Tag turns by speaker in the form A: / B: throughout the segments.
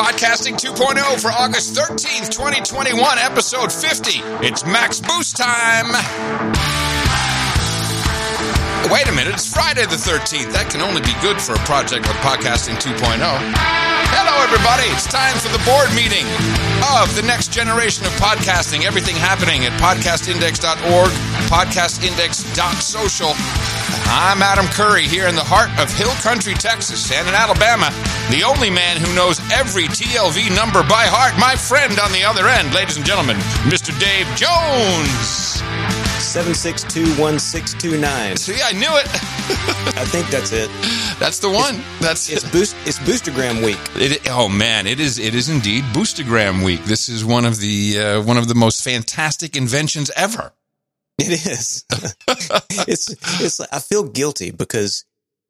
A: Podcasting 2.0 for August 13th, 2021, episode 50. It's Max Boost time. Wait a minute, it's Friday the 13th. That can only be good for a project like Podcasting 2.0. Hello, everybody. It's time for the board meeting of the next generation of podcasting. Everything happening at podcastindex.org, podcastindex.social. I'm Adam Curry here in the heart of Hill Country, Texas, and in Alabama, the only man who knows every TLV number by heart, my friend on the other end, ladies and gentlemen, Mr. Dave Jones.
B: 7621629.
A: See, I knew it.
B: I think that's it.
A: That's the one.
B: It's Boostergram week.
A: Oh man, it is indeed Boostergram week. This is one of the most fantastic inventions ever.
B: It is. It's I feel guilty because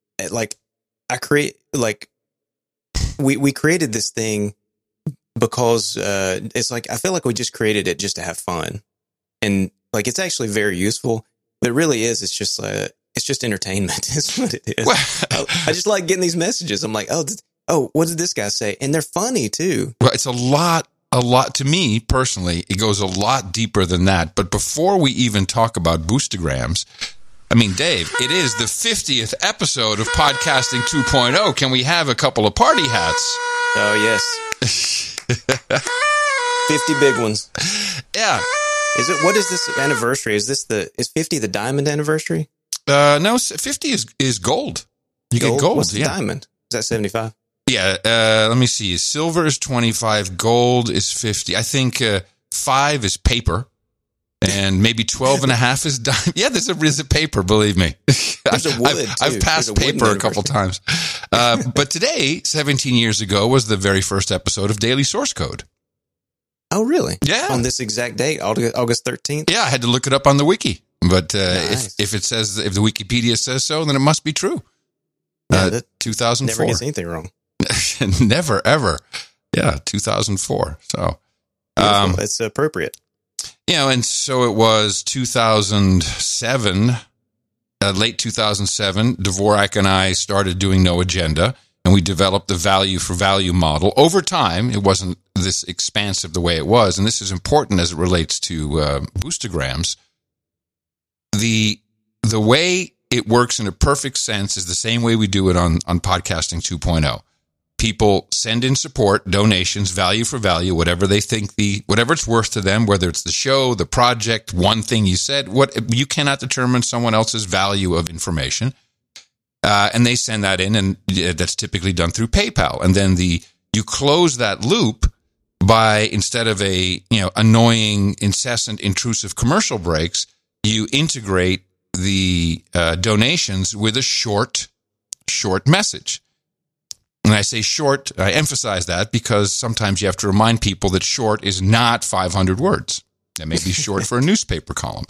B: we created this thing because it's like I feel like we just created it just to have fun. And like it's actually very useful, but it really is. It's just entertainment. Is what it is. Well, I just like getting these messages. I'm like, oh, what did this guy say? And they're funny too.
A: Well, it's a lot to me personally. It goes a lot deeper than that. But before we even talk about Boostergrams, I mean, Dave, it is the 50th episode of Podcasting 2.0. Can we have a couple of party hats?
B: Oh yes, 50 big ones.
A: Yeah.
B: What is this anniversary? Is 50 the diamond anniversary?
A: No, 50 is gold. You get gold.
B: What's the diamond? Is that 75?
A: Yeah. Let me see. Silver is 25. Gold is 50. I think 5 is paper, and maybe 12 and a half is diamond. Yeah, there's a paper. Believe me.
B: There's a wood.
A: I've passed paper a couple times. But today, 17 years ago, was the very first episode of Daily Source Code.
B: Oh, really?
A: Yeah.
B: On this exact date, August 13th?
A: Yeah, I had to look it up on the wiki. But
B: nice.
A: if the Wikipedia says so, then it must be true. 2004.
B: Never gets anything wrong.
A: Never, ever. Yeah, 2004. So
B: it's appropriate.
A: And so it was 2007, late 2007, Dvorak and I started doing No Agenda. And we developed the value for value model. Over time, it wasn't this expansive the way it was. And this is important as it relates to Boostergrams. The way it works in a perfect sense is the same way we do it on Podcasting 2.0. People send in support, donations, value for value, whatever they think whatever it's worth to them, whether it's the show, the project, one thing you said, you cannot determine someone else's value of information. And they send that in, and that's typically done through PayPal. And then you close that loop by, instead of annoying, incessant, intrusive commercial breaks, you integrate the donations with a short message. And I say short, I emphasize that because sometimes you have to remind people that short is not 500 words. That may be short for a newspaper column.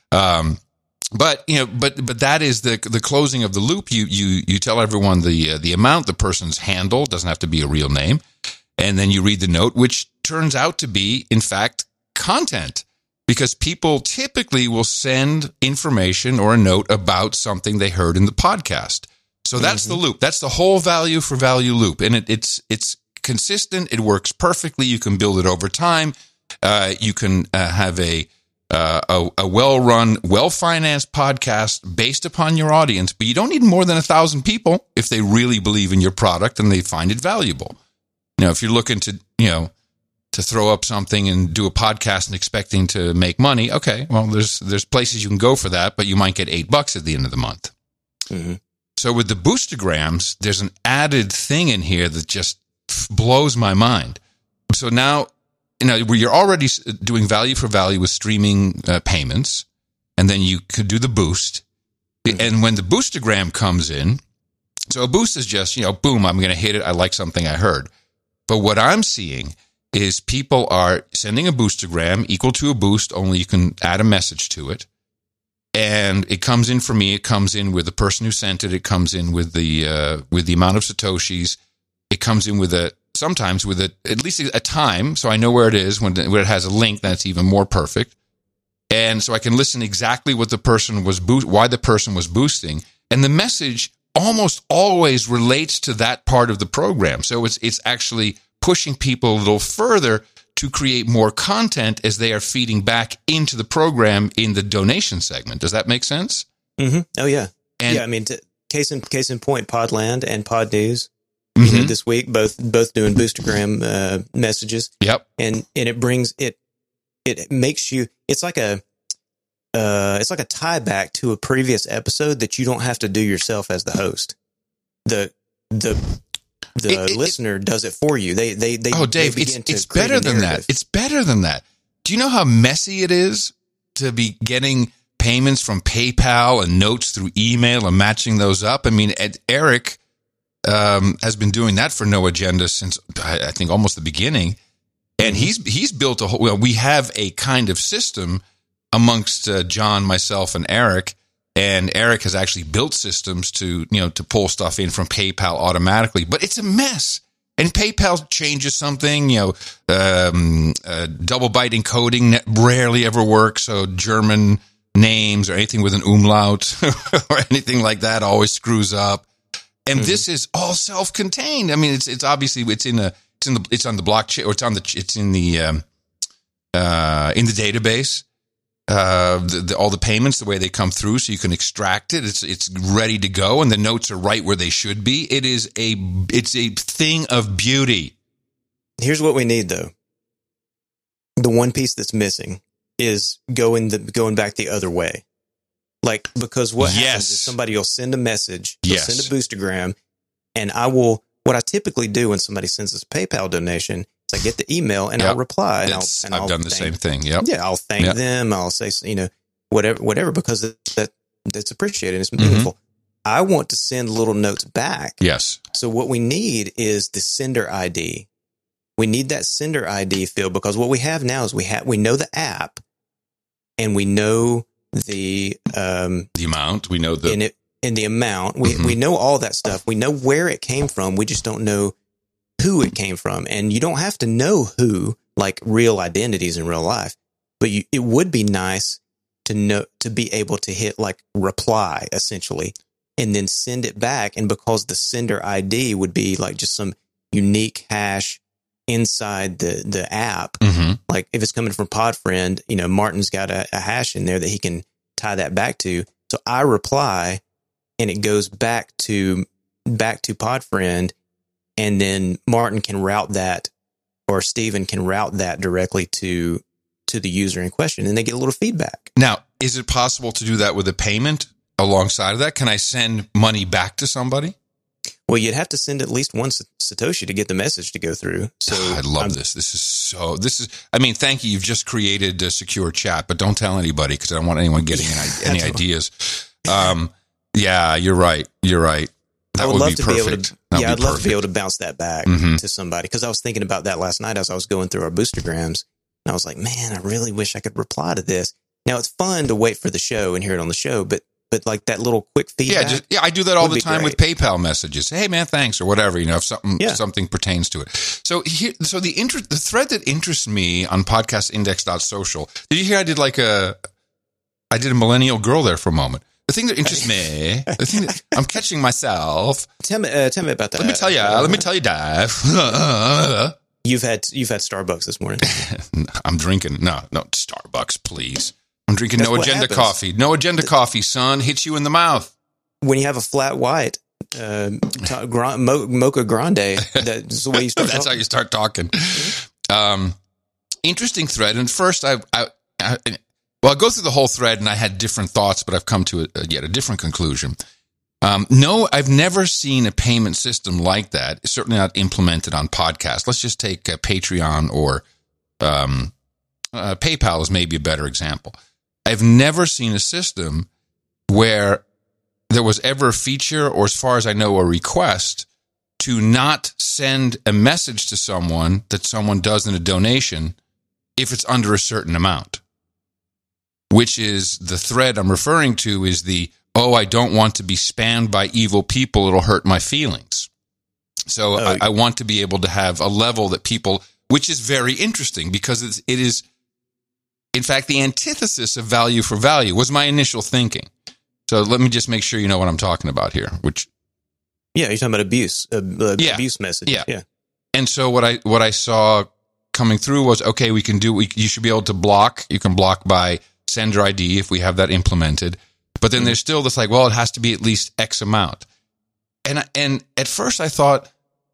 A: But that is the closing of the loop. You tell everyone the amount, the person's handle, doesn't have to be a real name, and then you read the note, which turns out to be, in fact, content, because people typically will send information or a note about something they heard in the podcast. So that's the loop. That's the whole value for value loop, and it's consistent. It works perfectly. You can build it over time. You can have a well-run, well-financed podcast based upon your audience, but you don't need more than 1,000 people if they really believe in your product and they find it valuable. If you're looking to throw up something and do a podcast and expecting to make money, okay, well, there's places you can go for that, but you might get $8 at the end of the month. Mm-hmm. So with the Boostergrams, there's an added thing in here that just blows my mind. So now, where you're already doing value for value with streaming payments, and then you could do the boost. And when the Boostergram comes in, so a boost is just, boom, I'm going to hit it. I like something I heard. But what I'm seeing is people are sending a Boostergram equal to a boost, only you can add a message to it. And it comes in for me. It comes in with the person who sent it. It comes in with the amount of Satoshis. It comes in with sometimes with at least a time, so I know where it is. When it has a link, that's even more perfect. And so I can listen exactly what the person was why the person was boosting, and the message almost always relates to that part of the program. So it's actually pushing people a little further to create more content as they are feeding back into the program in the donation segment. Does that make sense?
B: Mm-hmm. Oh, yeah.
A: And,
B: I mean, case in point, Podland and Pod News,
A: mm-hmm.
B: this week, both doing Boostergram messages.
A: Yep.
B: And it brings it makes you, it's like a tie back to a previous episode that you don't have to do yourself as the host. The listener does it for you. They
A: Dave, it's better than that. It's better than that. Do you know how messy it is to be getting payments from PayPal and notes through email and matching those up? I mean, Eric has been doing that for No Agenda since I think almost the beginning, and he's built a whole. Well, we have a kind of system amongst John, myself, and Eric. And Eric has actually built systems to pull stuff in from PayPal automatically, but it's a mess. And PayPal changes something, double byte encoding rarely ever works. So German names or anything with an umlaut or anything like that always screws up. And this is all self-contained. I mean, it's obviously it's on the blockchain, or it's in the database. All the payments, the way they come through, so you can extract it. It's ready to go, and the notes are right where they should be. It's a thing of beauty.
B: Here's what we need, though. The one piece that's missing is going back the other way. Like, because what happens is somebody will send a message, they'll send a Boostergram, and what I typically do when somebody sends us a PayPal donation, I get the email and I'll reply. And
A: I've done the same thing. Yep.
B: Yeah, I'll thank them. I'll say, whatever, because that's appreciated. It's meaningful. I want to send little notes back.
A: Yes.
B: So what we need is the sender ID. We need that sender ID field, because what we have now is we know the app, and we know the
A: amount. We know the
B: amount. We know all that stuff. We know where it came from. We just don't know who it came from. And you don't have to know who, like real identities in real life, but it would be nice to be able to hit like reply essentially, and then send it back. And because the sender ID would be like just some unique hash inside the app, like if it's coming from Podfriend, Martin's got a hash in there that he can tie that back to. So I reply and it goes back to Podfriend. And then Martin can route that, or Stephen can route that directly to the user in question, and they get a little feedback.
A: Now, is it possible to do that with a payment alongside of that? Can I send money back to somebody?
B: Well, you'd have to send at least one Satoshi to get the message to go through. So
A: I love this. I mean, thank you. You've just created a secure chat, but don't tell anybody, because I don't want anyone getting any ideas. Yeah, you're right. That would love to be able to.
B: I'd love to be able to bounce that back to somebody, because I was thinking about that last night as I was going through our Boostergrams, and I was like, man, I really wish I could reply to this. Now, it's fun to wait for the show and hear it on the show, but like that little quick feedback.
A: Yeah, I do that all the time with PayPal messages. Hey, man, thanks, or whatever. If something pertains to it. So the thread that interests me on podcastindex.social. Did you hear I did a millennial girl there for a moment? The thing that interests me, I'm catching myself.
B: Tell me about that.
A: Let me tell you, Dave.
B: You've had Starbucks this morning.
A: I'm drinking. No, Starbucks, please. I'm drinking No Agenda coffee. No Agenda coffee, son, hits you in the mouth.
B: When you have a flat white, mocha grande, that's the way you start.
A: That's how you start talking. Interesting thread. And first, I'll go through the whole thread, and I had different thoughts, but I've come to yet a different conclusion. No, I've never seen a payment system like that. It's certainly not implemented on podcasts. Let's just take Patreon or PayPal is maybe a better example. I've never seen a system where there was ever a feature, or as far as I know, a request to not send a message to someone that someone does in a donation if it's under a certain amount. Which is the thread I'm referring to is I don't want to be spammed by evil people. It'll hurt my feelings. So I want to be able to have a level that people, which is very interesting, because it is, in fact, the antithesis of value for value was my initial thinking. So let me just make sure you know what I'm talking about here.
B: You're talking about abuse message.
A: Yeah. And so what I saw coming through was, okay, you should be able to block. You can block by sender ID if we have that implemented. But then there's still this like, well, it has to be at least X amount. And at first I thought,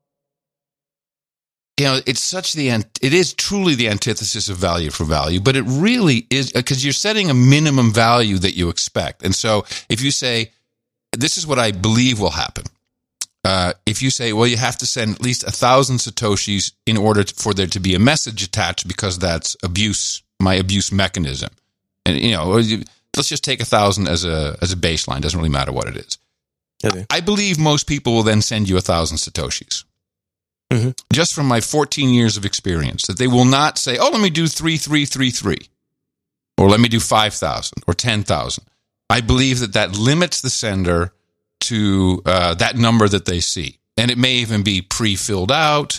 A: it is truly the antithesis of value for value, but it really is, because you're setting a minimum value that you expect. And so if you say, this is what I believe will happen. If you say, well, you have to send at least 1,000 Satoshis in order for there to be a message attached, because that's my abuse mechanism. And, let's just take 1,000 as a baseline. Doesn't really matter what it is. Okay. I believe most people will then send you 1,000 Satoshis. Mm-hmm. Just from my 14 years of experience, that they will not say, oh, let me do 3,333, or let me do 5,000 or 10,000. I believe that limits the sender to that number that they see. And it may even be pre-filled out.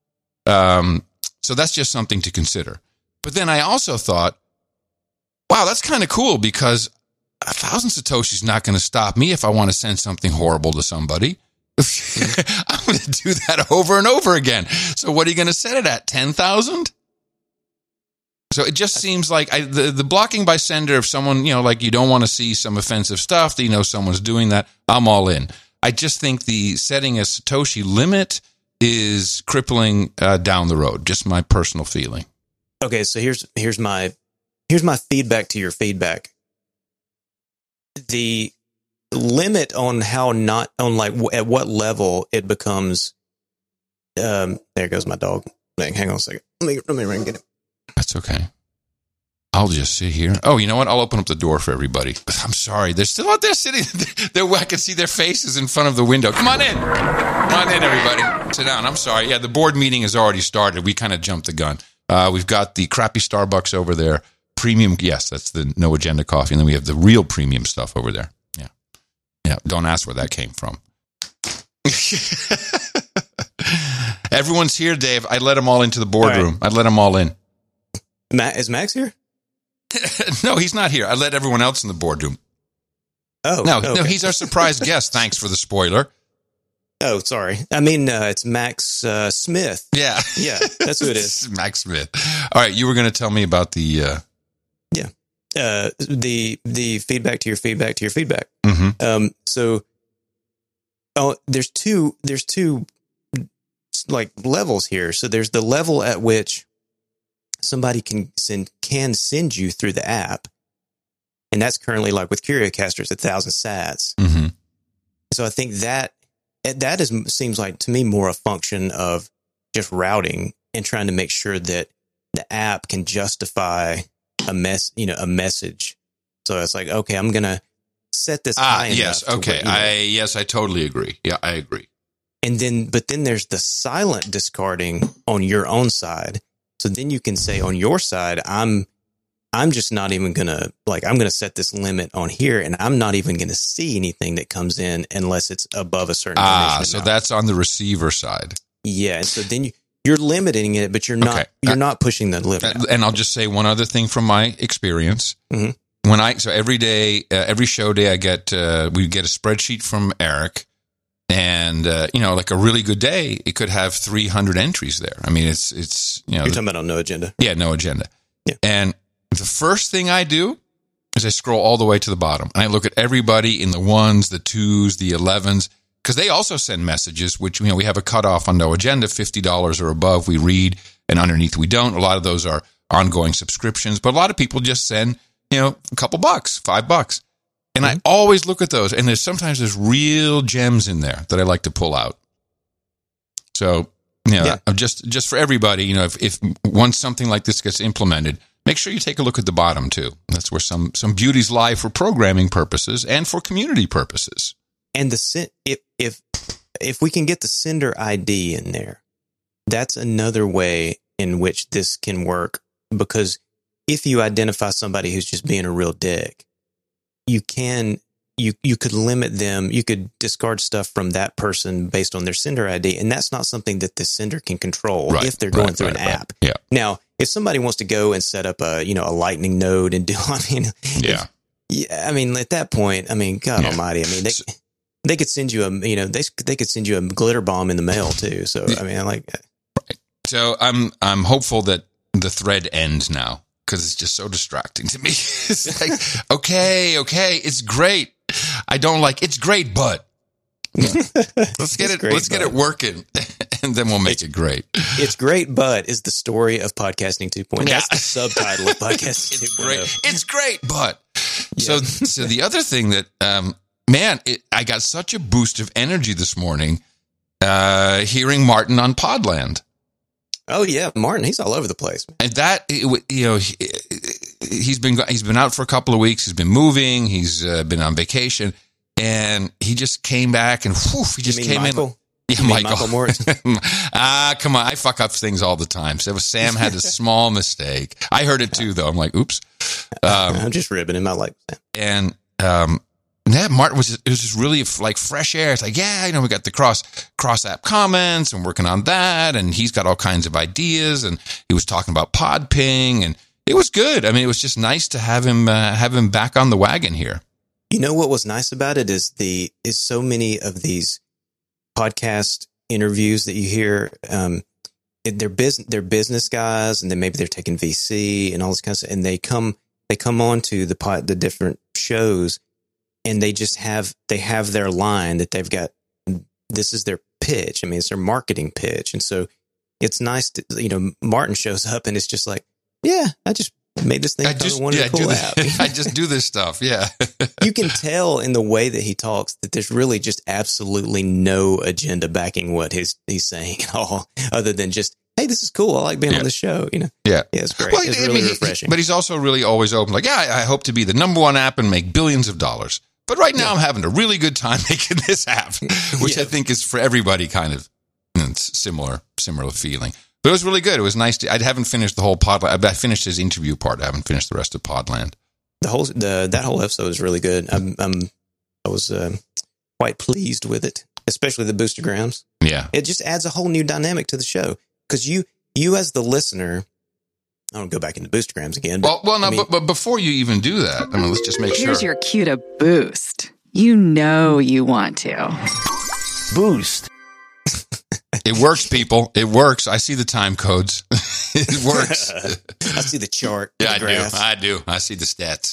A: So that's just something to consider. But then I also thought, wow, that's kind of cool, because 1,000 Satoshis is not going to stop me if I want to send something horrible to somebody. I'm going to do that over and over again. So what are you going to set it at? 10,000? So it just seems like the blocking by sender, if someone, like you don't want to see some offensive stuff, that someone's doing that, I'm all in. I just think the setting a Satoshi limit is crippling down the road. Just my personal feeling.
B: Okay, so here's my feedback to your feedback. The limit on at what level it becomes. There goes my dog. Hang on a second. Let me ring get him.
A: That's okay. I'll just sit here. Oh, you know what? I'll open up the door for everybody. I'm sorry. They're still out there sitting. I can see their faces in front of the window. Come on in. Come on in, everybody. Sit down. I'm sorry. Yeah, the board meeting has already started. We kind of jumped the gun. We've got the crappy Starbucks over there. Premium. Yes, that's the No Agenda coffee. And then we have the real premium stuff over there. Yeah. Yeah. Don't ask where that came from. Everyone's here, Dave. I let them all into the boardroom. Right. I let them all in.
B: Is Max here?
A: No, he's not here. I let everyone else in the boardroom.
B: Oh,
A: no,
B: okay.
A: No, he's our surprise guest. Thanks for the spoiler.
B: Oh, sorry. I mean, it's Max Smith.
A: Yeah.
B: Yeah, that's who it is.
A: Max Smith. All right, you were going to tell me about the...
B: the feedback to your feedback to your feedback.
A: Mm-hmm.
B: There's two like levels here. So there's the level at which somebody can send you through the app, and that's currently, like with CurioCaster, 1,000 sats.
A: Mm-hmm.
B: So I think that seems like to me more a function of just routing and trying to make sure that the app can justify a message. So it's like, okay, I'm gonna set this high enough.
A: Yes, okay. I totally agree. Yeah, I agree.
B: But then there's the silent discarding on your own side. So then you can say on your side, I'm just not even gonna I'm gonna set this limit on here, and I'm not even gonna see anything that comes in unless it's above a certain permission.
A: So that's on the receiver side.
B: Yeah, and so then you're limiting it, but you're not pushing the limit out.
A: And I'll just say one other thing from my experience.
B: Mm-hmm.
A: So every day, every show day, we get a spreadsheet from Eric. And, like a really good day, it could have 300 entries there. I mean, it's
B: You're talking about on No Agenda?
A: Yeah, No Agenda.
B: Yeah.
A: And the first thing I do is I scroll all the way to the bottom. And I look at everybody in the 1s, the 2s, the 11s, because they also send messages, which, we have a cutoff on No Agenda, $50 or above we read, and underneath we don't. A lot of those are ongoing subscriptions, but a lot of people just send, a couple bucks, $5. And I always look at those, and there's real gems in there that I like to pull out. So, just for everybody, if once something like this gets implemented, make sure you take a look at the bottom too. That's where some beauties lie for programming purposes and for community purposes.
B: And if we can get the sender ID in there, that's another way in which this can work. Because if you identify somebody who's just being a real dick, you could limit them. You could discard stuff from that person based on their sender ID, and that's not something that the sender can control if they're going through an app.
A: Yeah.
B: Now, if somebody wants to go and set up a Lightning node and do, at that point, God Almighty, they could send you they could send you a glitter bomb in the mail too. So
A: So I'm hopeful that the thread ends now because it's just so distracting to me. It's like, okay, it's great. I don't like it's great, but let's get it working, and then we'll make it great.
B: It's great, but is the story of Podcasting 2.0. That's the subtitle of Podcasting 2.0.
A: It's great. It's great, but so the other thing that I got such a boost of energy this morning hearing Martin on Podland.
B: Oh yeah, Martin, he's all over the place.
A: And that, he's been out for a couple of weeks. He's been moving. He's been on vacation, and he just came back and he just came
B: Michael?
A: in. Yeah,
B: Michael Morris.
A: Come on, I fuck up things all the time. So Sam had a small mistake. I heard it too, though. I'm like, oops.
B: I'm just ribbing him. I like Sam.
A: And Martin it was just really like fresh air. It's like, we got the cross app comments and working on that. And he's got all kinds of ideas. And he was talking about pod ping, and it was good. I mean, it was just nice to have him back on the wagon here.
B: You know what was nice about it is so many of these podcast interviews that you hear, they're business guys, and then maybe they're taking VC and all this kind of stuff. And they come on to the different shows, and they just have their line that they've got. This is their pitch. I mean, it's their marketing pitch. And so it's nice to, Martin shows up and it's just like, yeah, I just made this thing. I
A: just do this stuff. Yeah.
B: You can tell in the way that he talks that there's really just absolutely no agenda backing what he's saying at all, other than just, hey, this is cool. I like being on the show. Yeah, it's great. Well, it's really refreshing.
A: But he's also really always open. Like, I hope to be the number one app and make billions of dollars. But right now I'm having a really good time making this app, which I think is for everybody kind of similar feeling. But it was really good. It was nice. I haven't finished the whole Podland. I finished his interview part. I haven't finished the rest of Podland.
B: That whole episode was really good. I was quite pleased with it, especially the boostergrams.
A: Yeah,
B: it just adds a whole new dynamic to the show because you as the listener. I don't go back into boostergrams again. But,
A: but before you even do that, let's just make sure.
C: Here's your cue to boost. You know you want to.
B: Boost.
A: It works, people. It works. I see the time codes. It works.
B: I see the chart.
A: Yeah, I do. I see the stats.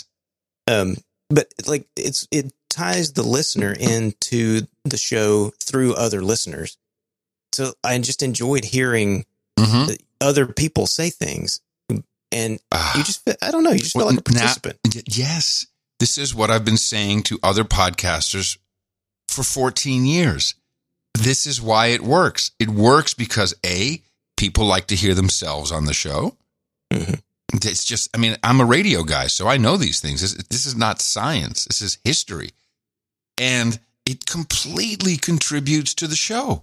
B: But like it ties the listener into the show through other listeners. So I just enjoyed hearing other people say things. And you just, I don't know, you just feel like a participant.
A: Yes. This is what I've been saying to other podcasters for 14 years. This is why it works. It works because, A, people like to hear themselves on the show. Mm-hmm. It's just, I'm a radio guy, so I know these things. This is not science. This is history. And it completely contributes to the show.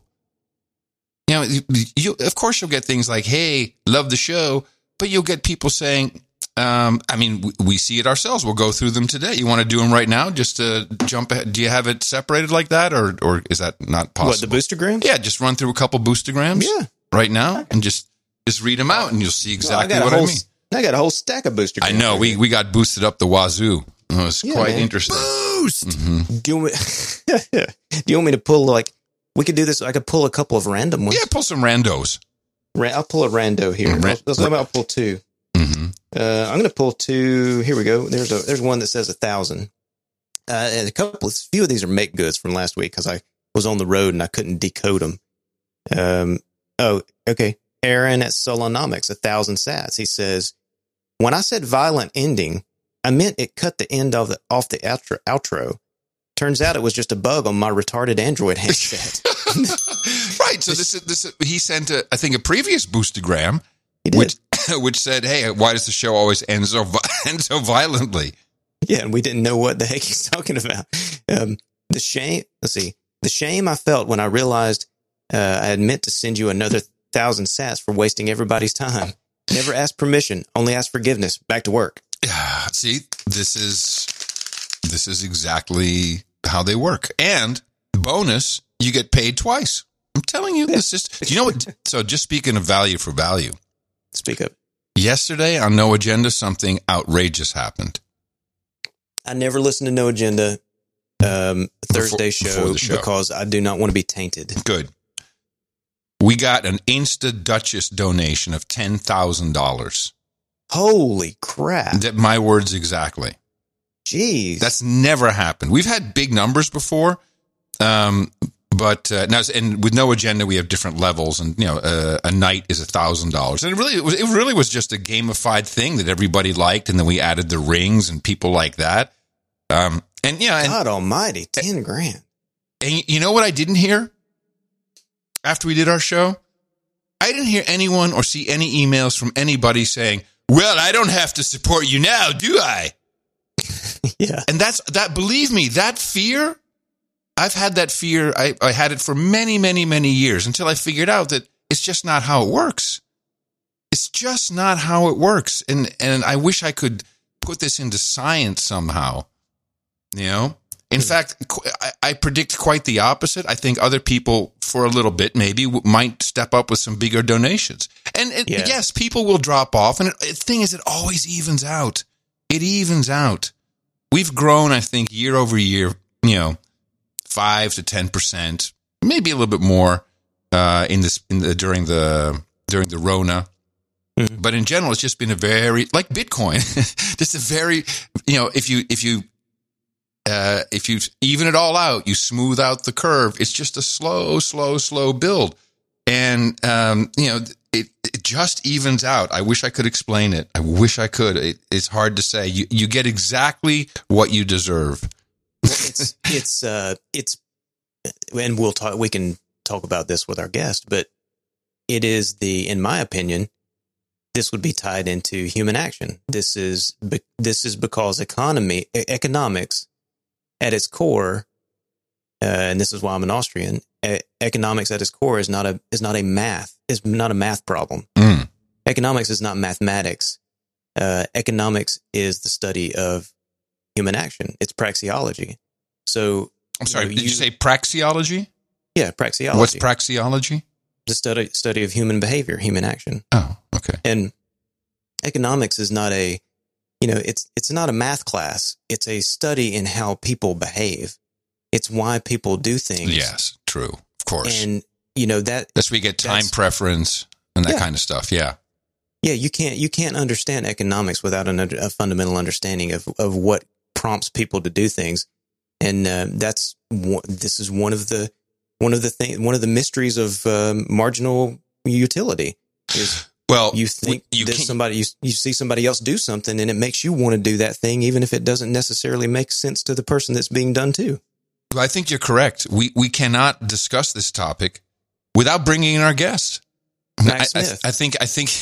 A: Of course you'll get things like, hey, love the show. But you'll get people saying, we see it ourselves. We'll go through them today. You want to do them right now? Just to jump ahead. Do you have it separated like that? Or is that not possible?
B: What, the boostergrams?
A: Yeah, just run through a couple boostergrams right now and just read them out and you'll see exactly what I mean.
B: I got a whole stack of boostergrams.
A: I know. We got boosted up the wazoo. It was quite interesting.
B: Boost! Mm-hmm. Do you want me to pull, we could do this. I could pull a couple of random ones.
A: Yeah, pull some randos.
B: I'll pull a rando here. I'll pull two. Mm-hmm. I'm going to pull two. Here we go. There's one that says 1,000. And a few of these are make goods from last week because I was on the road and I couldn't decode them. Okay. Aaron at Solonomics, 1,000 sats. He says, when I said violent ending, I meant it cut the end off the outro. Turns out it was just a bug on my retarded Android handset.
A: Right. So this he sent I think a previous boostergram, which said, "Hey, why does the show always end so violently?"
B: Yeah, and we didn't know what the heck he's talking about. The shame I felt when I realized I had meant to send you another 1,000 sats for wasting everybody's time. Never ask permission, only ask forgiveness. Back to work.
A: See, this is exactly how they work. And bonus, you get paid twice. I'm telling you, this is, you know what? So just speaking of value for value.
B: Speak up.
A: Yesterday on No Agenda, something outrageous happened.
B: I never listened to No Agenda Thursday show because I do not want to be tainted.
A: Good. we got an Insta Duchess donation of $10,000.
B: Holy crap.
A: My words exactly.
B: Jeez.
A: That's never happened. We've had big numbers before, but now, and with No Agenda, we have different levels, and a night is $1,000, and it really was just a gamified thing that everybody liked, and then we added the rings and people like that, and
B: God Almighty, $10,000.
A: And you know what I didn't hear after we did our show? I didn't hear anyone or see any emails from anybody saying, "Well, I don't have to support you now, do I?"
B: Yeah.
A: And that, believe me, that fear, I've had that fear. I had it for many, many, many years until I figured out that it's just not how it works. It's just not how it works. And I wish I could put this into science somehow, In fact, I predict quite the opposite. I think other people, for a little bit, maybe might step up with some bigger donations. And yes, people will drop off. And the thing is, it always evens out. It evens out. We've grown, I think, year over year, 5 to 10%, maybe a little bit more during the Rona. Mm-hmm. But in general, it's just been a very, like Bitcoin, just a very, if you even it all out, you smooth out the curve, it's just a slow build. And, it just evens out. I wish I could explain it. I wish I could. It's hard to say. You get exactly what you deserve.
B: It's and we can talk about this with our guest, but it is in my opinion, this would be tied into human action. This is because economics at its core, and this is why I'm an Austrian. Economics at its core is not a math problem.
A: Mm.
B: Economics is not mathematics. Economics is the study of human action. It's praxeology. So
A: I'm sorry, did you say praxeology?
B: Yeah, praxeology.
A: What's praxeology?
B: The study of human behavior, human action.
A: Oh, okay.
B: And economics is not it's not a math class. It's a study in how people behave. It's why people do things.
A: Yes, true. Of course.
B: And that's
A: where you get time preference and that kind of stuff. Yeah.
B: Yeah, you can't understand economics without a fundamental understanding of what prompts people to do things. And this is one of the mysteries of marginal utility. Is you think you see somebody else do something, and it makes you want to do that thing, even if it doesn't necessarily make sense to the person that's being done to.
A: I think you're correct. We cannot discuss this topic without bringing in our guest.
B: Max Smith.
A: I think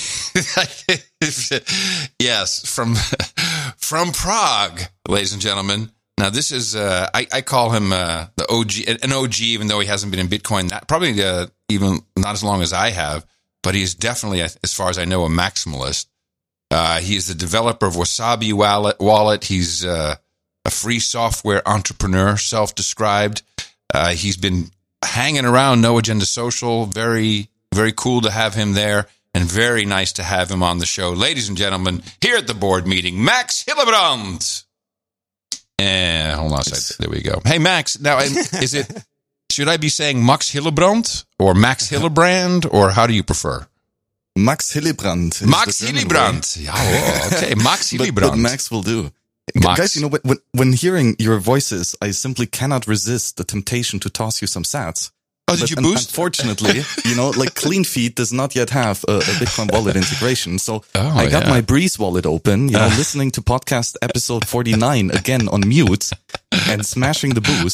A: yes, from Prague, ladies and gentlemen. Now this is I call him the OG, an OG, even though he hasn't been in Bitcoin probably even not as long as I have, but he's definitely, as far as I know, a maximalist. He is the developer of Wasabi Wallet. He's a free software entrepreneur, self-described. He's been hanging around No Agenda Social. Very, very cool to have him there, and very nice to have him on the show. Ladies and gentlemen, here at the board meeting, Max Hillebrand. Hold on a second. There we go. Hey, Max. Now, should I be saying Max Hillebrand or Max Hillebrand, or how do you prefer?
D: Max Hillebrand.
A: Max Hillebrand. Yeah, okay. Max Hillebrand.
D: But Max will do. Max. Guys, when hearing your voices, I simply cannot resist the temptation to toss you some sats.
A: Oh, did you boost?
D: Unfortunately, Clean Feed does not yet have a Bitcoin wallet integration. So I got my Breeze wallet open, listening to podcast episode 49 again on mute and smashing the boost.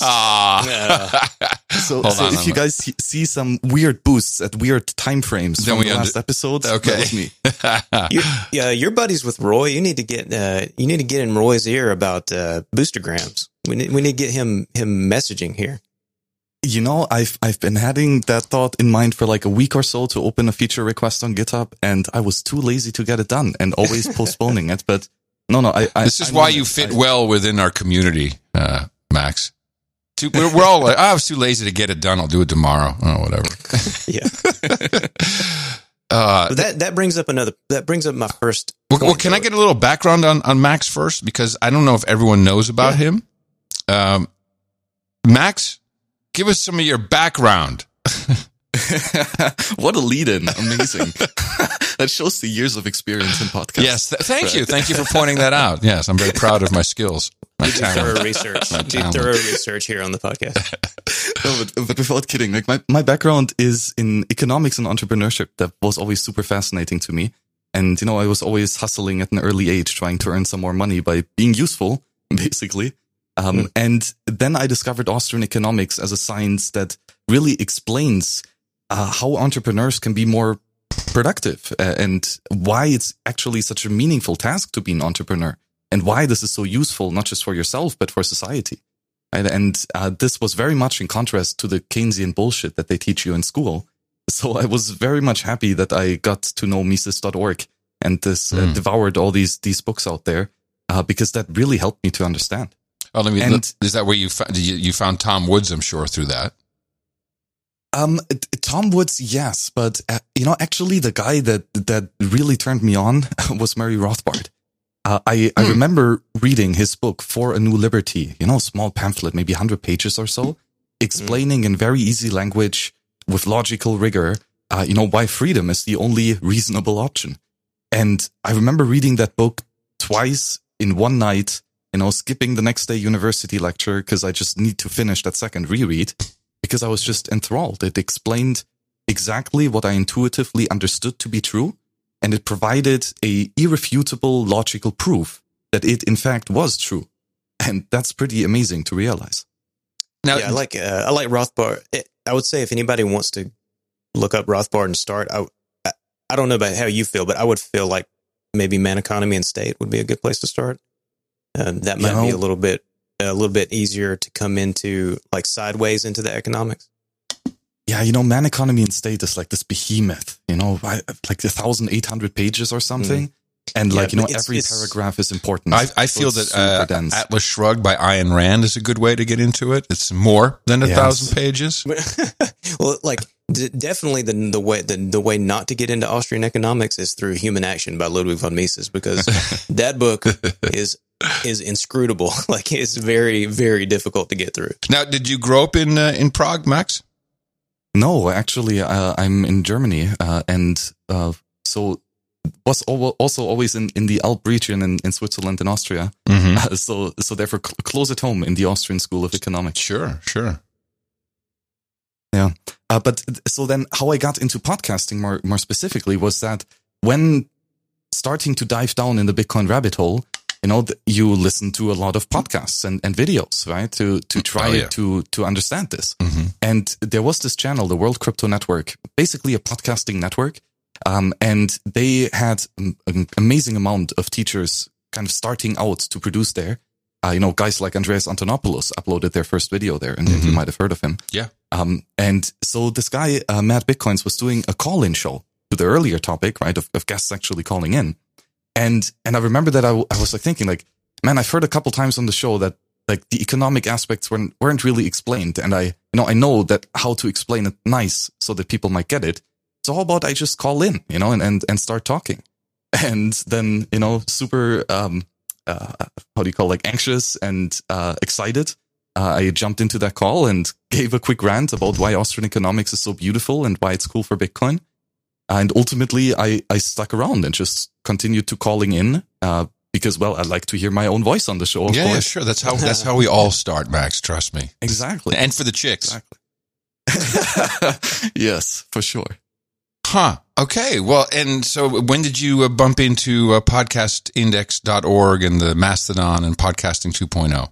D: So if you guys see some weird boosts at weird time frames from the last episodes, that was me.
B: You're buddies with Roy. You need to get in Roy's ear about boostergrams. We need to get him messaging here.
D: I've been having that thought in mind for like a week or so to open a feature request on GitHub, and I was too lazy to get it done and always postponing it. But no,
A: this is why you fit well within our community, Max. We're all like, I was too lazy to get it done. I'll do it tomorrow. Oh, whatever.
B: Yeah. That brings up my first.
A: Well, can I get a little background on Max first? Because I don't know if everyone knows about him. Max, give us some of your background.
D: What a lead-in. Amazing. That shows the years of experience in podcasts.
A: Yes. Thank you. Thank you for pointing that out. Yes. I'm very proud of my skills. My
B: thorough research. Thorough research here on the podcast.
D: No, but without kidding, like my background is in economics and entrepreneurship. That was always super fascinating to me. And, I was always hustling at an early age, trying to earn some more money by being useful, basically. And then I discovered Austrian economics as a science that really explains how entrepreneurs can be more productive and why it's actually such a meaningful task to be an entrepreneur and why this is so useful, not just for yourself, but for society. Right? And this was very much in contrast to the Keynesian bullshit that they teach you in school. So I was very much happy that I got to know Mises.org and this devoured all these books out there because that really helped me to understand.
A: Oh, is that where you found Tom Woods? I'm sure through that.
D: Tom Woods, yes, but actually, the guy that really turned me on was Murray Rothbard. I remember reading his book For a New Liberty. Small pamphlet, maybe 100 pages or so, explaining in very easy language with logical rigor, why freedom is the only reasonable option. And I remember reading that book twice in one night. Skipping the next day university lecture because I just need to finish that second reread because I was just enthralled. It explained exactly what I intuitively understood to be true, and it provided a irrefutable logical proof that it in fact was true. And that's pretty amazing to realize.
B: Now, yeah, I like Rothbard. I would say if anybody wants to look up Rothbard and start, I don't know about how you feel, but I would feel like maybe Man, Economy, and State would be a good place to start. That might be a little bit easier to come into, like, sideways into the economics.
D: Yeah, Man, Economy, and State is like this behemoth, like 1,800 pages or something. And every paragraph is important.
A: I feel that Atlas Shrugged by Ayn Rand is a good way to get into it. It's more than 1,000 pages.
B: Well, like definitely the way not to get into Austrian economics is through Human Action by Ludwig von Mises, because that book is inscrutable. Like, it's very, very difficult to get through.
A: Now, did you grow up in Prague, Max?
D: No, actually, I'm in Germany, and so was also always in the Alp region in Switzerland and Austria. Mm-hmm. So therefore close at home in the Austrian School of Economics.
A: Sure.
D: Yeah. But so then how I got into podcasting more specifically was that when starting to dive down in the Bitcoin rabbit hole, you listen to a lot of podcasts and videos, right? To try to understand this. Mm-hmm. And there was this channel, the World Crypto Network, basically a podcasting network. And they had an amazing amount of teachers kind of starting out to produce there. Guys like Andreas Antonopoulos uploaded their first video there, and you might have heard of him.
A: Yeah.
D: And so this guy, Mad Bitcoins, was doing a call-in show to the earlier topic, right, of guests actually calling in. And I remember that I was like thinking, like, man, I've heard a couple times on the show that like the economic aspects weren't really explained, and I know that how to explain it nice so that people might get it. So how about I just call in, and start talking, and then super anxious and excited. I jumped into that call and gave a quick rant about why Austrian economics is so beautiful and why it's cool for Bitcoin. And ultimately, I stuck around and just continued to calling in because, well, I like to hear my own voice on the show. Of course.
A: Yeah, sure. That's how we all start, Max. Trust me.
D: Exactly.
A: And for the chicks.
D: Exactly. Yes, for sure.
A: Huh. Okay. Well, and so when did you bump into podcastindex.org and the Mastodon and Podcasting 2.0?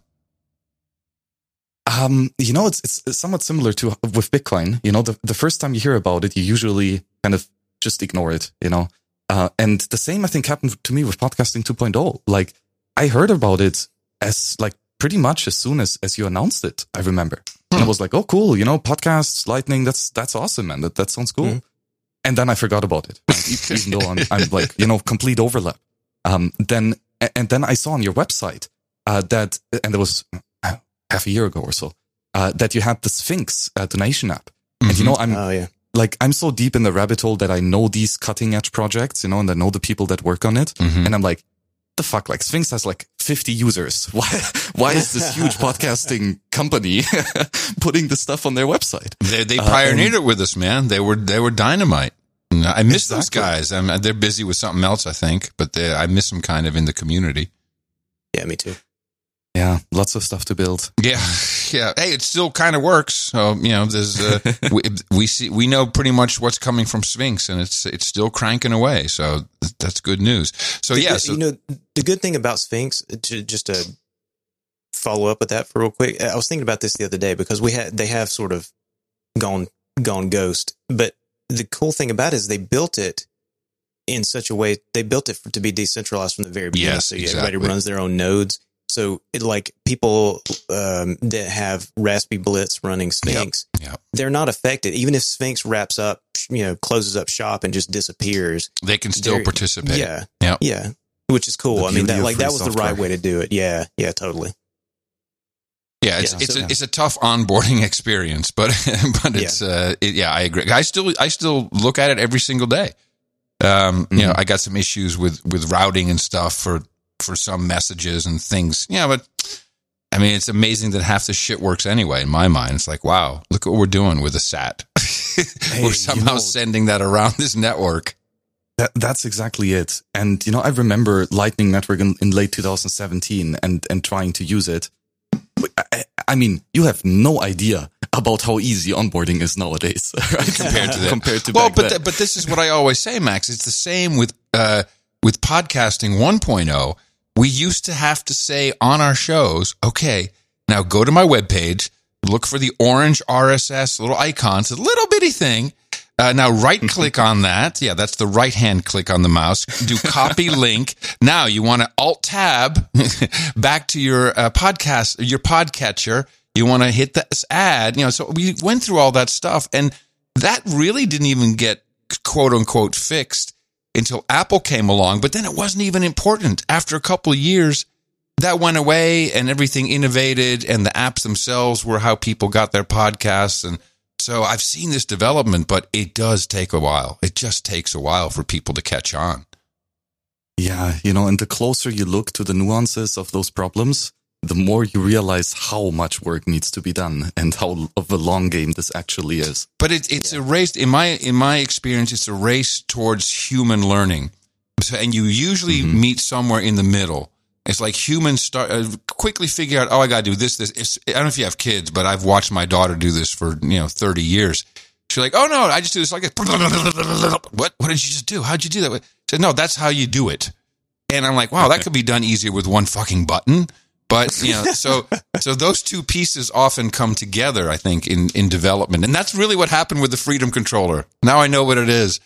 D: It's somewhat similar to with Bitcoin. The first time you hear about it, you usually kind of just ignore it, and the same, I think, happened to me with Podcasting 2.0. Like, I heard about it as like pretty much as soon as you announced it, I remember. And I was like, oh, cool, podcasts, Lightning, that's awesome, man. That sounds cool. Mm. And then I forgot about it, right? Even though I'm like, complete overlap. Then I saw on your website that, and it was half a year ago or so, that you had the Sphinx donation app. Mm-hmm. And I'm so deep in the rabbit hole that I know these cutting edge projects, and I know the people that work on it. Mm-hmm. And I'm like, the fuck? Like Sphinx has like 50 users. Why is this huge podcasting company putting this stuff on their website?
A: They pioneered it with us, man. They were dynamite. I miss those guys. They're busy with something else, I think, but I miss them kind of in the community.
B: Yeah, me too.
D: Yeah, lots of stuff to build.
A: Yeah. Hey, it still kind of works. So, there's we know pretty much what's coming from Sphinx, and it's still cranking away. So that's good news. So
B: the good thing about Sphinx, just to follow up with that for real quick, I was thinking about this the other day because they have sort of gone ghost, but the cool thing about it is they built it in such a way. They built it to be decentralized from the very beginning.
A: Yes,
B: so
A: exactly.
B: Everybody runs their own nodes. So like people that have Raspberry Blitz running Sphinx, they're not affected. Even if Sphinx wraps up, closes up shop and just disappears,
A: they can still participate.
B: Yeah, which is cool. I mean, that was the right way to do it. Yeah, totally.
A: Yeah, it's a tough onboarding experience, but it's I agree. I still look at it every single day. I got some issues with routing and stuff for some messages and things. Yeah, but I mean, it's amazing that half the shit works anyway. In my mind, it's like, wow, look what we're doing with a SAT. We're somehow sending that around this network.
D: That's exactly it. And I remember Lightning Network in late 2017 and trying to use it. I mean, you have no idea about how easy onboarding is nowadays, right? Compared to back then.
A: But this is what I always say, Max. It's the same with podcasting 1.0. We used to have to say on our shows, okay, now go to my webpage, look for the orange RSS little icon. It's a little bitty thing. Now right click on that. Yeah, that's the right hand click on the mouse. Do copy link. Now you want to alt tab back to your podcatcher. You want to hit this ad. So we went through all that stuff, and that really didn't even get quote unquote fixed until Apple came along. But then it wasn't even important. After a couple of years, that went away, and everything innovated, and the apps themselves were how people got their podcasts. And so I've seen this development, but it does take a while. It just takes a while for people to catch on.
D: Yeah, and the closer you look to the nuances of those problems, the more you realize how much work needs to be done and how of a long game this actually is.
A: But it's a race, in my experience, it's a race towards human learning. And you usually meet somewhere in the middle. It's like humans start quickly figure out, I got to do this. I don't know if you have kids, but I've watched my daughter do this for 30 years. She's like, oh no, I just do this like what did you just do? How'd you do that? She said, no, that's how you do it. And I'm like, wow, that could be done easier with one fucking button. But so those two pieces often come together, I think, in development, and that's really what happened with the Freedom Controller. Now I know what it is.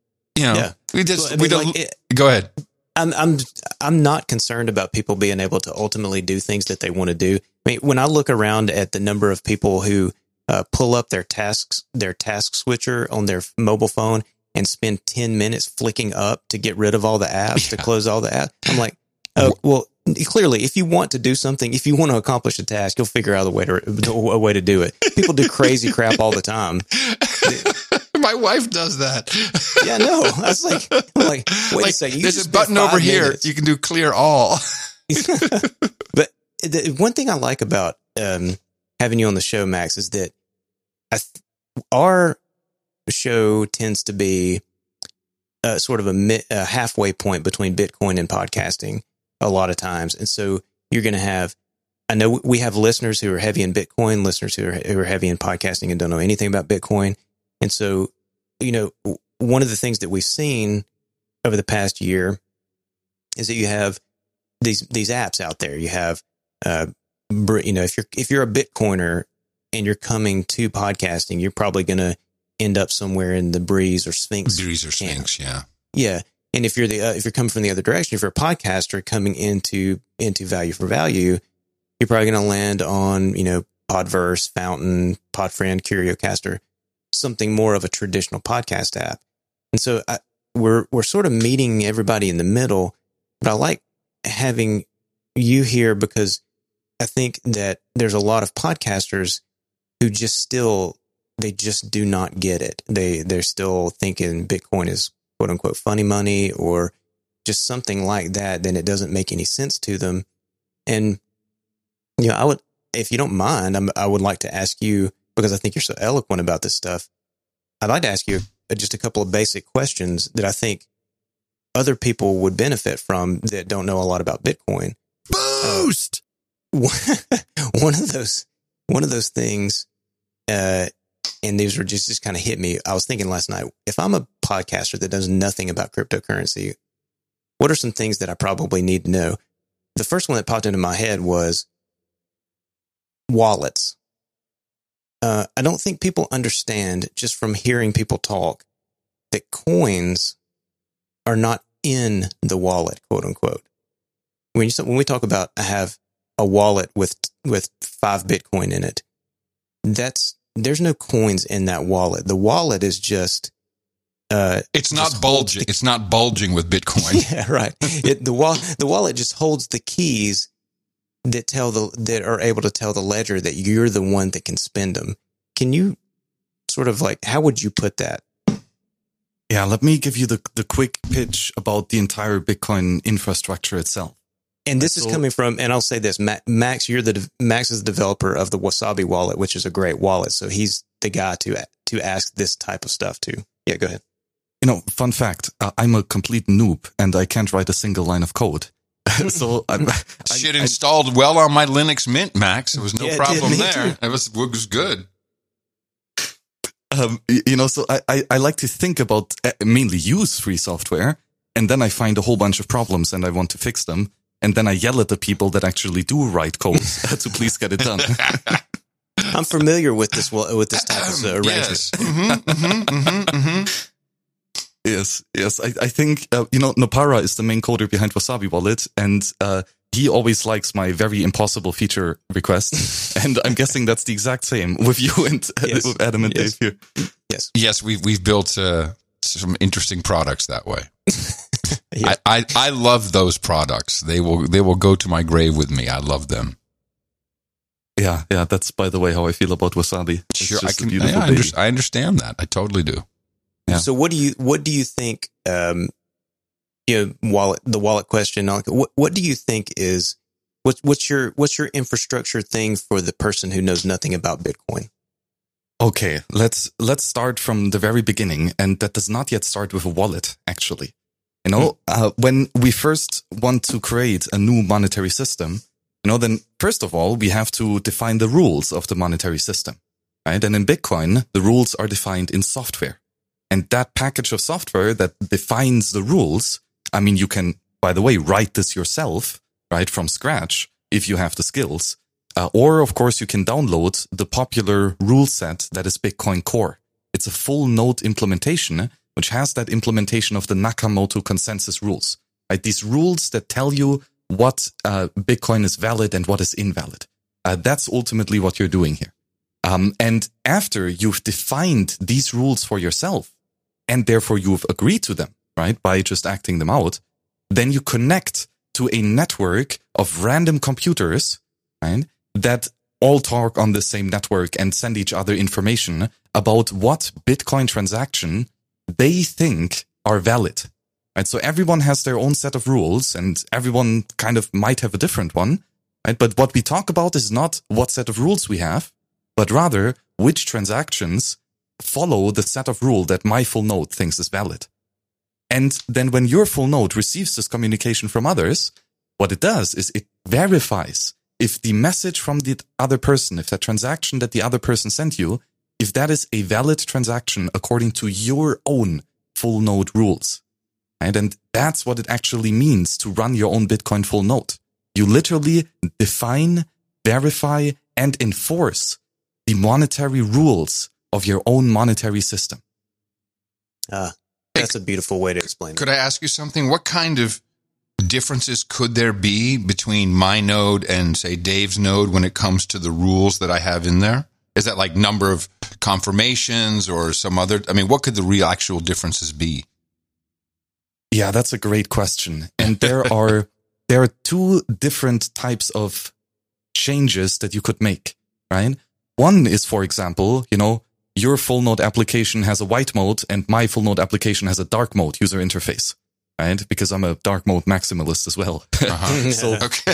A: Go ahead.
B: I'm not concerned about people being able to ultimately do things that they want to do. I mean, when I look around at the number of people who pull up their task switcher on their mobile phone and spend 10 minutes flicking up to get rid of all the apps, to close all the apps, I'm like, well, clearly, if you want to do something, if you want to accomplish a task, you'll figure out a way to do it. People do crazy crap all the time.
A: My wife does that.
B: Yeah, no. I was like, wait a second.
A: There's a button over here. You can do clear all.
B: But the one thing I like about having you on the show, Max, is that our show tends to be sort of a halfway point between Bitcoin and podcasting a lot of times. And so you're going to have, I know we have listeners who are heavy in Bitcoin, listeners who are heavy in podcasting and don't know anything about Bitcoin. And so, one of the things that we've seen over the past year is that you have these apps out there. You have, if you're a Bitcoiner and you're coming to podcasting, you're probably going to end up somewhere in the Breeze or Sphinx.
A: Yeah.
B: Yeah. And if you're coming from the other direction, if you're a podcaster coming into Value for Value, you're probably going to land on, Podverse, Fountain, Podfriend, CurioCaster, something more of a traditional podcast app. And so we're sort of meeting everybody in the middle, but I like having you here because I think that there's a lot of podcasters who just do not get it. They're still thinking Bitcoin is quote unquote funny money, or just something like that, then it doesn't make any sense to them. And, you know, I would, if you don't mind, I would like to ask you, because I think you're so eloquent about this stuff, I'd like to ask you just a couple of basic questions that I think other people would benefit from that don't know a lot about Bitcoin.
D: Boost!
B: One of those things, and these were just kind of hit me. I was thinking last night, if I'm a podcaster that knows nothing about cryptocurrency, what are some things that I probably need to know? The first one that popped into my head was wallets. I don't think people understand, just from hearing people talk, that coins are not in the wallet, quote unquote. When we talk about, I have a wallet with 5 Bitcoin in it, there's no coins in that wallet. The wallet is just
A: it's not bulging. It's not bulging with Bitcoin.
B: Yeah, right. The wallet just holds the keys that are able to tell the ledger that you're the one that can spend them. Can you sort of how would you put that?
D: Yeah, let me give you the quick pitch about the entire Bitcoin infrastructure itself.
B: And this is coming from, and I'll say this, Max, Max is the developer of the Wasabi wallet, which is a great wallet. So he's the guy to ask this type of stuff to. Yeah, go ahead.
D: You know, fun fact, I'm a complete noob and I can't write a single line of code. So
A: shit installed well on my Linux Mint, Max. There was no problem there. It was good.
D: You know, so I like to think about mainly use free software, and then I find a whole bunch of problems and I want to fix them. And then I yell at the people that actually do write code to please get it done.
B: I'm familiar with this type of arrangement.
D: Yes. Yes. I think, you know, Nopara is the main coder behind Wasabi Wallet, and he always likes my very impossible feature requests. And I'm guessing that's the exact same with you and with Adam and Dave here.
B: Yes.
A: Yes, we've built some interesting products that way.
B: Yeah.
A: I love those products. They will go to my grave with me. I love them.
D: Yeah. That's, by the way, how I feel about Wasabi. It's
A: sure,
D: I
A: understand that. I totally do.
D: Yeah.
B: So what do you think? The wallet question. What do you think is what's your infrastructure thing for the person who knows nothing about Bitcoin?
D: Okay, let's start from the very beginning, and that does not yet start with a wallet. Actually, you know, when we first want to create a new monetary system, you know, then first of all we have to define the rules of the monetary system, right? And in Bitcoin, the rules are defined in software. And that package of software that defines the rules, I mean, you can, by the way, write this yourself, right, from scratch, if you have the skills. Or, of course, you can download the popular rule set that is Bitcoin Core. It's a full node implementation, which has that implementation of the Nakamoto consensus rules, right? These rules that tell you what Bitcoin is valid and what is invalid. That's ultimately what you're doing here. And after you've defined these rules for yourself, and therefore you've agreed to them, right, by just acting them out, then you connect to a network of random computers, right, that all talk on the same network and send each other information about what Bitcoin transaction they think are valid. Right? So everyone has their own set of rules, and everyone kind of might have a different one, right? But what we talk about is not what set of rules we have, but rather which transactions follow the set of rule that my full node thinks is valid. And then when your full node receives this communication from others, what it does is it verifies if the message from the other person, if that transaction that the other person sent you, if that is a valid transaction according to your own full node rules. Right? And that's what it actually means to run your own Bitcoin full node. You literally define, verify, and enforce the monetary rules of your own monetary system.
B: That's a beautiful way to explain it.
A: Could I ask you something? What kind of differences could there be between my node and, say, Dave's node when it comes to the rules that I have in there? Is that like number of confirmations or some other? I mean, what could the real actual differences be?
D: Yeah, that's a great question. And there are two different types of changes that you could make, right? One is, for example, you know, your full node application has a white mode and my full node application has a dark mode user interface. right? Because I'm a dark mode maximalist as well. So,
A: okay.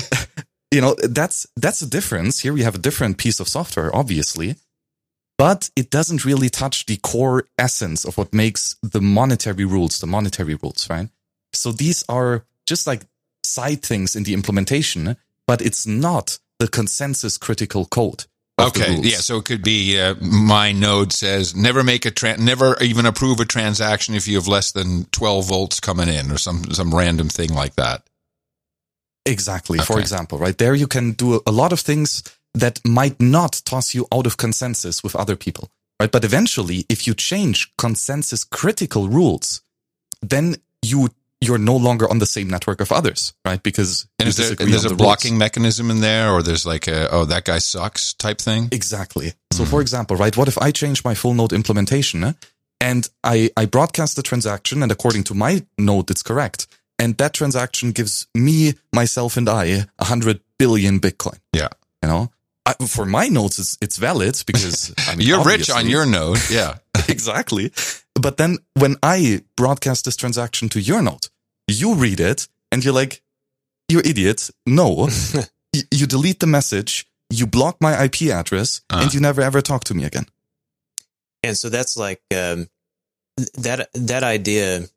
D: That's a difference. Here we have a different piece of software, obviously, but it doesn't really touch the core essence of what makes the monetary rules, right? So these are just like side things in the implementation, but it's not the consensus critical code.
A: Okay, yeah, so it could be my node says never even approve a transaction if you have less than 12 volts coming in, or some random thing like that.
D: Exactly. Okay. For example, right there, you can do a lot of things that might not toss you out of consensus with other people, right? But eventually, if you change consensus critical rules, then you're no longer on the same network of others, right? Because
A: there's a blocking mechanism in there, or there's like that guy sucks type thing.
D: Exactly. So, for example, right, what if I change my full node implementation and I broadcast the transaction, and according to my node, it's correct. And that transaction gives me, myself, and I 100 billion Bitcoin.
A: Yeah.
D: For my nodes, it's valid because
A: you're rich on your node. Yeah.
D: Exactly. But then when I broadcast this transaction to your node, you read it and you're like, you idiot. No. You delete the message, you block my IP address, and you never ever talk to me again.
B: And so that's like that idea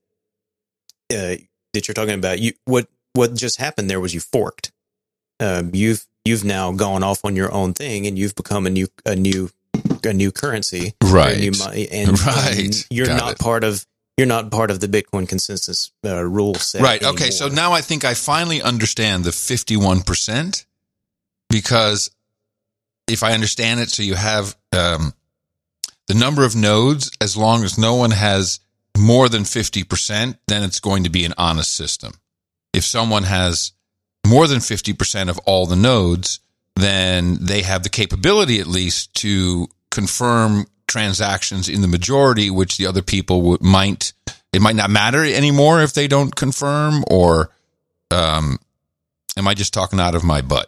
B: that you're talking about. What just happened there was you forked. You've now gone off on your own thing, and you've become a new currency,
A: right?
B: A new money, and you're not part of the Bitcoin consensus rule set,
A: right?
B: Anymore.
A: Okay, so now I think I finally understand the 51%, because if I understand it, so you have the number of nodes. As long as no one has more than 50%, then it's going to be an honest system. If someone has more than 50% of all the nodes, then they have the capability at least to confirm transactions in the majority, which the other people it might not matter anymore if they don't confirm, or am I just talking out of my butt?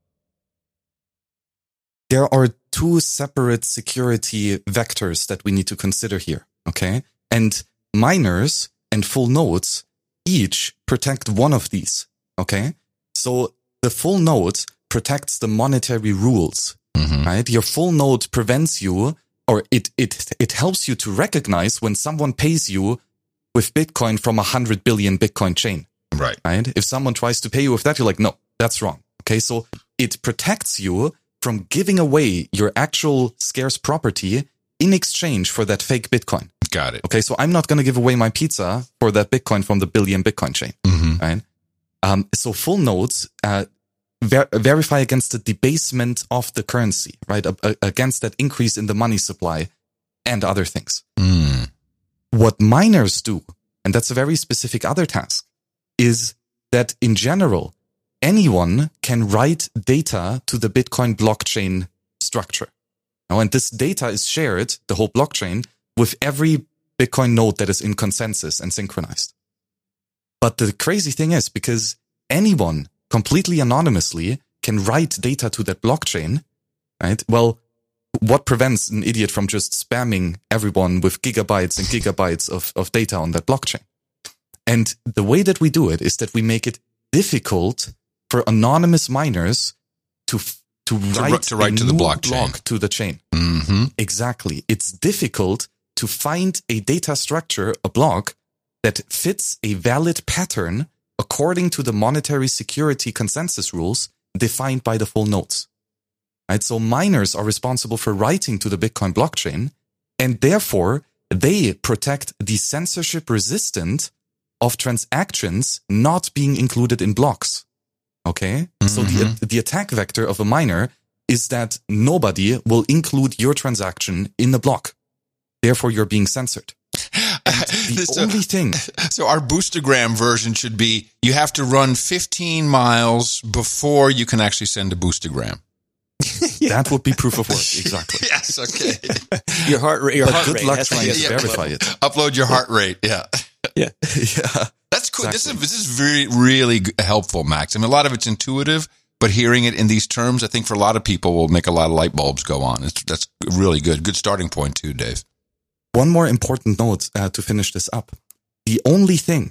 D: There are two separate security vectors that we need to consider here, okay? And miners and full nodes each protect one of these, okay? So the full node protects the monetary rules, right? Your full node prevents you, or it helps you to recognize when someone pays you with Bitcoin from 100 billion Bitcoin chain,
A: right?
D: If someone tries to pay you with that, you're like, no, that's wrong. Okay, so it protects you from giving away your actual scarce property in exchange for that fake Bitcoin.
A: Got it.
D: Okay, so I'm not going to give away my pizza for that Bitcoin from the billion Bitcoin chain, right? So full nodes verify against the debasement of the currency, right? Against that increase in the money supply and other things. What miners do, and that's a very specific other task, is that in general, anyone can write data to the Bitcoin blockchain structure. And this data is shared, the whole blockchain, with every Bitcoin node that is in consensus and synchronized. But the crazy thing is, because anyone completely anonymously can write data to that blockchain, right? Well, what prevents an idiot from just spamming everyone with gigabytes and gigabytes of data on that blockchain? And the way that we do it is that we make it difficult for anonymous miners to write
A: to the blockchain,
D: block to the chain. Exactly. It's difficult to find a data structure, a block, that fits a valid pattern according to the monetary security consensus rules defined by the full nodes. Right? So miners are responsible for writing to the Bitcoin blockchain, and therefore they protect the censorship resistant of transactions not being included in blocks. Okay? So the attack vector of a miner is that nobody will include your transaction in the block. Therefore, you're being censored. And the only thing.
A: So our boostergram version should be, you have to run 15 miles before you can actually send a boostergram.
D: That would be proof of work. Exactly.
A: Yes. Okay.
B: Your heart rate.
D: Good luck trying to verify it.
A: Upload your heart rate. Yeah.
D: Yeah.
A: That's cool.
D: Exactly.
A: This is very, really helpful, Max. I mean, a lot of it's intuitive, but hearing it in these terms, I think for a lot of people will make a lot of light bulbs go on. That's really good. Good starting point too, Dave.
D: One more important note to finish this up. The only thing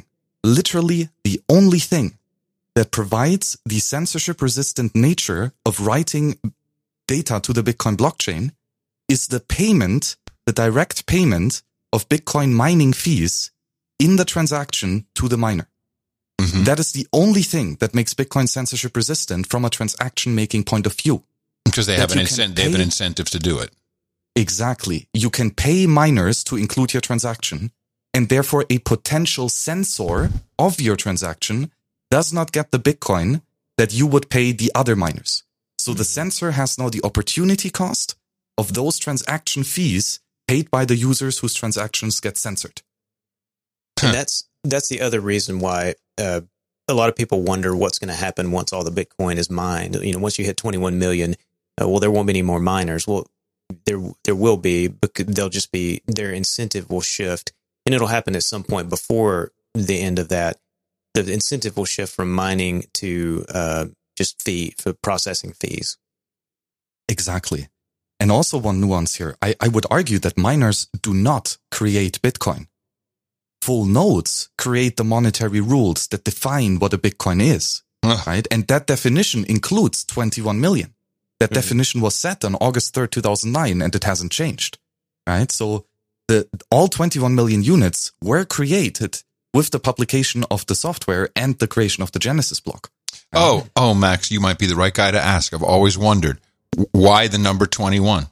D: literally the only thing that provides the censorship-resistant nature of writing data to the Bitcoin blockchain is the direct payment of Bitcoin mining fees in the transaction to the miner. Mm-hmm. That is the only thing that makes Bitcoin censorship resistant from a transaction making point of view.
A: Because they have an incentive to do it.
D: Exactly. You can pay miners to include your transaction, and therefore a potential censor of your transaction does not get the Bitcoin that you would pay the other miners. So the censor has now the opportunity cost of those transaction fees paid by the users whose transactions get censored.
B: And that's the other reason why a lot of people wonder what's going to happen once all the Bitcoin is mined. You know, once you hit 21 million, well, there won't be any more miners. Well, there will be, but they'll just be, their incentive will shift, and it'll happen at some point before the end of that. The incentive will shift from mining to just for processing fees.
D: Exactly. And also one nuance here. I would argue that miners do not create Bitcoin. Full nodes create the monetary rules that define what a Bitcoin is, right? And that definition includes 21 million. That definition was set on August 3rd, 2009, and it hasn't changed, right? So all 21 million units were created with the publication of the software and the creation of the Genesis block.
A: Oh, Max, you might be the right guy to ask. I've always wondered, why the number 21?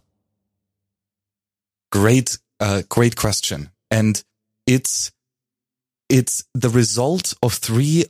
D: Great question. And it's the result of three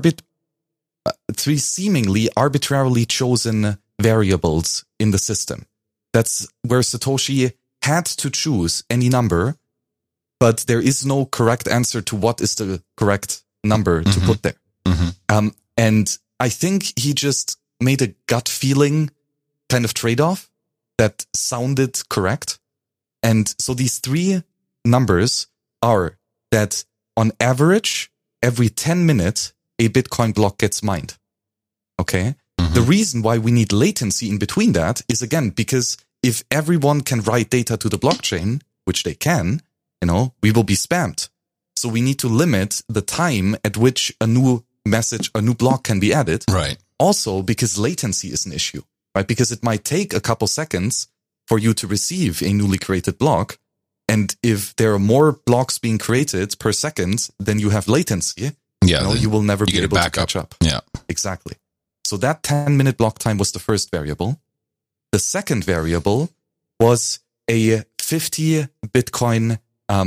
D: seemingly arbitrarily chosen variables in the system. That's where Satoshi had to choose any number, but there is no correct answer to what is the correct number to put there. Mm-hmm. And I think he just made a gut feeling kind of trade-off that sounded correct. And so these three numbers are that on average, every 10 minutes, a Bitcoin block gets mined. Okay. Mm-hmm. The reason why we need latency in between that is, again, because if everyone can write data to the blockchain, which they can, we will be spammed. So we need to limit the time at which a new block can be added.
A: Right.
D: Also, because latency is an issue, right? Because it might take a couple seconds for you to receive a newly created block. And if there are more blocks being created per second, then you have latency. You will never be able to catch up.
A: Yeah,
D: exactly. So that 10-minute block time was the first variable. The second variable was a 50 Bitcoin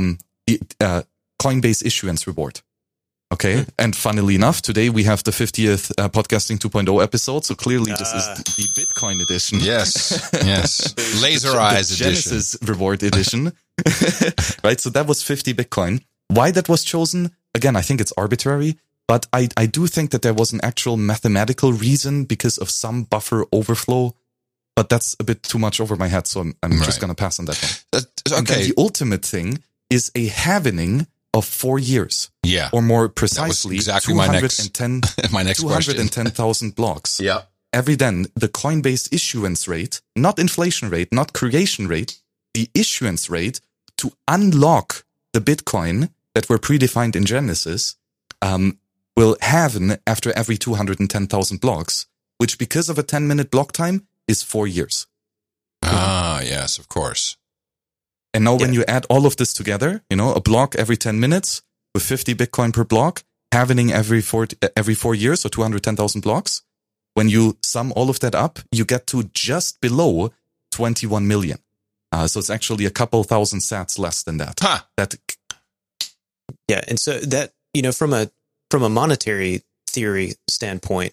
D: Coinbase issuance reward. Okay. And funnily enough, today we have the 50th Podcasting 2.0 episode. So clearly this is the Bitcoin edition.
A: Yes. Laser Eyes edition.
D: Genesis reward edition. Right. So that was 50 Bitcoin. Why that was chosen? Again, I think it's arbitrary, but I do think that there was an actual mathematical reason because of some buffer overflow, but that's a bit too much over my head. So I'm just going to pass on that one.
A: Okay.
D: And then the ultimate thing is a halvening of 4 years.
A: Yeah.
D: Or more precisely,
A: exactly my next question.
D: 210,000 blocks.
A: Yeah.
D: Every then, the Coinbase issuance rate, not inflation rate, not creation rate, the issuance rate to unlock the Bitcoin that were predefined in Genesis, will halve after every 210,000 blocks, which because of a 10-minute block time is 4 years.
A: Yes, of course.
D: And now when you add all of this together, a block every 10 minutes with 50 Bitcoin per block, halving every 4 years, so 210,000 blocks. When you sum all of that up, you get to just below 21 million. So it's actually a couple thousand sats less than that.
A: Huh.
B: Yeah. And so that, from a monetary theory standpoint,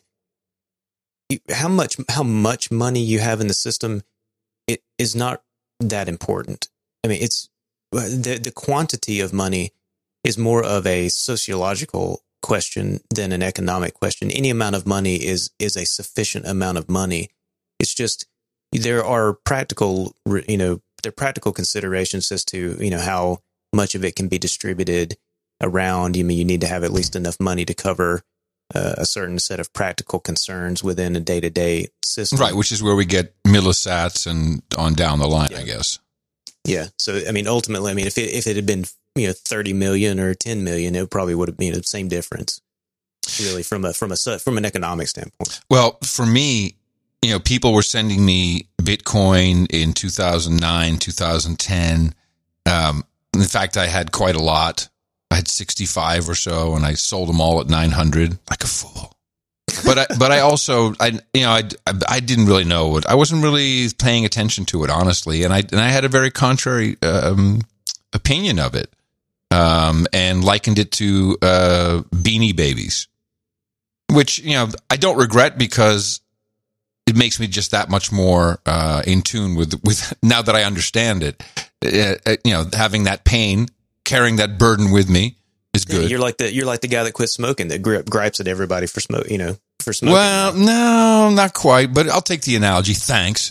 B: how much money you have in the system, it is not that important. I mean, it's the quantity of money is more of a sociological question than an economic question. Any amount of money is a sufficient amount of money. It's just there are practical considerations as to how much of it can be distributed around. You need to have at least enough money to cover a certain set of practical concerns within a day-to-day system.
A: Right, which is where we get millisats and on down the line, I guess.
B: Yeah. So, ultimately, if it had been 30 million or 10 million, it probably would have been the same difference, really, from an economic standpoint.
A: Well, for me, people were sending me Bitcoin in 2009, 2010. In fact, I had quite a lot. I had 65 or so, and I sold them all at 900 like a fool. But I also I didn't really know it. I wasn't really paying attention to it, honestly, and I had a very contrary opinion of it, and likened it to Beanie Babies, which I don't regret because it makes me just that much more in tune with now that I understand it. Having that pain, carrying that burden with me is good.
B: You're like the guy that quit smoking, that gripes at everybody for smoking.
A: Well, no, not quite, but I'll take the analogy. Thanks.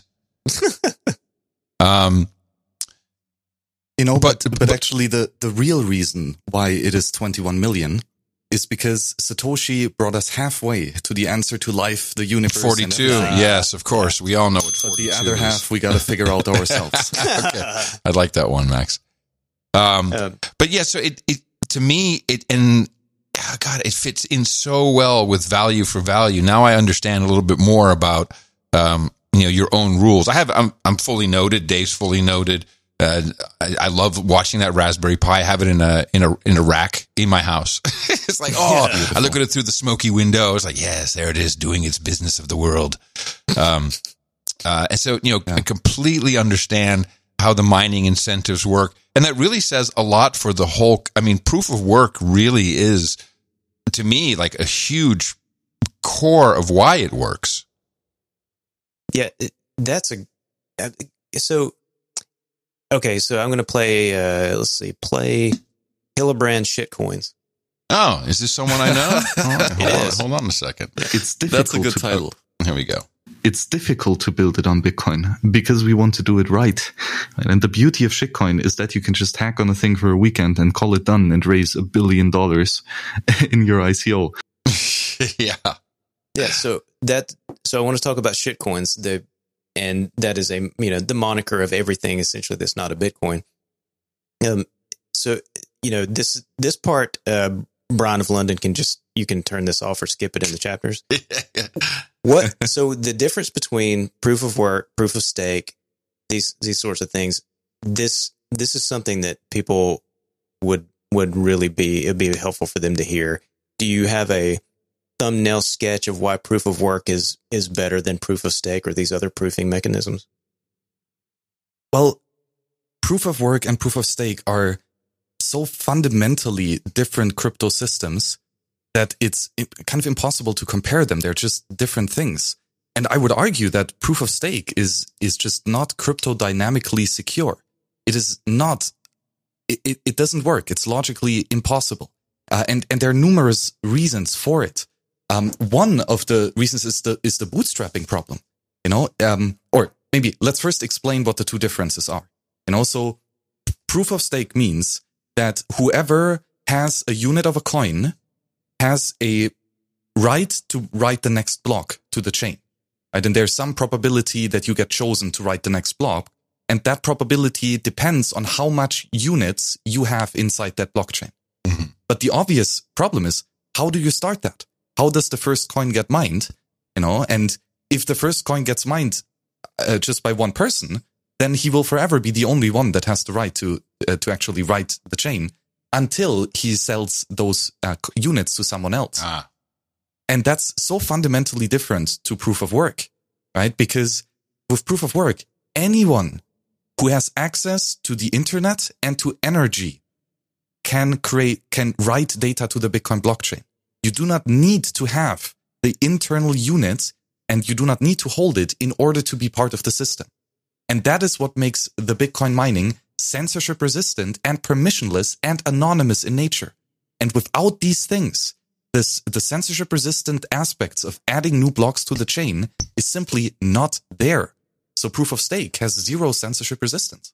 D: But actually the real reason why it is 21 million is because Satoshi brought us halfway to the answer to life, the universe.
A: 42. Yes, of course. We all know what 42
D: is. But the other half we got to figure out ourselves.
A: Okay. I like that one, Max. But yeah, so it to me, it fits in so well with value for value. Now I understand a little bit more about, your own rules. I'm fully noted. Dave's fully noted. I love watching that Raspberry Pi. I have it in a rack in my house. It's like, I look at it through the smoky window. It's like, yes, there it is, doing its business of the world. And so, I completely understand how the mining incentives work. And that really says a lot for the whole, proof of work really is, to me, like a huge core of why it works.
B: Yeah, okay, so I'm going to play, play Hillebrand shitcoins.
A: Oh, is this someone I know? Hold on a second.
D: It's difficult. That's a good title.
A: Here we go.
E: It's difficult to build it on Bitcoin because we want to do it right. And the beauty of shitcoin is that you can just hack on a thing for a weekend and call it done and raise $1 billion in your ICO.
A: Yeah.
B: Yeah. So I want to talk about shitcoins. And that is the moniker of everything essentially that's not a Bitcoin. So this part, Brian of London you can turn this off or skip it in the chapters. So the difference between proof of work, proof of stake, these sorts of things, this is something that people would really it'd be helpful for them to hear. Do you have a thumbnail sketch of why proof of work is better than proof of stake or these other proofing mechanisms?
D: Well, proof of work and proof of stake are so fundamentally different crypto systems that it's kind of impossible to compare them. They're just different things. And I would argue that proof of stake is just not crypto dynamically secure. It is not, it doesn't work. It's logically impossible. And there are numerous reasons for it. One of the reasons is the bootstrapping problem, or maybe let's first explain what the two differences are. So proof of stake means that whoever has a unit of a coin has a right to write the next block to the chain. Right? And there's some probability that you get chosen to write the next block. And that probability depends on how much units you have inside that blockchain. Mm-hmm. But the obvious problem is, how do you start that? How does the first coin get mined? And if the first coin gets mined just by one person, then he will forever be the only one that has the right to actually write the chain until he sells those units to someone else. And that's so fundamentally different to proof of work, right? Because with proof of work, anyone who has access to the internet and to energy can write data to the Bitcoin blockchain. You do not need to have the internal units and you do not need to hold it in order to be part of the system. And that is what makes the Bitcoin mining censorship resistant and permissionless and anonymous in nature. And without these things, the censorship resistant aspects of adding new blocks to the chain is simply not there. So proof of stake has zero censorship resistance.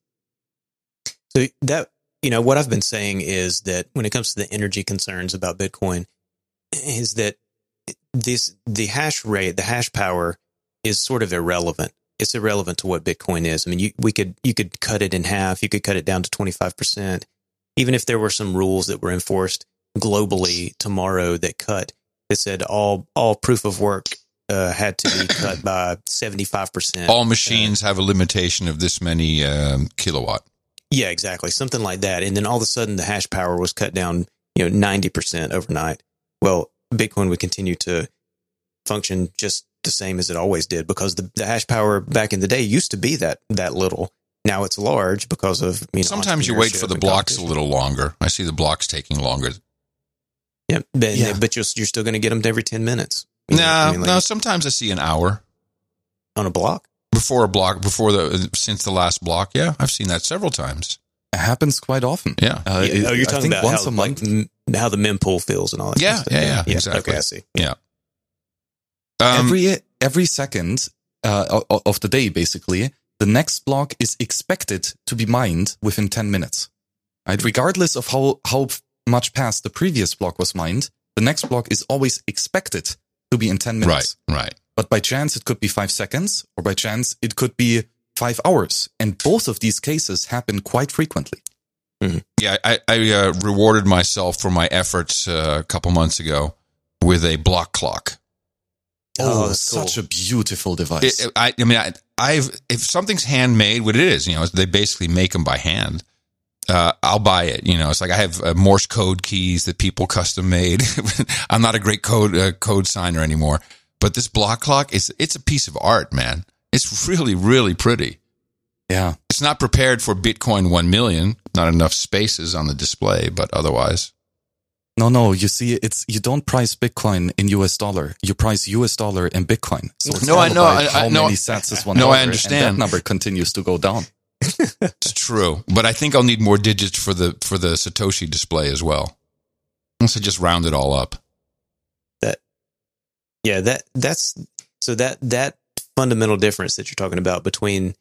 B: So that, what I've been saying is that when it comes to the energy concerns about Bitcoin, is that the hash rate, the hash power is sort of irrelevant. It's irrelevant to what Bitcoin is. I mean, you could cut it in half. You could cut it down to 25%. even if there were some rules that were enforced globally tomorrow that said all proof of work had to be cut by 75%.
A: All machines have a limitation of this many kilowatt.
B: Yeah, exactly. Something like that. And then all of a sudden the hash power was cut down, 90% overnight. Well, Bitcoin would continue to function just the same as it always did, because the hash power back in the day used to be that little. Now it's large because of,
A: sometimes you wait for the blocks a little longer. I see the blocks taking longer.
B: Yeah, but you're still going to get them every 10 minutes.
A: No, sometimes I see an hour
B: on a block.
A: Since the last block. Yeah, I've seen that several times.
D: It happens quite often.
A: Yeah.
B: You're talking about how the mempool feels and all that.
A: Yeah, exactly.
B: Okay, I see.
A: Yeah.
D: Every second of the day, basically, the next block is expected to be mined within 10 minutes. Right? Regardless of how much past the previous block was mined, the next block is always expected to be in 10 minutes.
A: Right.
D: But by chance, it could be 5 seconds, or by chance, it could be 5 hours. And both of these cases happen quite frequently.
A: Mm-hmm. Yeah, I rewarded myself for my efforts a couple months ago with a block clock.
D: Oh, that's such a beautiful device.
A: If something's handmade, what it is, they basically make them by hand. I'll buy it. It's like I have Morse code keys that people custom made. I'm not a great code signer anymore, but this block clock it's a piece of art, man. It's really, really pretty.
D: Yeah.
A: It's not prepared for Bitcoin 1 million, not enough spaces on the display, but otherwise.
D: No, you see, you don't price Bitcoin in US dollar. You price US dollar in Bitcoin. So it's
A: I know.
D: How many sats is $1?
A: No, I understand.
D: And that number continues to go down.
A: It's true, but I think I'll need more digits for the Satoshi display as well. Unless I just round it all up.
B: That's that fundamental difference that you're talking about between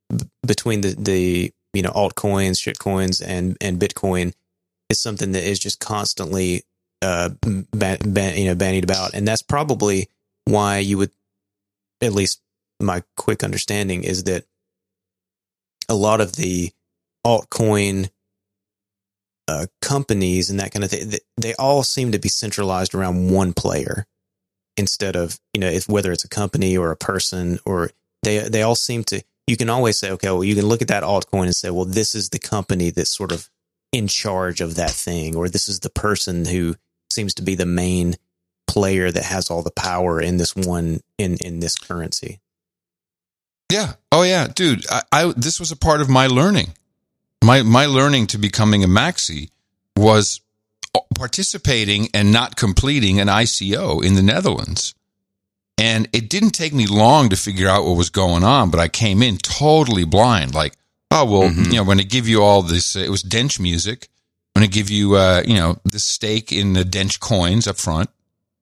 B: the altcoins, shitcoins, and Bitcoin is something that is just constantly bandied about, and that's probably why you would, at least my quick understanding is that a lot of the altcoin companies and that kind of thing, they all seem to be centralized around one player instead of, whether it's a company or a person, or they all seem to, you can always say, okay, well, you can look at that altcoin and say, well, this is the company that's sort of in charge of that thing, or this is the person who seems to be the main player that has all the power in this one, in this currency.
A: Yeah. Oh yeah, dude. This was a part of my learning. My learning to becoming a maxi was participating and not completing an ICO in the Netherlands. And it didn't take me long to figure out what was going on, but I came in totally blind. Like, oh, well, I'm going to give you all this. It was Dench music. I'm going to give you, this stake in the Dench coins up front.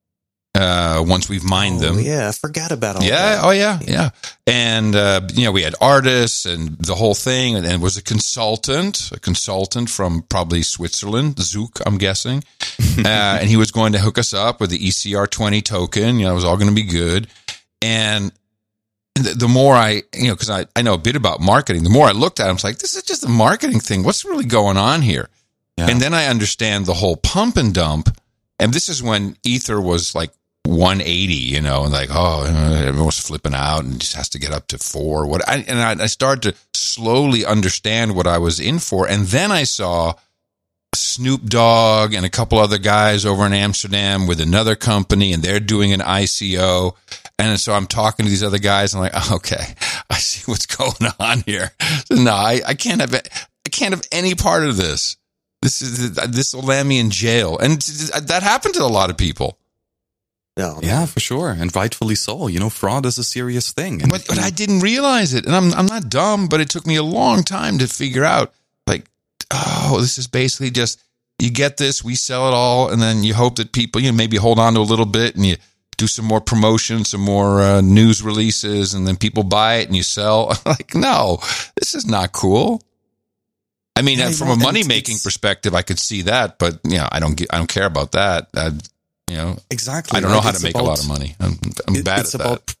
A: Once we've mined them.
B: Yeah, I forgot about all that.
A: Yeah, oh yeah. And, we had artists and the whole thing, and it was a consultant from probably Switzerland, Zook, I'm guessing. And he was going to hook us up with the ECR20 token. It was all going to be good. And the more because I know a bit about marketing, the more I looked at it, I was like, this is just a marketing thing. What's really going on here? Yeah. And then I understand the whole pump and dump. And this is when Ether was like 180, and like, everyone was flipping out and just has to get up to 4. I started to slowly understand what I was in for. And then I saw Snoop Dogg and a couple other guys over in Amsterdam with another company, and they're doing an ICO. And so I'm talking to these other guys, and I'm like, okay, I see what's going on here. No, I can't have any part of this. This will land me in jail. And that happened to a lot of people.
B: No.
D: Yeah, for sure. And rightfully so. Fraud is a serious thing. And
A: but I didn't realize it. And I'm not dumb, but it took me a long time to figure out, like, this is basically just, you get this, we sell it all, and then you hope that people, maybe hold on to a little bit, and you do some more promotion, some more news releases, and then people buy it and you sell. Like, no, this is not cool. I mean, from a money-making perspective, I could see that, but I don't care about that.
D: Exactly.
A: I don't know how to make a lot of money. I'm bad at that.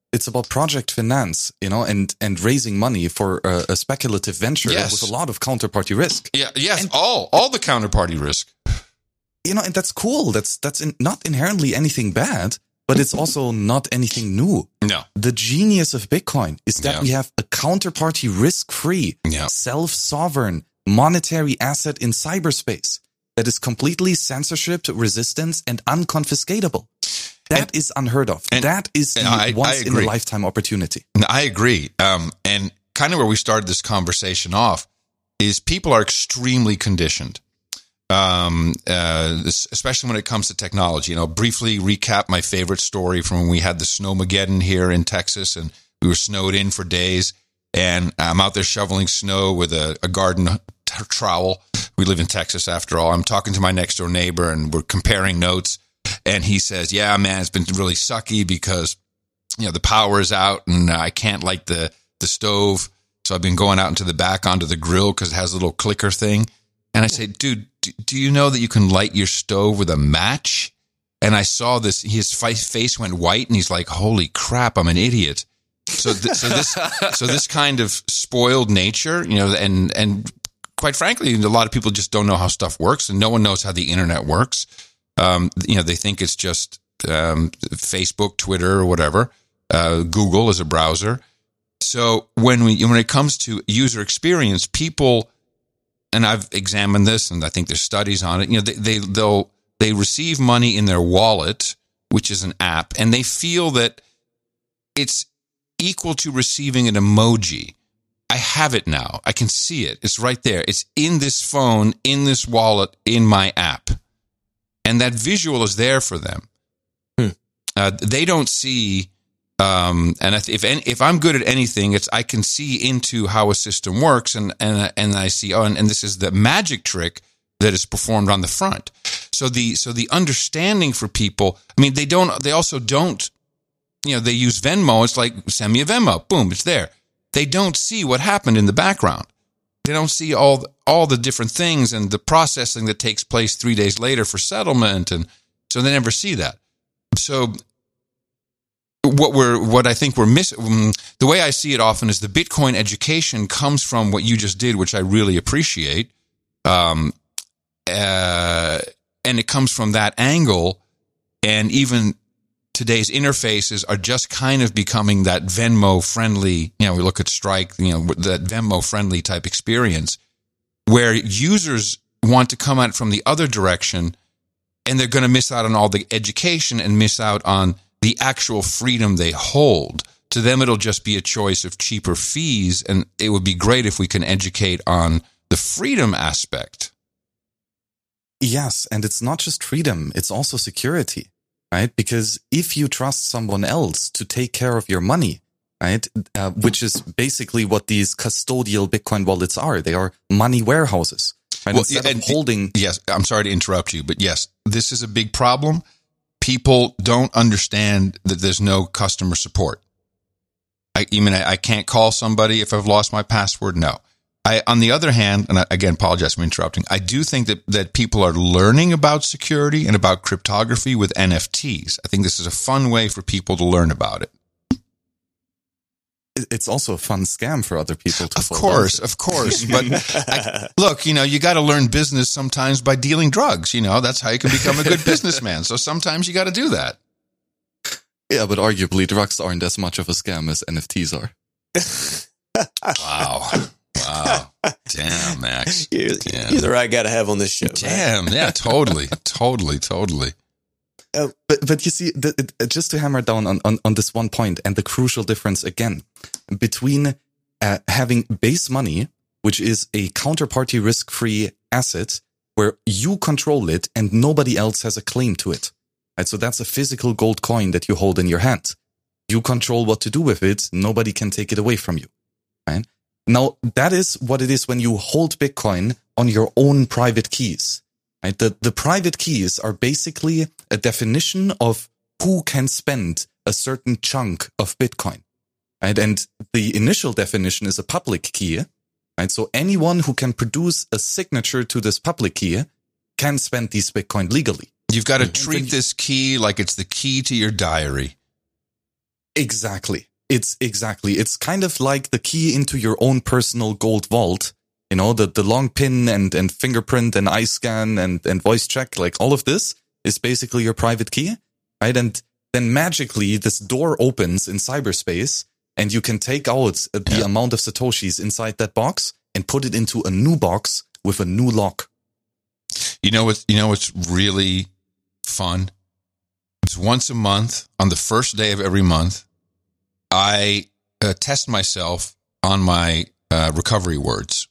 D: It's about project finance, and raising money for a speculative venture with a lot of counterparty risk.
A: Yeah, yes, and all the counterparty risk.
D: And that's cool. That's not inherently anything bad, but it's also not anything new.
A: No.
D: The genius of Bitcoin is that we have a counterparty risk-free, self-sovereign monetary asset in cyberspace that is completely censorship resistant and unconfiscatable. That is unheard of. That is a once-in-a-lifetime opportunity.
A: I agree. And kind of where we started this conversation off is people are extremely conditioned, especially when it comes to technology. Briefly recap my favorite story from when we had the Snowmageddon here in Texas, and we were snowed in for days. And I'm out there shoveling snow with a garden trowel. We live in Texas, after all. I'm talking to my next-door neighbor, and we're comparing notes. And he says, yeah, man, it's been really sucky because, the power is out and I can't light the stove. So I've been going out into the back onto the grill because it has a little clicker thing. And I say, dude, do you know that you can light your stove with a match? And I saw this, his face went white and he's like, holy crap, I'm an idiot. So this kind of spoiled nature, and quite frankly, a lot of people just don't know how stuff works, and no one knows how the internet works. They think it's just Facebook, Twitter, or whatever. Google is a browser. So when it comes to user experience, people, and I've examined this, and I think there's studies on it. They receive money in their wallet, which is an app, and they feel that it's equal to receiving an emoji. I have it now. I can see it. It's right there. It's in this phone, in this wallet, in my app. And that visual is there for them. They don't see, and if I'm good at anything, I can see into how a system works, and I see, and this is the magic trick that is performed on the front. So the understanding for people, they also don't, they use Venmo. It's like, send me a Venmo, boom, it's there. They don't see what happened in the background. They don't see all the different things and the processing that takes place 3 days later for settlement, and so they never see that. So what I think we're missing, the way I see it often is the Bitcoin education comes from what you just did, which I really appreciate, and it comes from that angle, and even today's interfaces are just kind of becoming that Venmo-friendly, we look at Strike, that Venmo-friendly type experience where users want to come at it from the other direction, and they're going to miss out on all the education and miss out on the actual freedom they hold. To them, it'll just be a choice of cheaper fees, and it would be great if we can educate on the freedom aspect.
D: Yes, and it's not just freedom, it's also security. Right? Because if you trust someone else to take care of your money, right? Which is basically what these custodial Bitcoin wallets are. They are money warehouses. Right?
A: Well, yes, I'm sorry to interrupt you, but yes, this is a big problem. People don't understand that there's no customer support. I can't call somebody if I've lost my password. No. On the other hand, and again, apologize for interrupting, I do think that people are learning about security and about cryptography with NFTs. I think this is a fun way for people to learn about it.
D: It's also a fun scam for other people to
A: fall into. Of course. But look, you got to learn business sometimes by dealing drugs. That's how you can become a good businessman. So sometimes you got to do that.
D: Yeah, but arguably drugs aren't as much of a scam as NFTs are.
A: Wow. Damn, Max.
B: You're the right guy to have on this show.
A: Damn, right? Yeah, totally.
D: But you see, just to hammer down on this one point, and the crucial difference again between having base money, which is a counterparty risk-free asset where you control it and nobody else has a claim to it. Right? So that's a physical gold coin that you hold in your hand. You control what to do with it. Nobody can take it away from you. Right? Now, that is what it is when you hold Bitcoin on your own private keys. Right? The private keys are basically a definition of who can spend a certain chunk of Bitcoin. Right? And the initial definition is a public key. Right? So anyone who can produce a signature to this public key can spend these Bitcoin legally.
A: You've got to treat this key like it's the key to your diary.
D: Exactly. It's kind of like the key into your own personal gold vault. You know, the long pin and fingerprint and eye scan and voice check, like all of this is basically your private key, right? And then magically this door opens in cyberspace and you can take out the amount of Satoshis inside that box and put it into a new box with a new lock.
A: You know what's really fun? It's once a month on the first day of every month. I test myself on my recovery words.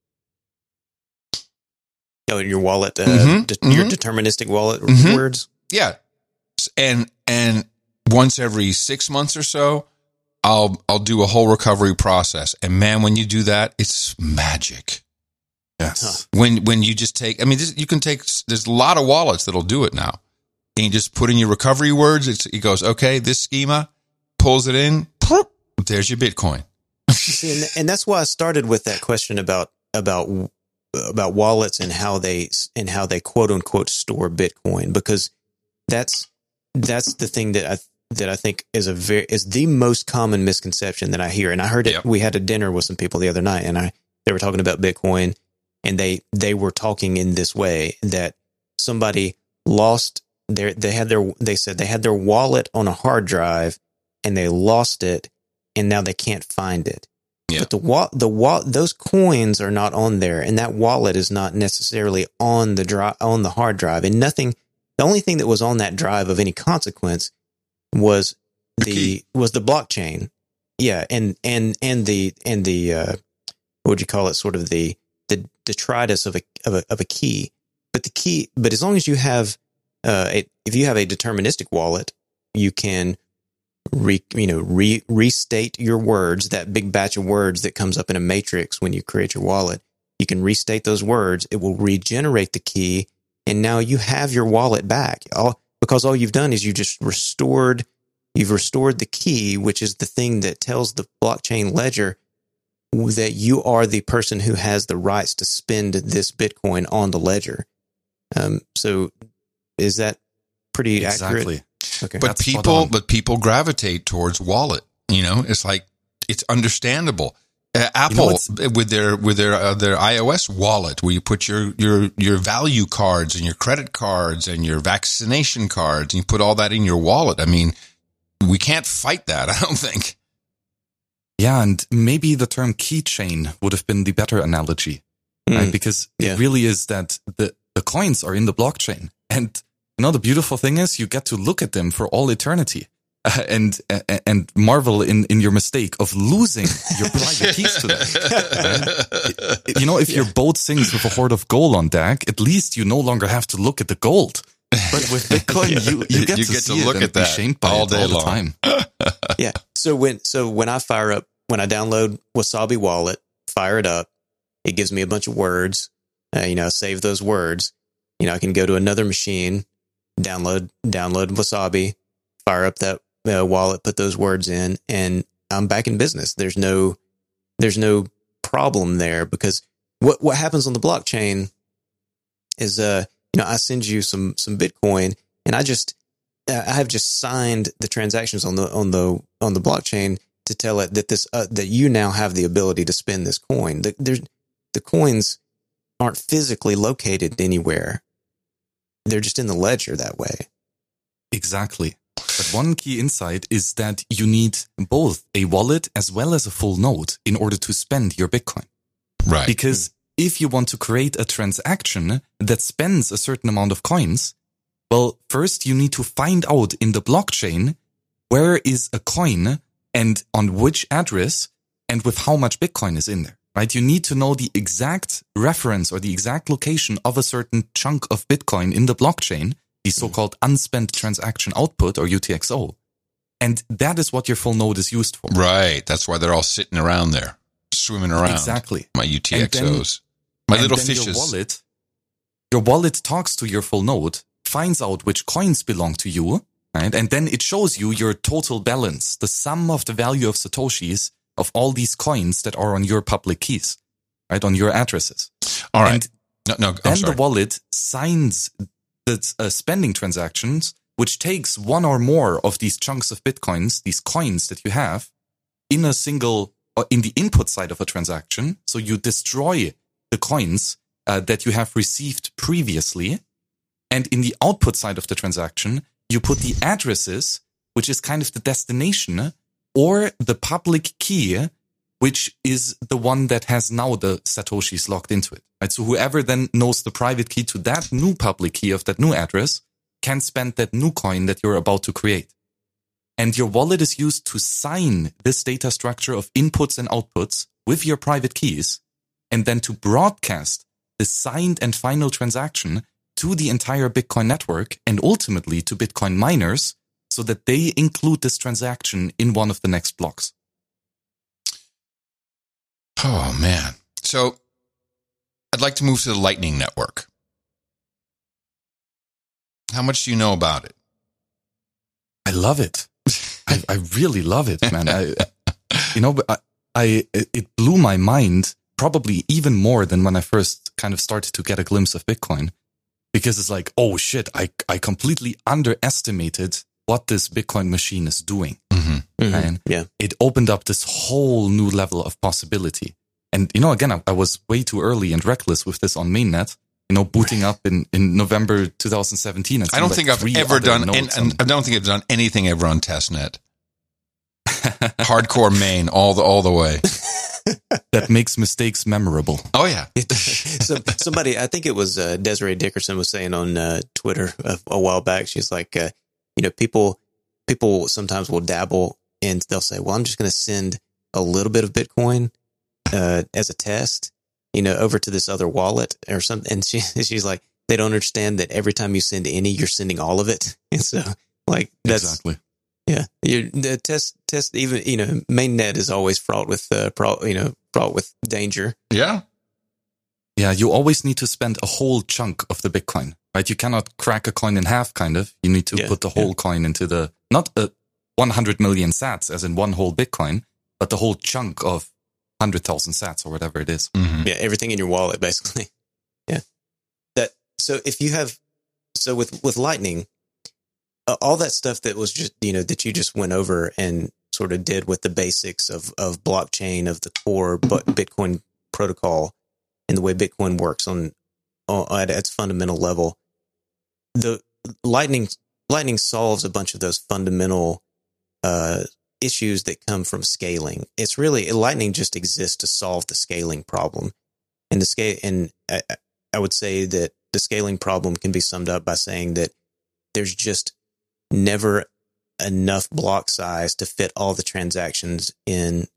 B: Oh, in your wallet, your deterministic wallet words.
A: Yeah, and once every 6 months or so, I'll do a whole recovery process. And man, when you do that, it's magic.
D: Yes.
A: Huh. When you just take, I mean, you can take. There's a lot of wallets that'll do it now. And you just put in your recovery words. It goes, okay, this schema pulls it in. There's your Bitcoin.
B: And that's why I started with that question about wallets and how they quote unquote store Bitcoin, because that's the thing that I think is the most common misconception that I hear. And I heard it. Yep. We had a dinner with some people the other night, and they were talking about Bitcoin, and they were talking in this way that somebody lost they said they had their wallet on a hard drive and they lost it, and now they can't find it. Yeah. But those coins are not on there, and that wallet is not necessarily on the hard drive. And the only thing that was on that drive of any consequence was the blockchain. Yeah, and the what would you call it? Sort of the detritus of a key. But as long as you have if you have a deterministic wallet, you can restate your words, that big batch of words that comes up in a matrix when you create your wallet. You can restate those words. It will regenerate the key, and now you have your wallet back. Because all you've done is you've restored the key, which is the thing that tells the blockchain ledger that you are the person who has the rights to spend this Bitcoin on the ledger. So is that pretty accurate? Okay.
A: But people gravitate towards wallet. You know, it's like, it's understandable. Apple with their iOS wallet, where you put your value cards and your credit cards and your vaccination cards, and you put all that in your wallet. I mean, we can't fight that, I don't think.
D: Yeah, and maybe the term keychain would have been the better analogy, right? Because it really is that the coins are in the blockchain, and the beautiful thing is you get to look at them for all eternity. And marvel in your mistake of losing your private keys to them. Right? If your boat sinks with a hoard of gold on deck, at least you no longer have to look at the gold. But with Bitcoin, you get to look at that shamed by all day long. The time.
B: Yeah. So when I download Wasabi Wallet, fire it up, it gives me a bunch of words. Save those words. I can go to another machine, download Wasabi, fire up that wallet, put those words in, and I'm back in business. There's no problem there, because what happens on the blockchain is I send you some Bitcoin, and I have just signed the transactions on the blockchain to tell it that that you now have the ability to spend this coin. The coins aren't physically located anywhere. They're just in the ledger that way.
D: Exactly. But one key insight is that you need both a wallet as well as a full node in order to spend your Bitcoin.
A: Right.
D: Because if you want to create a transaction that spends a certain amount of coins, well, first you need to find out in the blockchain where is a coin and on which address and with how much Bitcoin is in there, right? You need to know the exact reference or the exact location of a certain chunk of Bitcoin in the blockchain, the so-called unspent transaction output, or UTXO. And that is what your full node is used for.
A: Right. That's why they're all sitting around there, swimming around.
D: Exactly.
A: My UTXOs. My little fishes.
D: Your wallet talks to your full node, finds out which coins belong to you, right? And then it shows you your total balance, the sum of the value of Satoshis of all these coins that are on your public keys, right? On your addresses.
A: All right.
D: And then the wallet signs the spending transactions which takes one or more of these chunks of Bitcoins, these coins that you have, in a single, or in the input side of a transaction. So you destroy the coins that you have received previously. And in the output side of the transaction, you put the addresses, which is kind of the destination, or the public key, which is the one that has now the Satoshis locked into it. Right? So whoever then knows the private key to that new public key of that new address can spend that new coin that you're about to create. And your wallet is used to sign this data structure of inputs and outputs with your private keys, and then to broadcast the signed and final transaction to the entire Bitcoin network and ultimately to Bitcoin miners so that they include this transaction in one of the next blocks.
A: Oh, man. So I'd like to move to the Lightning Network. How much do you know about it?
D: I love it. I really love it, man. It blew my mind probably even more than when I first kind of started to get a glimpse of Bitcoin, because it's like, oh shit, I completely underestimated what this Bitcoin machine is doing.
B: Mm-hmm.
D: And it opened up this whole new level of possibility. And, again, I was way too early and reckless with this on mainnet, booting up in November 2017.
A: I don't think I've ever done, I don't think I've done anything ever on testnet. Hardcore main all the way.
D: That makes mistakes memorable.
A: Oh yeah.
B: So somebody, I think it was Desiree Dickerson, was saying on Twitter a while back. She's like, people sometimes will dabble and they'll say, "Well, I'm just going to send a little bit of Bitcoin as a test, over to this other wallet or something." And she's like, they don't understand that every time you send any, you're sending all of it. And so, like, that's
D: exactly.
B: Yeah, the test. Even mainnet is always fraught with danger.
A: Yeah,
D: You always need to spend a whole chunk of the Bitcoin, right? You cannot crack a coin in half. Kind of, you need to put the whole coin into not 100 million sats, as in one whole Bitcoin, but the whole chunk of 100,000 sats or whatever it is.
B: Mm-hmm. Yeah, everything in your wallet, basically. Yeah. So if you have, with Lightning. All that stuff that was just, that you just went over and sort of did with the basics of blockchain, of the core Bitcoin protocol and the way Bitcoin works at its fundamental level. The Lightning solves a bunch of those fundamental issues that come from scaling. It's really, Lightning just exists to solve the scaling problem. And I would say that the scaling problem can be summed up by saying that there's just never enough block size to fit all the transactions into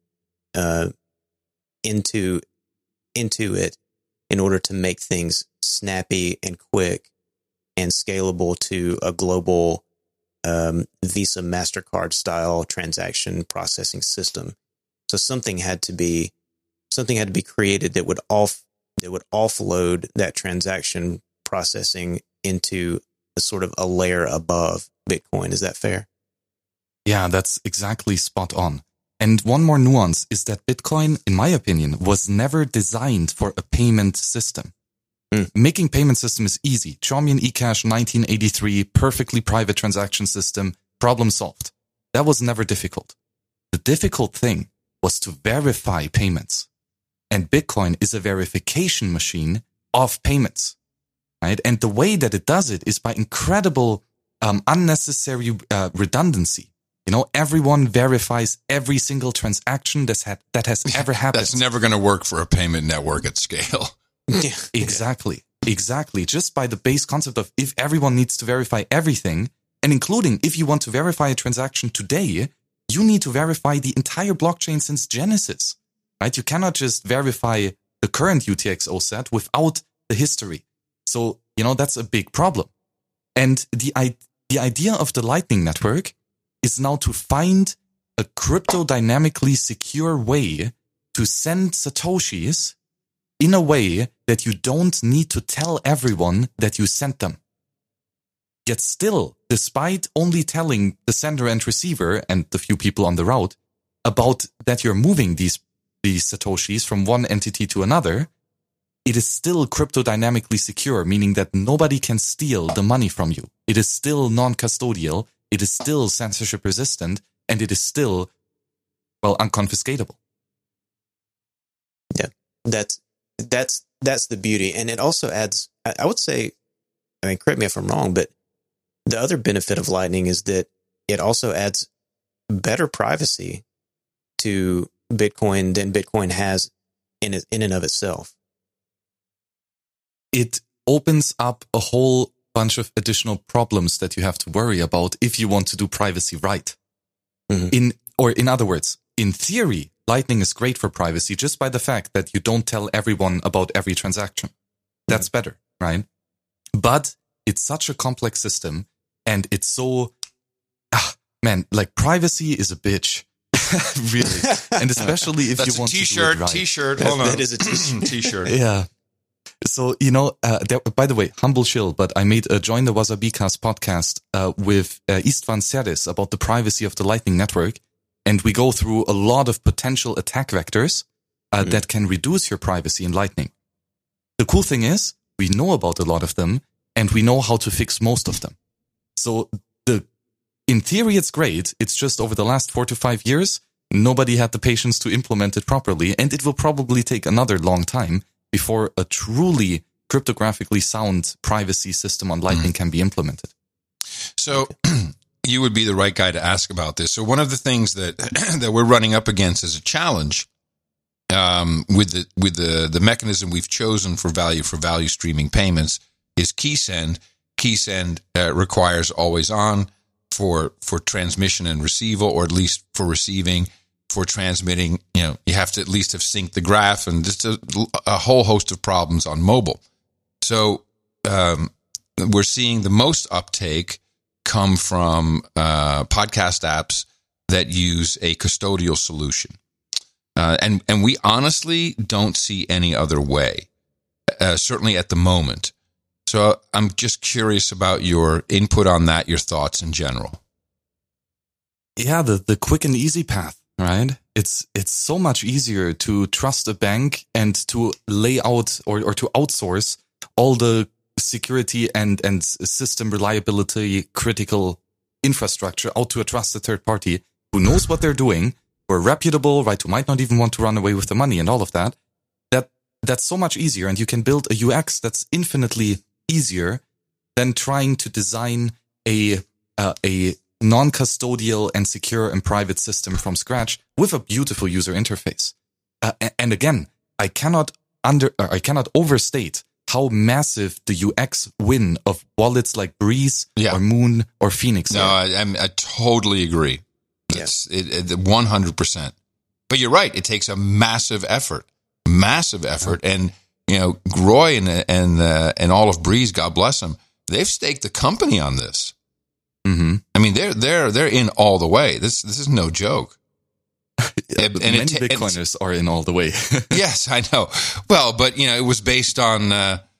B: it in order to make things snappy and quick and scalable to a global Visa MasterCard style transaction processing system. So something had to be created that would offload that transaction processing into sort of a layer above Bitcoin. Is that fair?
D: Yeah, that's exactly spot on. And one more nuance is that Bitcoin, in my opinion, was never designed for a payment system. Making payment system is easy. Chaumian eCash 1983, perfectly private transaction system, problem solved. That was never difficult. The difficult thing was to verify payments. And Bitcoin is a verification machine of payments. Right? And the way that it does it is by incredible unnecessary redundancy. Everyone verifies every single transaction that has ever happened.
A: That's never going to work for a payment network at scale.
D: Exactly. Just by the base concept of if everyone needs to verify everything, and including if you want to verify a transaction today, you need to verify the entire blockchain since Genesis. Right? You cannot just verify the current UTXO set without the history. So, that's a big problem. And the idea of the Lightning Network is now to find a crypto-dynamically secure way to send Satoshis in a way that you don't need to tell everyone that you sent them. Yet still, despite only telling the sender and receiver and the few people on the route about that you're moving these Satoshis from one entity to another, it is still crypto-dynamically secure, meaning that nobody can steal the money from you. It is still non-custodial. It is still censorship resistant, and it is still, well, unconfiscatable.
B: Yeah, that's the beauty. And it also adds, I would say, I mean, correct me if I'm wrong, but the other benefit of Lightning is that it also adds better privacy to Bitcoin than Bitcoin has in and of itself.
D: It opens up a whole bunch of additional problems that you have to worry about if you want to do privacy right. Mm-hmm. In other words, in theory, Lightning is great for privacy just by the fact that you don't tell everyone about every transaction. That's better, right? But it's such a complex system, and it's so, like privacy is a bitch. Really. And especially if you want to do it right.
A: T-shirt. Hold on.
B: That is a
A: T-shirt.
D: Yeah. So, by the way, humble shill, but I made a Join the Wasabicast podcast with Istvan Seres about the privacy of the Lightning Network. And we go through a lot of potential attack vectors that can reduce your privacy in Lightning. The cool thing is, we know about a lot of them, and we know how to fix most of them. So in theory, it's great. It's just over the last 4 to 5 years, nobody had the patience to implement it properly, and it will probably take another long time before a truly cryptographically sound privacy system on Lightning can be implemented.
A: So you would be the right guy to ask about this. So one of the things that that we're running up against as a challenge with the mechanism we've chosen for value streaming payments is KeySend. KeySend requires always on for transmission and receival, or at least for receiving. For transmitting, you have to at least have synced the graph, and just a whole host of problems on mobile. So we're seeing the most uptake come from podcast apps that use a custodial solution. And we honestly don't see any other way, certainly at the moment. So I'm just curious about your input on that, your thoughts in general.
D: Yeah, the quick and easy path. Right? It's so much easier to trust a bank and to lay out or to outsource all the security and system reliability critical infrastructure out to a trusted third party who knows what they're doing, who are reputable, right? Who might not even want to run away with the money and all of that. That's so much easier, and you can build a UX that's infinitely easier than trying to design a non-custodial and secure and private system from scratch with a beautiful user interface. And again, I cannot overstate how massive the UX win of wallets like Breeze or Moon or Phoenix are.
A: No, I totally agree. It's 100%. But you're right. It takes a massive effort. And, Groy and all of Breeze, God bless them, they've staked the company on this. Mm-hmm. I mean, they're in all the way. This is no joke.
D: Many Bitcoiners are in all the way.
A: Yes, I know. Well, but it was based on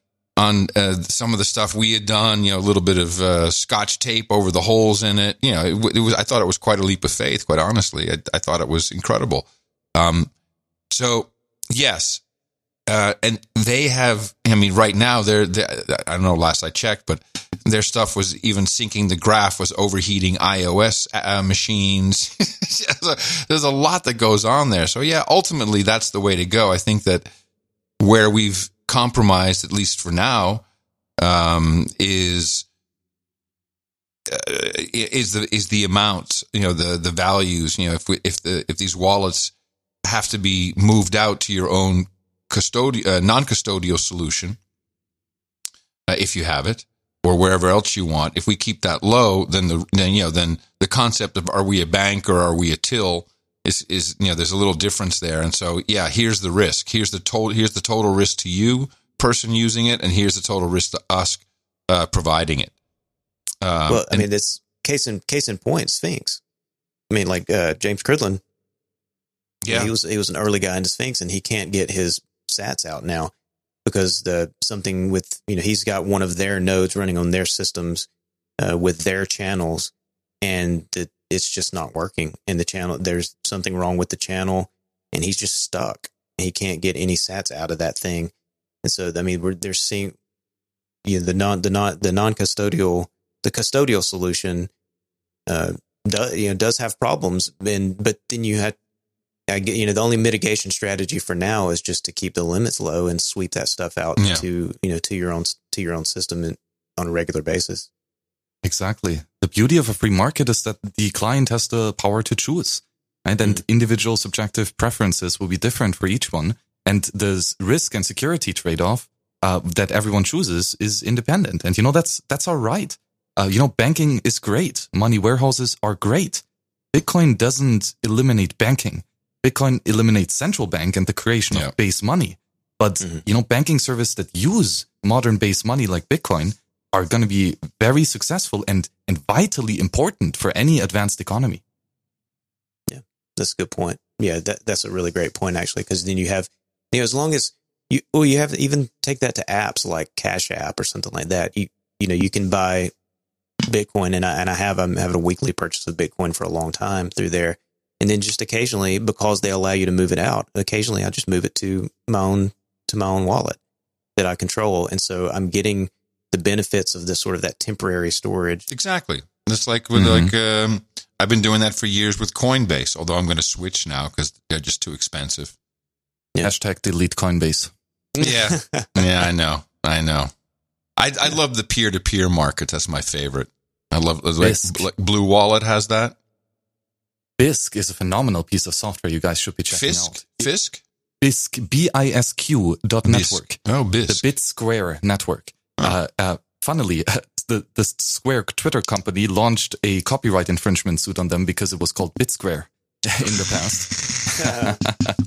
A: some of the stuff we had done. A little bit of Scotch tape over the holes in it. It was. I thought it was quite a leap of faith. Quite honestly, I thought it was incredible. So yes. And they have, right now, they're, I don't know, last I checked, but their stuff was even syncing the graph, was overheating iOS machines. There's a lot that goes on there. So, yeah, ultimately, that's the way to go. I think that where we've compromised, at least for now, is the amount, the values. If these wallets have to be moved out to your own non-custodial solution, if you have it, or wherever else you want. If we keep that low, then the concept of are we a bank or are we a till is there's a little difference there. And so here's the risk. Here's the total risk to you, person using it, and here's the total risk to us providing it.
B: This case in point, Sphinx. James Cridland. Yeah, he was an early guy into Sphinx, and he can't get his sats out now because something with he's got one of their nodes running on their systems with their channels, and it's just not working. And the channel, there's something wrong with the channel, and he's just stuck. He can't get any sats out of that thing. And so they're seeing the non-custodial custodial solution does have problems, but then you had, the only mitigation strategy for now is just to keep the limits low and sweep that stuff out to your own system on a regular basis.
D: Exactly. The beauty of a free market is that the client has the power to choose, right? And individual subjective preferences will be different for each one. And the risk and security trade-off that everyone chooses is independent. And, that's all right. Banking is great. Money warehouses are great. Bitcoin doesn't eliminate banking. Bitcoin eliminates central bank and the creation of base money. But, banking services that use modern base money like Bitcoin are going to be very successful and vitally important for any advanced economy.
B: Yeah, that's a good point. Yeah, that's a really great point, actually, because then you have, as long as you have to even take that to apps like Cash App or something like that. You can buy Bitcoin, and I'm having a weekly purchase of Bitcoin for a long time through there. And then just occasionally, because they allow you to move it out, occasionally I just move it to my own wallet that I control. And so I'm getting the benefits of this sort of that temporary storage.
A: Exactly. It's like with I've been doing that for years with Coinbase, although I'm going to switch now because they're just too expensive.
D: Yeah. Hashtag delete Coinbase.
A: Yeah. Yeah, I know. I love the peer-to-peer market. That's my favorite. I love like Blue Wallet has that.
D: Bisq is a phenomenal piece of software you guys should be checking out.
A: Bisq?
D: Bisq, BISQ.network.
A: Oh, Bisq.
D: The BitSquare network. Funnily, the Square Twitter company launched a copyright infringement suit on them because it was called BitSquare in the past.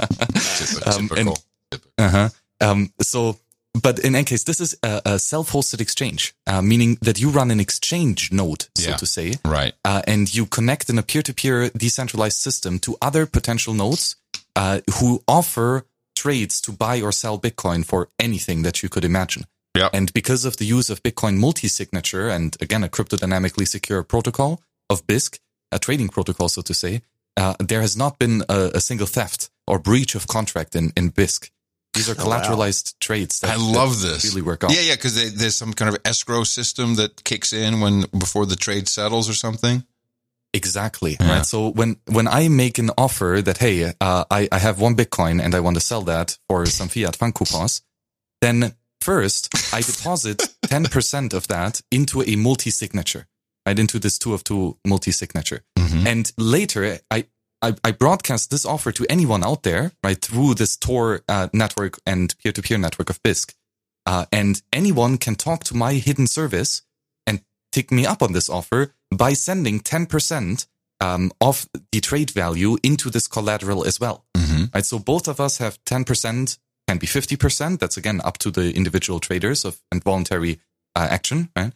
A: Typical.
D: But in any case, this is a self-hosted exchange, meaning that you run an exchange node, so to say.
A: Right.
D: And you connect in a peer-to-peer decentralized system to other potential nodes who offer trades to buy or sell Bitcoin for anything that you could imagine.
A: Yeah.
D: And because of the use of Bitcoin multi-signature and, again, a cryptodynamically secure protocol of Bisq, a trading protocol, so to say, there has not been a single theft or breach of contract in Bisq. These are collateralized trades that,
A: I love this.
D: Really work out.
A: Yeah, because there's some kind of escrow system that kicks in before the trade settles or something.
D: Exactly. Yeah. Right. So when I make an offer that, hey, I have one Bitcoin and I want to sell that for some fiat fund coupons, then first I deposit 10% of that into a multi-signature, right? Into this 2 of 2 multi-signature. Mm-hmm. And later I broadcast this offer to anyone out there, right, through this Tor network and peer-to-peer network of Bisq. And anyone can talk to my hidden service and take me up on this offer by sending 10% of the trade value into this collateral as well. Mm-hmm. Right, so both of us have 10%, can be 50%. That's, again, up to the individual traders and voluntary action. Right?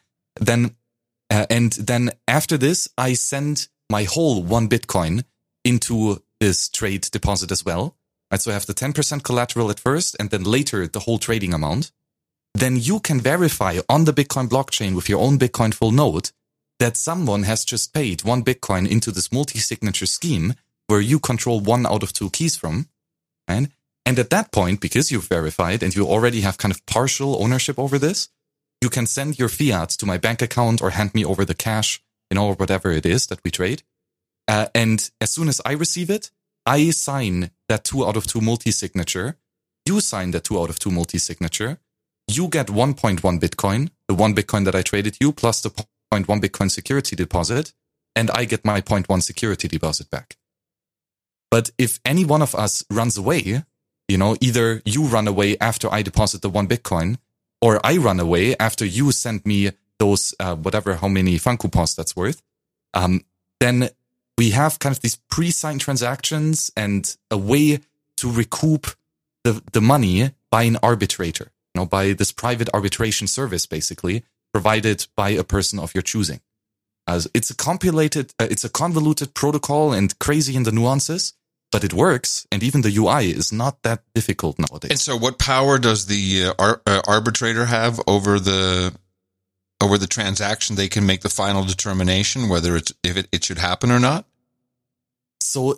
D: And then after this, I send my whole 1 Bitcoin into this trade deposit as well. Right, so I have the 10% collateral at first, and then later the whole trading amount. Then you can verify on the Bitcoin blockchain with your own Bitcoin full node that someone has just paid 1 Bitcoin into this multi-signature scheme where you control 1 out of 2 keys from. Right? And at that point, because you've verified and you already have kind of partial ownership over this, you can send your fiat to my bank account or hand me over the cash, or whatever it is that we trade. And as soon as I receive it, I sign that 2 out of 2 multi-signature. You sign that 2 out of 2 multi-signature. You get 1.1 Bitcoin, the 1 Bitcoin that I traded you, plus the 0.1 Bitcoin security deposit, and I get my 0.1 security deposit back. But if any one of us runs away, either you run away after I deposit the 1 Bitcoin, or I run away after you send me those, how many fund coupons that's worth, then we have kind of these pre-signed transactions and a way to recoup the money by an arbitrator, by this private arbitration service, basically, provided by a person of your choosing. It's a convoluted protocol and crazy in the nuances, but it works, and even the UI is not that difficult nowadays.
A: And so what power does the arbitrator have over the transaction? They can make the final determination whether it should happen or not?
D: So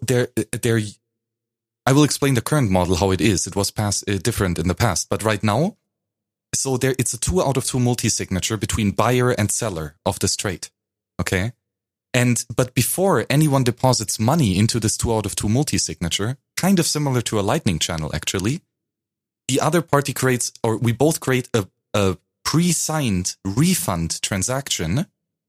D: I will explain the current model, how it is. It was different in the past, but right now, So it's a 2 out of 2 multi-signature between buyer and seller of this trade. Okay. But before anyone deposits money into this 2 out of 2 multi-signature, kind of similar to a Lightning channel, actually, the other party creates, or we both create a pre-signed refund transaction.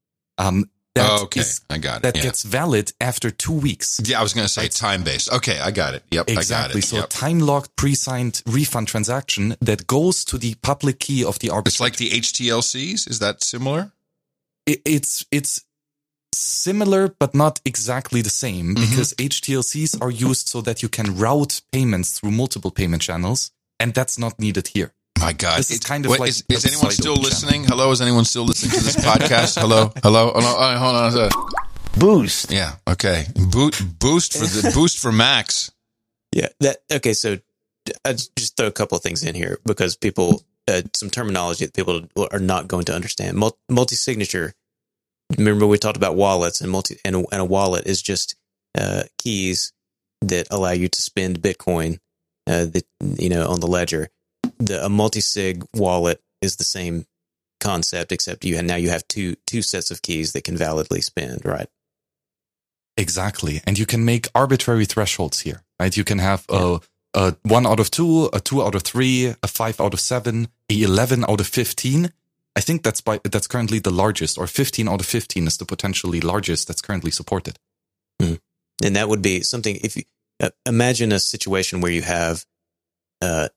A: I got it.
D: That gets valid after 2 weeks.
A: Yeah, I was going to say time-based. Okay, I got it. Yep,
D: exactly.
A: I got it.
D: So
A: yep.
D: time-locked, pre-signed refund transaction that goes to the public key of the arbitrator.
A: It's like the HTLCs? Is that similar?
D: It's similar, but not exactly the same, because HTLCs are used so that you can route payments through multiple payment channels, and that's not needed here.
A: My God.
D: This is kind of like...
A: Is anyone still listening? Channel. Hello? Is anyone still listening to this podcast? Hello? Hold on.
F: Boost.
A: Yeah. Okay. Boost for Max.
B: Yeah. Okay. So I just throw a couple of things in here because people, some terminology that people are not going to understand. Multi-signature. Remember we talked about wallets and a wallet is just keys that allow you to spend Bitcoin, on the ledger. A multi-sig wallet is the same concept, except you have two sets of keys that can validly spend, right?
D: Exactly. And you can make arbitrary thresholds here, right? You can have a 1 out of 2, a 2 out of 3, a 5 out of 7, a 11 out of 15. I think that's currently the largest, or 15 out of 15 is the potentially largest that's currently supported.
B: And that would be something, if you imagine a situation where you have a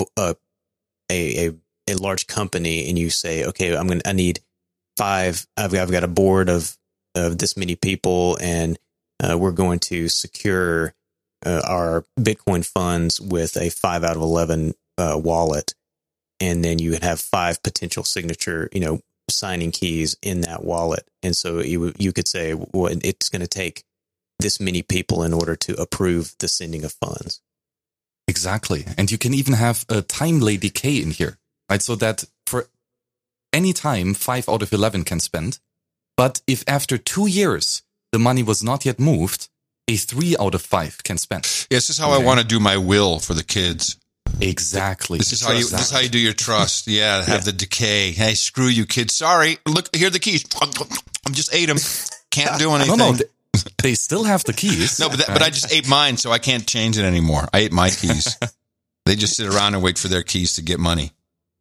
B: large company and you say, okay, I need 5. I've got a board of this many people, and we're going to secure our Bitcoin funds with a 5 out of 11 wallet, and then you would have 5 potential signature, signing keys in that wallet, and so you could say, well, it's going to take this many people in order to approve the sending of funds.
D: Exactly. And you can even have a time-delay decay in here, right? So that for any time, 5 out of 11 can spend. But if after 2 years, the money was not yet moved, a 3 out of 5 can spend.
A: Yeah, this is how I want to do my will for the kids.
D: Exactly.
A: This is how you do your trust. Yeah, have the decay. Hey, screw you, kids. Sorry. Look, here are the keys. I just ate them. Can't do anything.
D: No. They still have the keys.
A: No, but I just ate mine, so I can't change it anymore. I ate my keys. They just sit around and wait for their keys to get money.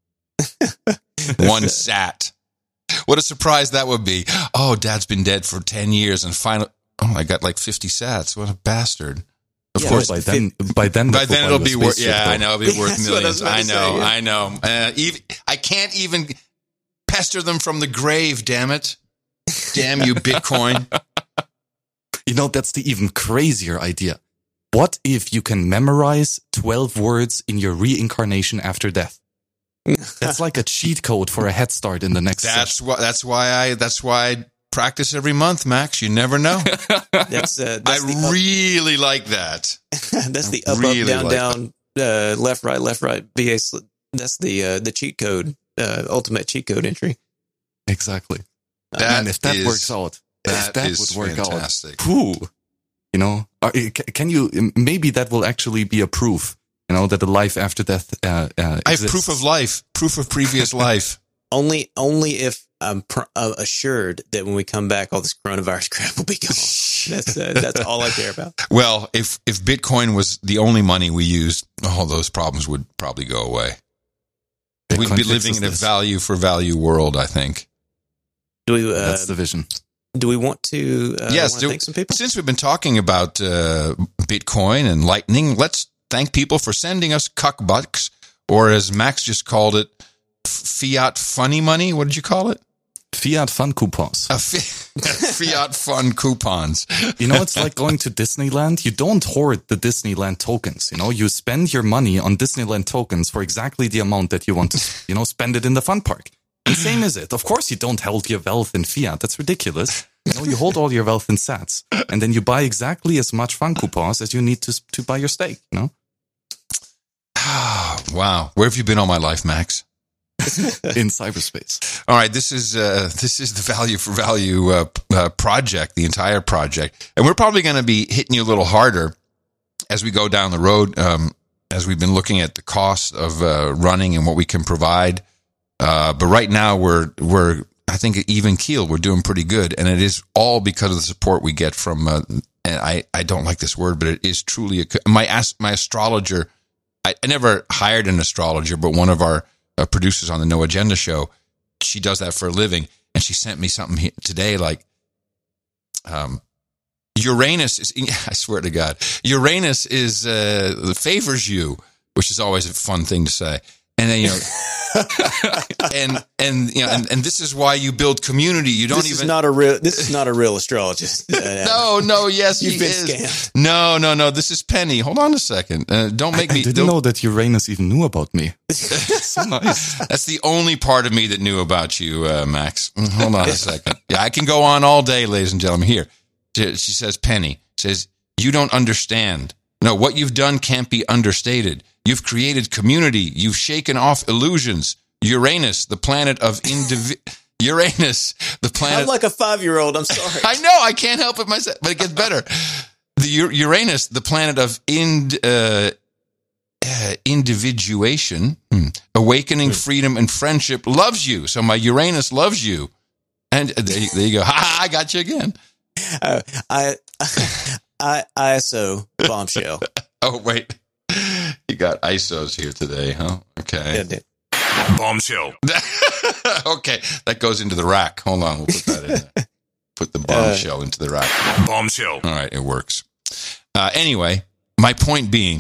A: 1 sat. What a surprise that would be. Oh, Dad's been dead for 10 years, and finally, I got like 50 sats. What a bastard. Of course.
D: By then
A: it'll be worth. Yeah, I know it'll be worth millions.
B: I
A: know. I can't even pester them from the grave. Damn it! Damn you, Bitcoin.
D: That's the even crazier idea. What if you can memorize 12 words in your reincarnation after death? That's like a cheat code for a head start in the next session.
A: That's why I practice every month, Max. You never know. I really like that.
B: That's the up, down, left, right. That's the cheat code, ultimate cheat code entry.
D: Exactly. If that works out. That would work
A: fantastic.
D: Out. Can you? Maybe that will actually be a proof. That the life after death.
A: I have proof of life, proof of previous life.
B: Only if I'm assured that when we come back, all this coronavirus crap will be gone. That's all I care about.
A: Well, if Bitcoin was the only money we used, all those problems would probably go away. We'd be living in a value for value world, I think.
D: That's the vision.
B: Do we want to thank some people?
A: Since we've been talking about Bitcoin and Lightning, let's thank people for sending us cuckbucks, or as Max just called it, fiat funny money. What did you call it?
D: Fiat fun coupons.
A: Fiat fun coupons.
D: It's like going to Disneyland. You don't hoard the Disneyland tokens. You spend your money on Disneyland tokens for exactly the amount that you want to, spend it in the fun park. And same is it. Of course, you don't hold your wealth in fiat. That's ridiculous. You hold all your wealth in sats, and then you buy exactly as much fun coupons as you need to buy your steak.
A: Wow. Where have you been all my life, Max?
D: In cyberspace.
A: All right. This is the value for value project, the entire project, and we're probably going to be hitting you a little harder as we go down the road. as we've been looking at the cost of running and what we can provide. But right now we're I think even keel. We're doing pretty good, and it is all because of the support we get from. And I don't like this word, but it is truly my astrologer. I never hired an astrologer, but one of our producers on the No Agenda show, she does that for a living, and she sent me something today like, Uranus is. I swear to God, Uranus is favors you, which is always a fun thing to say. And then, and this is why you build community. You don't
B: This is not a real astrologist.
A: No, yes,
B: You've
A: he
B: been
A: is.
B: scammed.
A: No. This is Penny. Hold on a second. Don't make me.
D: I didn't know that Uranus even knew about me. So nice.
A: That's the only part of me that knew about you, Max. Hold on a second. Yeah, I can go on all day, ladies and gentlemen. Here, she says, Penny says, you don't understand. No, what you've done can't be understated. You've created community. You've shaken off illusions. Uranus, the planet of Uranus, the planet.
B: I'm like a 5-year-old. I'm sorry.
A: I know. I can't help it myself, but it gets better. The Uranus, the planet of individuation, awakening, freedom, and friendship, loves you. So my Uranus loves you. And there you go. I got you again.
B: ISO bombshell.
A: Oh, wait. You got ISOs here today, huh? Okay.
B: Yeah,
F: bombshell.
A: Okay. That goes into the rack. Hold on. We'll put that in there. Put the bombshell into the rack.
F: Bombshell.
A: All right. It works. Anyway, my point being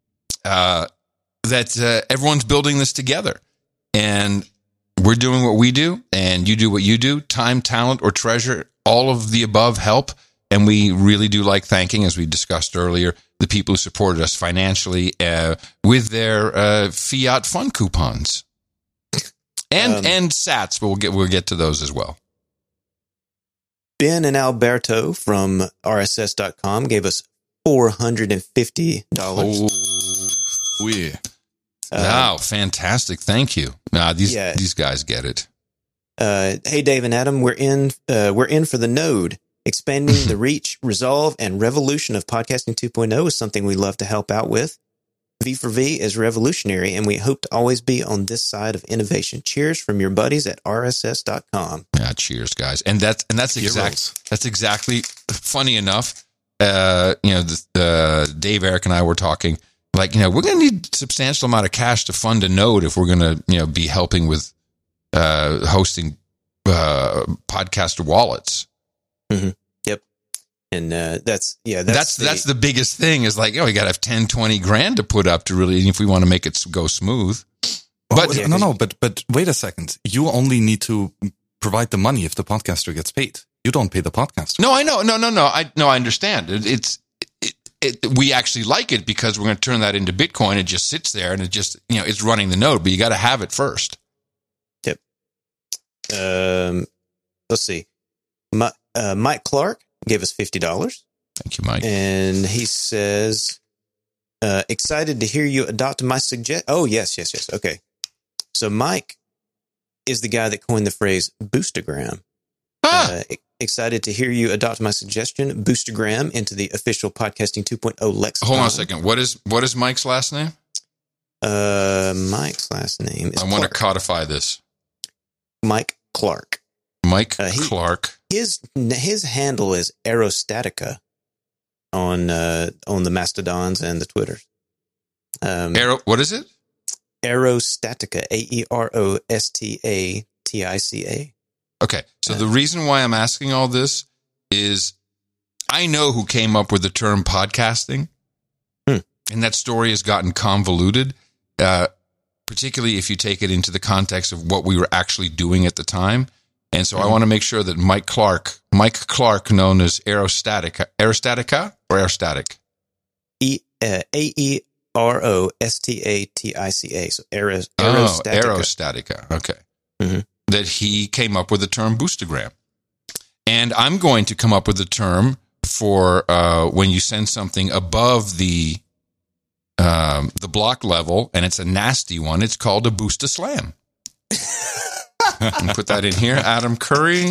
A: that everyone's building this together. And we're doing what we do, and you do what you do. Time, talent, or treasure, all of the above help. And we really do like thanking, as we discussed earlier, the people who supported us financially with their fiat fund coupons and sats. But we'll get to those as well.
B: Ben and Alberto from RSS.com gave us $450.
D: Oh, yeah.
A: Wow, fantastic! Thank you. These guys get it.
B: Hey, Dave and Adam, we're in for the node. Expanding the reach, resolve, and revolution of Podcasting 2.0 is something we love to help out with. V for V is revolutionary, and we hope to always be on this side of innovation. Cheers from your buddies at RSS.com.
A: Yeah, cheers, guys. And that's exactly funny enough. Dave, Eric, and I were talking. Like, we're going to need a substantial amount of cash to fund a node if we're going to, be helping with hosting podcaster wallets.
B: Mm-hmm. Yep. And that's
A: the biggest thing is like, we got to have 10, 20 grand to put up to really, if we want to make it go smooth.
D: But but wait a second. You only need to provide the money if the podcaster gets paid. You don't pay the podcaster.
A: No, I know. No. I understand. We actually like it because we're going to turn that into Bitcoin. It just sits there and it just, it's running the node, but you got to have it first.
B: Yep. Let's see. Mike Clark gave us $50.
A: Thank you, Mike.
B: And he says, excited to hear you adopt my suggestion. Oh, yes. Okay. So Mike is the guy that coined the phrase Boostagram. Excited to hear you adopt my suggestion, Boostagram, into the official Podcasting 2.0 lexicon.
A: Hold on a second. What is Mike's last name?
B: Mike's last name is
A: I want to codify this.
B: Mike Clark.
A: Mike Clark.
B: His handle is Aerostatica on the Mastodons and the Twitters.
A: What is it?
B: Aerostatica. AEROSTATICA.
A: Okay, so the reason why I'm asking all this is I know who came up with the term podcasting, and that story has gotten convoluted, particularly if you take it into the context of what we were actually doing at the time. And so I want to make sure that Mike Clark, known as Aerostatica or Aerostatic?
B: AEROSTATICA. So Aerostatica.
A: Aerostatica. Okay. Mm-hmm. That he came up with the term Boostagram. And I'm going to come up with a term for when you send something above the block level, and it's a nasty one, it's called a Boosta Slam. Put that in here. Adam Curry.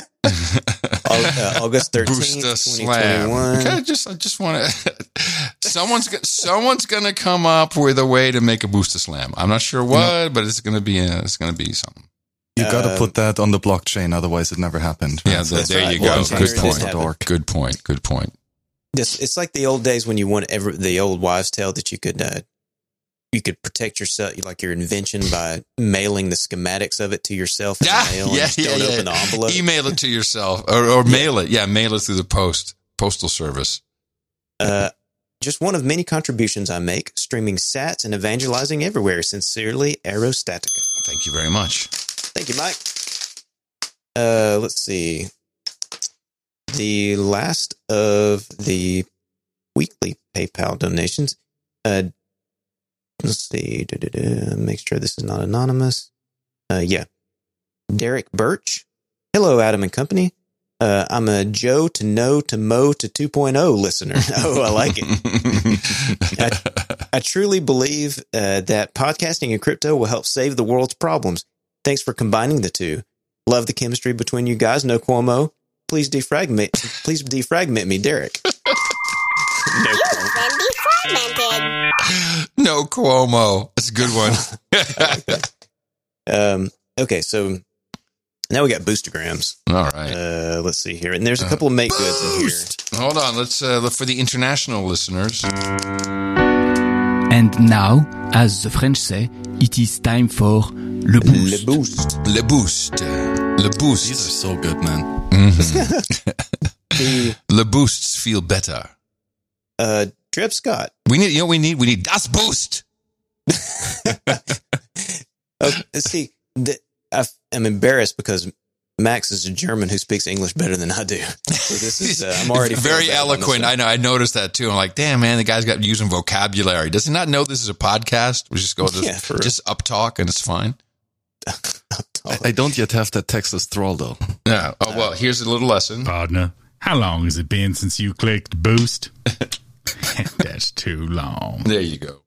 B: August 13th, 2021.
A: Okay, I just want to someone's gonna come up with a way to make a Booster Slam. I'm not sure what, but it's gonna be something.
D: You got to put that on the blockchain, otherwise it never happened.
A: Yeah, there you go. Good point.
B: It's like the old days when you want the old wives' tale that you could protect yourself, like your invention, by mailing the schematics of it to yourself in the mail. Don't open the envelope.
A: Email it to yourself or mail it. Yeah, mail it through the postal service.
B: Just one of many contributions I make, streaming sats and evangelizing everywhere. Sincerely, Aerostatica.
A: Thank you very much.
B: Thank you, Mike. Let's see. The last of the weekly PayPal donations. Let's see. Make sure this is not anonymous. Derek Birch. Hello, Adam and company. I'm a Joe to No to Mo to 2.0 listener. Oh, I like it. I truly believe that podcasting and crypto will help save the world's problems. Thanks for combining the two. Love the chemistry between you guys. No Cuomo. Please defragment me, Derek.
F: You've been defragmented.
A: No Cuomo. That's a good
B: one. Okay, so now we got Boostergrams.
A: All right.
B: Let's see here. And there's a couple of make goods in here.
A: Hold on. Let's look for the international listeners.
G: And now, as the French say, it is time for Le Boost.
A: Le Boost.
D: These are so good, man.
A: Mm-hmm. Le Boosts feel better.
B: Treb Scott.
A: We need Das Boost.
B: See, I'm embarrassed because Max is a German who speaks English better than I do. So this is I'm already
A: very eloquent. I know. I noticed that too. I'm like, damn, man, the guy's got using vocabulary. Does he not know this is a podcast? We just go just up talk and it's fine.
D: I don't yet have that Texas drawl though.
A: Yeah. Oh well, here's a little lesson.
H: Partner, how long has it been since you clicked boost? That's too long.
A: There you go.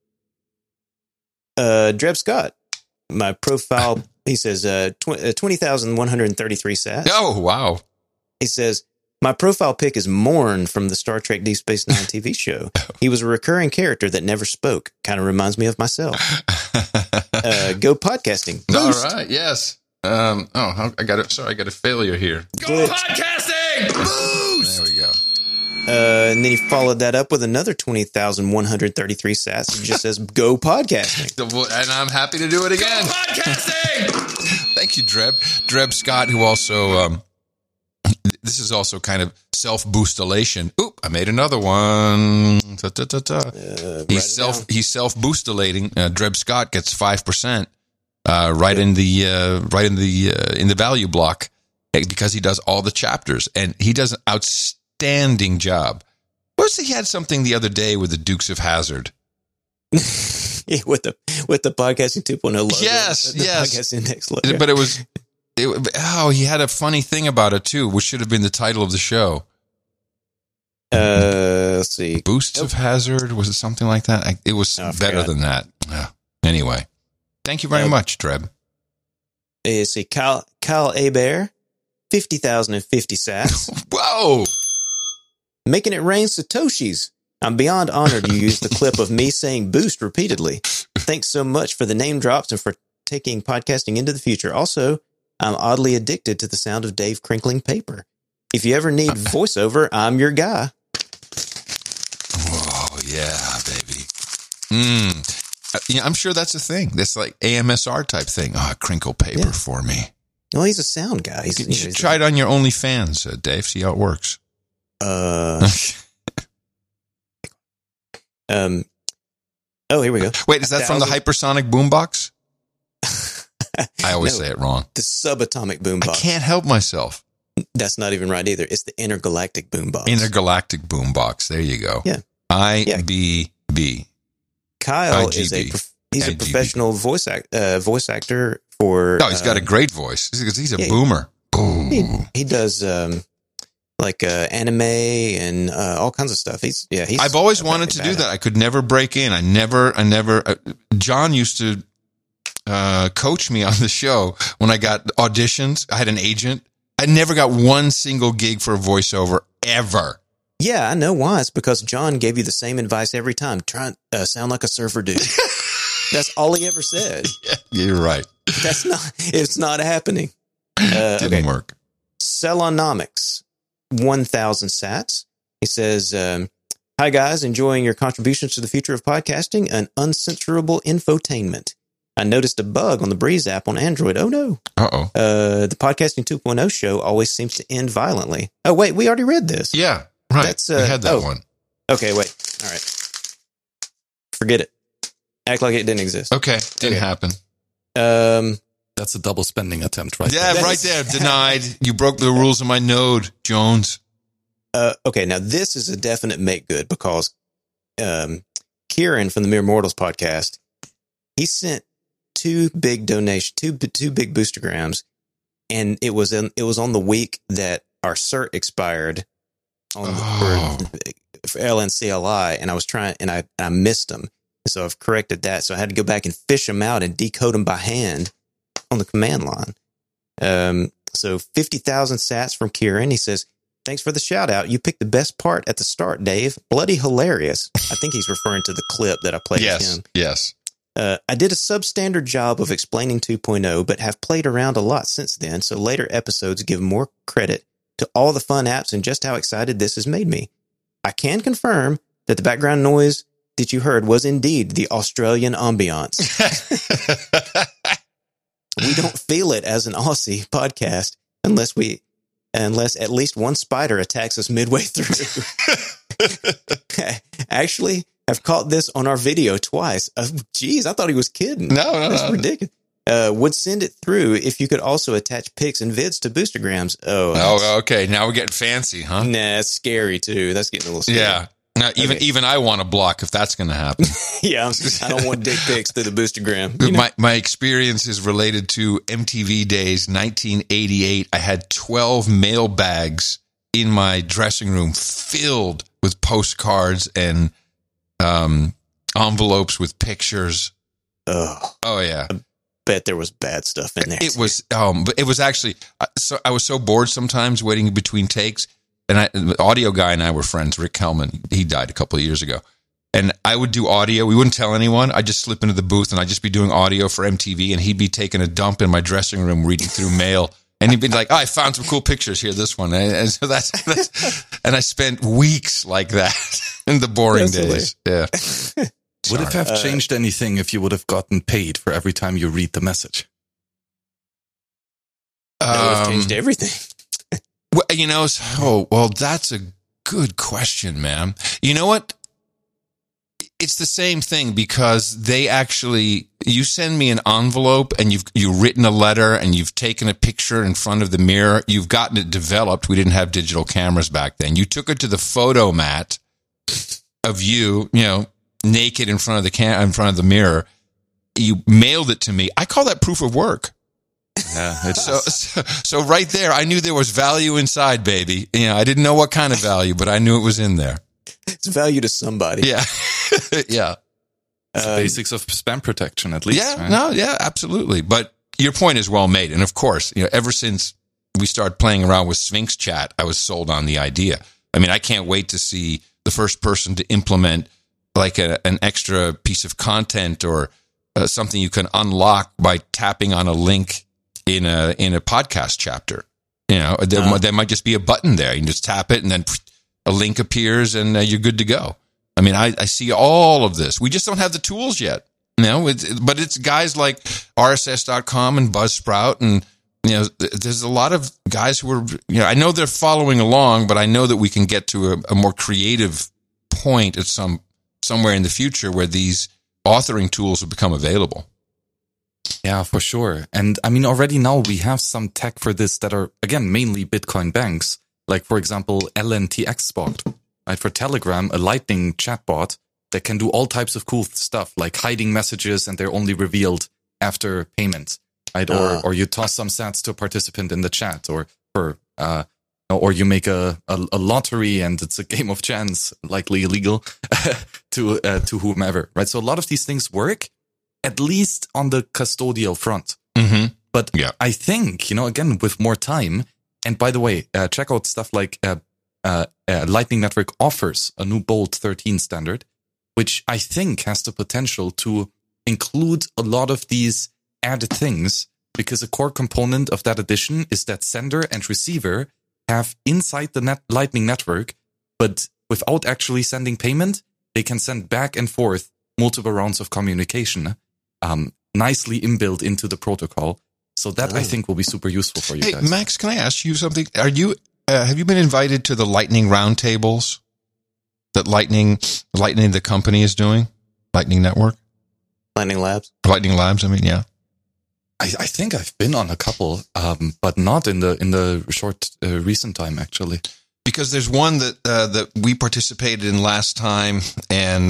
B: Dreb Scott, my profile. He says 20,133 sats.
A: Oh wow!
B: He says my profile pic is Morn from the Star Trek Deep Space Nine TV show. He was a recurring character that never spoke. Kind of reminds me of myself. Go podcasting. Boost.
A: All right. Yes. I got it. Sorry, I got a failure here. Go podcasting. Boost. There we go.
B: And then he followed that up with another 20,133 sats. It just says, go podcasting.
A: And I'm happy to do it again. Go podcasting! Thank you, Dreb Scott, who also, this is also kind of self-boostulation. Oop, I made another one. He's self-boostulating. Dreb Scott gets 5%, in the value block because he does all the chapters and he does an outstanding job. He had something the other day with the Dukes of Hazzard.
B: Yeah, with the podcasting 2.0 logo.
A: Yes.
B: Podcast index logo.
A: But he had a funny thing about it too, which should have been the title of the show.
B: Let's see.
A: Boosts of Hazzard, was it something like that? It was better than that. Anyway, thank you very much, Dreb.
B: Let's see. Kyle Abear, 50,050 sats.
A: Whoa!
B: Making it rain Satoshis. I'm beyond honored you used the clip of me saying boost repeatedly. Thanks so much for the name drops and for taking podcasting into the future. Also, I'm oddly addicted to the sound of Dave crinkling paper. If you ever need voiceover, I'm your guy.
A: Oh, yeah, baby. I'm sure that's a thing. That's like AMSR type thing. Crinkle paper for me.
B: Well, he's a sound guy.
A: You should try it on your OnlyFans, Dave. See how it works.
B: Here we go.
A: Wait, is that from the hypersonic boombox? I always say it wrong.
B: The subatomic boombox.
A: I can't help myself.
B: That's not even right either. It's the intergalactic boombox.
A: Intergalactic boombox. There you go.
B: Yeah.
A: IBB.
B: Kyle IGB. He's a professional voice actor for.
A: Oh, he's got a great voice. He's a boomer.
B: He does anime and all kinds of stuff.
A: I've always wanted to do that. I could never break in. I never. John used to coach me on the show when I got auditions. I had an agent. I never got one single gig for a voiceover ever.
B: Yeah, I know why. It's because John gave you the same advice every time. Try sound like a surfer dude. That's all he ever said.
A: Yeah, you're right.
B: It's not happening.
A: Didn't work.
B: Celonomics, 1,000 sats. He says, hi guys, enjoying your contributions to the future of podcasting and uncensorable infotainment. I noticed a bug on the Breeze app on Android. Oh no.
A: Uh-oh.
B: The Podcasting 2.0 show always seems to end violently. Oh wait, we already read this.
A: Yeah, right. We had that one.
B: Okay, wait. All right. Forget it. Act like it didn't exist.
A: Okay, didn't happen.
D: That's a double spending attempt, right?
A: Yeah, right there. Denied. You broke the rules of my node, Jones.
B: Okay, now this is a definite make good because Kieran from the Mere Mortals podcast, he sent two big donations, two big boostergrams, and it was on the week that our cert expired for LNCLI, and I was trying, and I missed them, so I've corrected that. So I had to go back and fish them out and decode them by hand on the command line. So 50,000 sats from Kieran. He says, thanks for the shout out. You picked the best part at the start, Dave. Bloody hilarious. I think he's referring to the clip that I played with him.
A: Yes.
B: I did a substandard job of explaining 2.0, but have played around a lot since then, so later episodes give more credit to all the fun apps and just how excited this has made me. I can confirm that the background noise that you heard was indeed the Australian ambiance. We don't feel it as an Aussie podcast unless at least one spider attacks us midway through. Actually, I've caught this on our video twice. Geez, I thought he was kidding.
A: No.
B: That's ridiculous. Would send it through if you could also attach pics and vids to boostergrams.
A: Oh, okay. Now we're getting fancy, huh?
B: Nah, it's scary too. That's getting a little scary.
A: Yeah. Now, even I want to block if that's going to happen.
B: Yeah, I don't want dick pics through the boostergram.
A: My experience is related to MTV days, 1988. I had 12 mail bags in my dressing room filled with postcards and envelopes with pictures.
B: Oh
A: yeah.
B: I bet there was bad stuff in there.
A: It was, but it was actually, I was so bored sometimes waiting between takes. And the audio guy and I were friends, Rick Hellman. He died a couple of years ago. And I would do audio. We wouldn't tell anyone. I'd just slip into the booth and I'd just be doing audio for MTV. And he'd be taking a dump in my dressing room, reading through mail. And he'd be like, I found some cool pictures here, this one. And so that's and I spent weeks like that in the boring days. Yeah.
D: Would it have changed anything if you would have gotten paid for every time you read the message?
B: That would have changed everything.
A: Well, that's a good question, man. You know what? It's the same thing because you send me an envelope and you've written a letter and you've taken a picture in front of the mirror. You've gotten it developed. We didn't have digital cameras back then. You took it to the photo mat of you, naked in front of the mirror. You mailed it to me. I call that proof of work.
D: Yeah,
A: so right there, I knew there was value inside, baby. I didn't know what kind of value, but I knew it was in there.
B: It's value to somebody.
A: Yeah. Yeah.
D: It's the basics of spam protection, at least.
A: Yeah,
D: right?
A: no, yeah, absolutely. But your point is well made. And of course, ever since we started playing around with Sphinx Chat, I was sold on the idea. I mean, I can't wait to see the first person to implement like an extra piece of content or something you can unlock by tapping on a link in a podcast chapter. There might just be a button there. You can just tap it and then a link appears and you're good to go. I mean, I see all of this. We just don't have the tools yet. But it's guys like RSS.com and Buzzsprout and, there's a lot of guys who are, I know they're following along, but I know that we can get to a more creative point at somewhere in the future where these authoring tools will become available.
D: Yeah, for sure. And I mean, already now we have some tech for this that are, again, mainly Bitcoin banks. Like, for example, LNTXbot, right? For Telegram, a Lightning chatbot that can do all types of cool stuff, like hiding messages and they're only revealed after payment, right? Or you toss some sats to a participant in the chat, or you make a lottery and it's a game of chance, likely illegal, to whomever, right? So a lot of these things work, at least on the custodial front.
A: Mm-hmm.
D: But yeah. I think, again, with more time, and by the way, check out stuff like Lightning Network offers a new Bolt 13 standard, which I think has the potential to include a lot of these added things, because a core component of that edition is that sender and receiver have inside the Lightning Network, but without actually sending payment, they can send back and forth multiple rounds of communication, nicely inbuilt into the protocol. So that I think will be super useful for you guys.
A: Hey, Max, can I ask you something? Are you have you been invited to the Lightning roundtables that Lightning, the company, is doing? Lightning Network?
B: Lightning Labs?
A: Lightning Labs, I mean, yeah.
D: I think I've been on a couple, but not in the short recent time, actually.
A: Because there's one that we participated in last time, and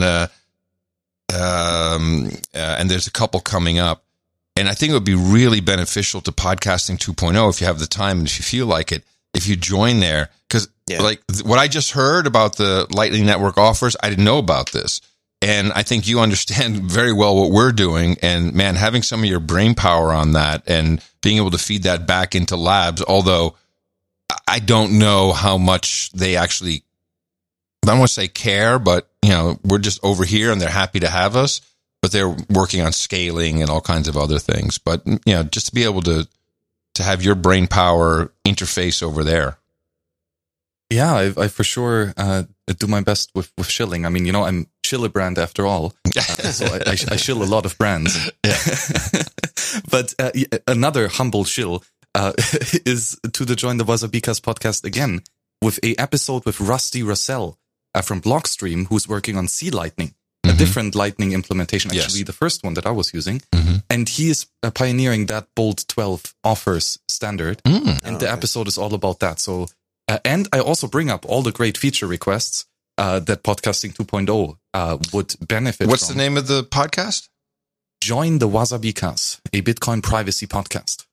A: there's a couple coming up. And I think it would be really beneficial to Podcasting 2.0 if you have the time and if you feel like it, if you join there. Because like what I just heard about the Lightning Network offers, I didn't know about this. And I think you understand very well what we're doing. And man, having some of your brain power on that and being able to feed that back into labs, although I don't know how much they actually, I don't want to say care, but you know, we're just over here and they're happy to have us, but they're working on scaling and all kinds of other things. But you know, just to be able to have your brain power interface over there.
D: Yeah, I for sure do my best with shilling. I mean, you know, I'm Schillebrand after all, so I shill a lot of brands. But another humble shill is to join the Wasabikas podcast again with a episode with Rusty Russell from Blockstream, who's working on Sea Lightning, a different Lightning implementation, actually the first one that I was using. And he is pioneering that Bolt 12 offers standard. And the episode is all about that. So, and I also bring up all the great feature requests that Podcasting 2.0 would benefit from.
A: What's the name of the podcast?
D: Join the Wasabikas, a Bitcoin privacy podcast.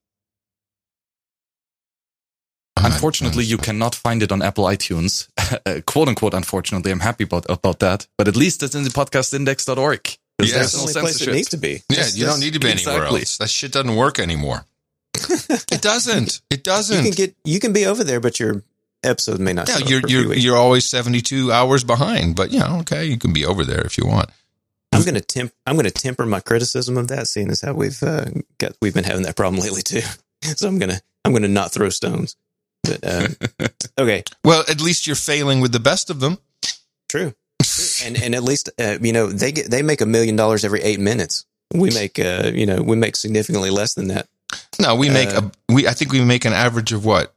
D: Unfortunately, you cannot find it on Apple iTunes. Quote unquote, unfortunately. I'm happy about that. But at least it's in the podcastindex.org.
B: Yeah, that's the only place it needs to be.
A: Yeah, you don't need to be anywhere else. That shit doesn't work anymore. It doesn't. It doesn't.
B: You can be over there, but your episode may not.
A: Yeah, you're always 72 hours behind. But you know, okay, you can be over there if you want.
B: I'm going to temper my criticism of that, seeing as how we've been having that problem lately too. So I'm gonna not throw stones. But okay.
A: Well, at least you're failing with the best of them.
B: True. And at least you know, they make $1 million every 8 minutes. We make we make significantly less than that.
A: No, we make I think we make an average of what?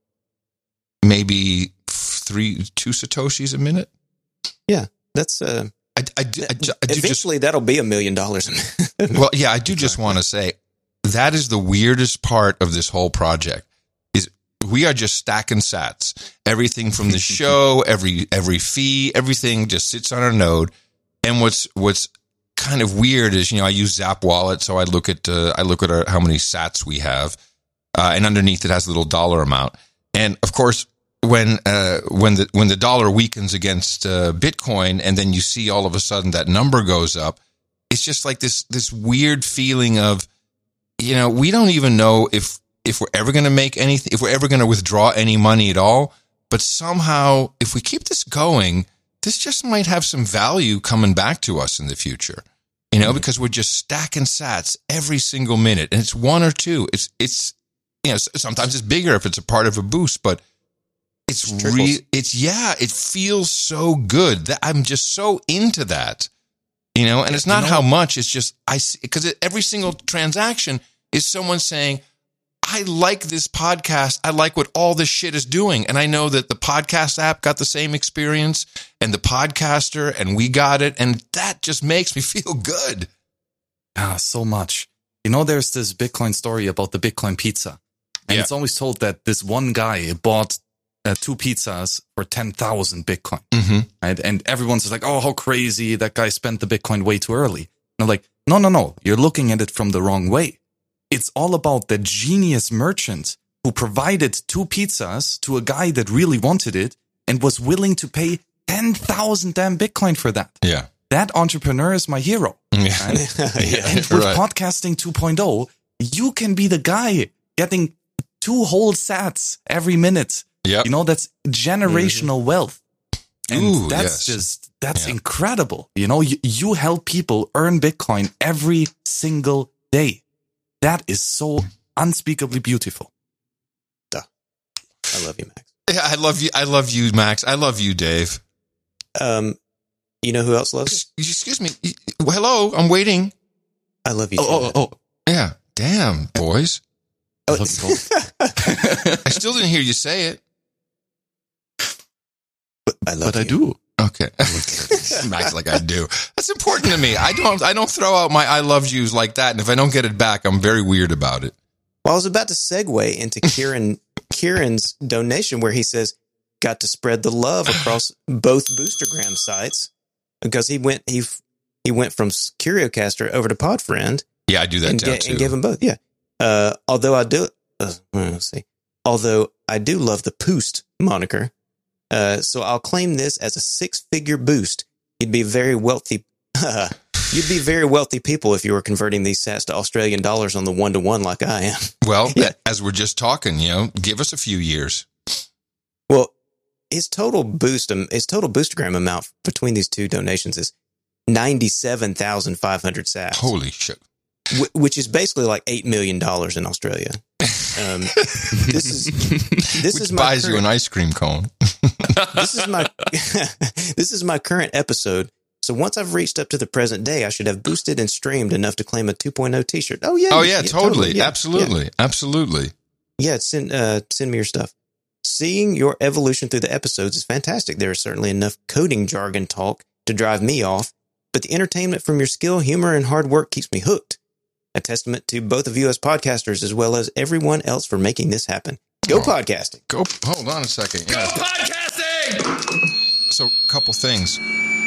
A: Maybe 2 Satoshis a minute.
B: Yeah, that's eventually that'll be $1 million.
A: Well, yeah, I do just want to say that is the weirdest part of this whole project. Is we are just stacking sats. Everything from the show, every fee, everything just sits on our node. And what's kind of weird is, you know, I use Zap Wallet, so I look at how many sats we have, and underneath it has a little dollar amount. And of course, when the dollar weakens against Bitcoin, and then you see all of a sudden that number goes up, it's just like this weird feeling of, you know, we don't even know if we're ever going to make anything, if we're ever going to withdraw any money at all. But somehow, if we keep this going, this just might have some value coming back to us in the future, you know, because we're just stacking sats every single minute, and it's 1 or 2. It's you know, sometimes it's bigger if it's a part of a boost, but it feels so good that I'm just so into that, you know, and it's not how much, it's just, because every single transaction is someone saying, I like this podcast. I like what all this shit is doing. And I know that the podcast app got the same experience, and the podcaster, and we got it. And that just makes me feel good.
D: So much. You know, there's this Bitcoin story about the Bitcoin pizza. And it's always told that this one guy bought 2 pizzas for 10,000 Bitcoin. Right? And everyone's just like, oh, how crazy. That guy spent the Bitcoin way too early. And I'm like, no. You're looking at it from the wrong way. It's all about the genius merchant who provided 2 pizzas to a guy that really wanted it and was willing to pay 10,000 damn Bitcoin for that.
A: Yeah.
D: That entrepreneur is my hero.
A: Yeah.
D: Right? And with Podcasting 2.0, you can be the guy getting 2 whole sats every minute
A: Yep.
D: You know, that's generational wealth. And
A: Ooh,
D: that's incredible. You know, you help people earn Bitcoin every single day. That is so unspeakably beautiful.
B: Duh. I love you, Max.
A: Yeah, I love you. I love you, Max. I love you, Dave.
B: You know who else loves you?
A: Excuse me. Hello, I'm waiting.
B: I love you.
D: Oh.
A: Yeah. Damn, boys.
B: Oh.
D: I love you both.
A: I still didn't hear you say it.
B: But
D: I do.
A: Okay. Max, like I do. That's important to me. I don't throw out my I love yous like that. And if I don't get it back, I'm very weird about it.
B: Well, I was about to segue into Kieran's donation where he says, got to spread the love across both Boostergram sites because he went from CurioCaster over to Podfriend.
A: Yeah, I do that too.
B: And gave them both. Yeah. Although I do love the Poost moniker. So I'll claim this as a 6-figure boost. You'd be very wealthy. You'd be very wealthy people if you were converting these sats to Australian dollars on the 1-to-1 like I am.
A: Well, as we're just talking, give us a few years.
B: Well, his total Boostergram amount between these two donations is 97,500 sats.
A: Holy shit.
B: Which is basically like $8 million in Australia. This is my
A: buys you an ice cream cone.
B: This is my current episode. So once I've reached up to the present day, I should have boosted and streamed enough to claim a 2.0 t-shirt. Oh yeah.
A: Totally.
B: Yeah,
A: absolutely.
B: Yeah.
A: Absolutely.
B: Yeah. Send me your stuff. Seeing your evolution through the episodes is fantastic. There is certainly enough coding jargon talk to drive me off, but the entertainment from your skill, humor, and hard work keeps me hooked. A testament to both of you as podcasters as well as everyone else for making this happen. Go podcasting.
A: Hold on a second. Yeah.
H: Go podcasting!
A: So, couple things.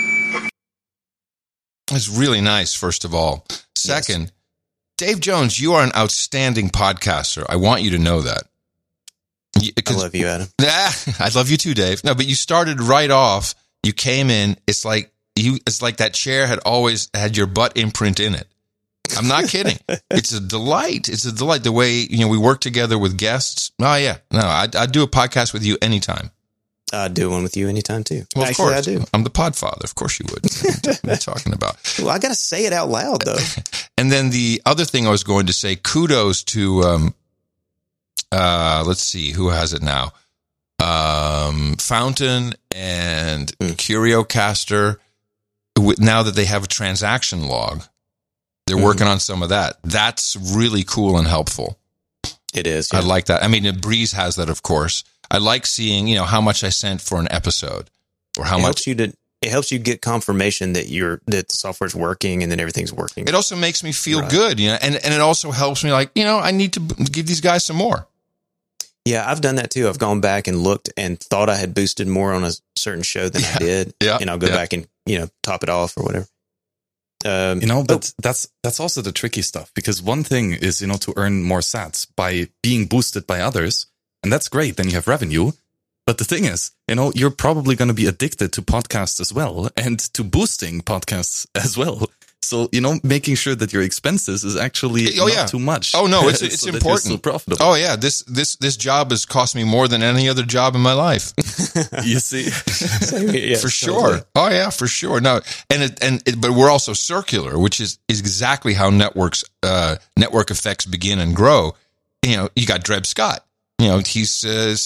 A: It's really nice, first of all. Second, yes. Dave Jones, you are an outstanding podcaster. I want you to know that.
B: I love you, Adam.
A: I love you too, Dave. No, but you started right off. You came in. It's like that chair had always had your butt imprint in it. I'm not kidding. It's a delight. It's a delight the way, we work together with guests. Oh yeah. No, I'd do a podcast with you anytime.
B: I'd do one with you anytime too.
A: Well,
B: Actually,
A: of course.
B: I do.
A: I'm the podfather. Of course you would. What are you talking about?
B: Well, I got to say it out loud though.
A: And then the other thing I was going to say, kudos to, let's see, who has it now? Fountain and CurioCaster. Now that they have a transaction log, they're working on some of that. That's really cool and helpful.
B: It is.
A: Yeah. I like that. I mean, Breeze has that, of course. I like seeing, how much I sent for an episode or how much.
B: It helps you get confirmation that the software's working and then everything's working.
A: It also makes me feel good, and it also helps me like, I need to give these guys some more.
B: Yeah, I've done that too. I've gone back and looked and thought I had boosted more on a certain show than I did.
A: Yeah.
B: And I'll go back and, top it off or whatever.
D: But that's also the tricky stuff, because one thing is, to earn more sats by being boosted by others, and that's great. Then you have revenue. But the thing is, you're probably going to be addicted to podcasts as well and to boosting podcasts as well. So, making sure that your expenses is actually not too much.
A: Oh no, it's
D: so
A: important.
D: Still profitable.
A: Oh yeah, this job has cost me more than any other job in my life.
D: You see,
A: for sure. Oh yeah, for sure. No, but we're also circular, which is exactly how network effects begin and grow. You got Dred Scott. He's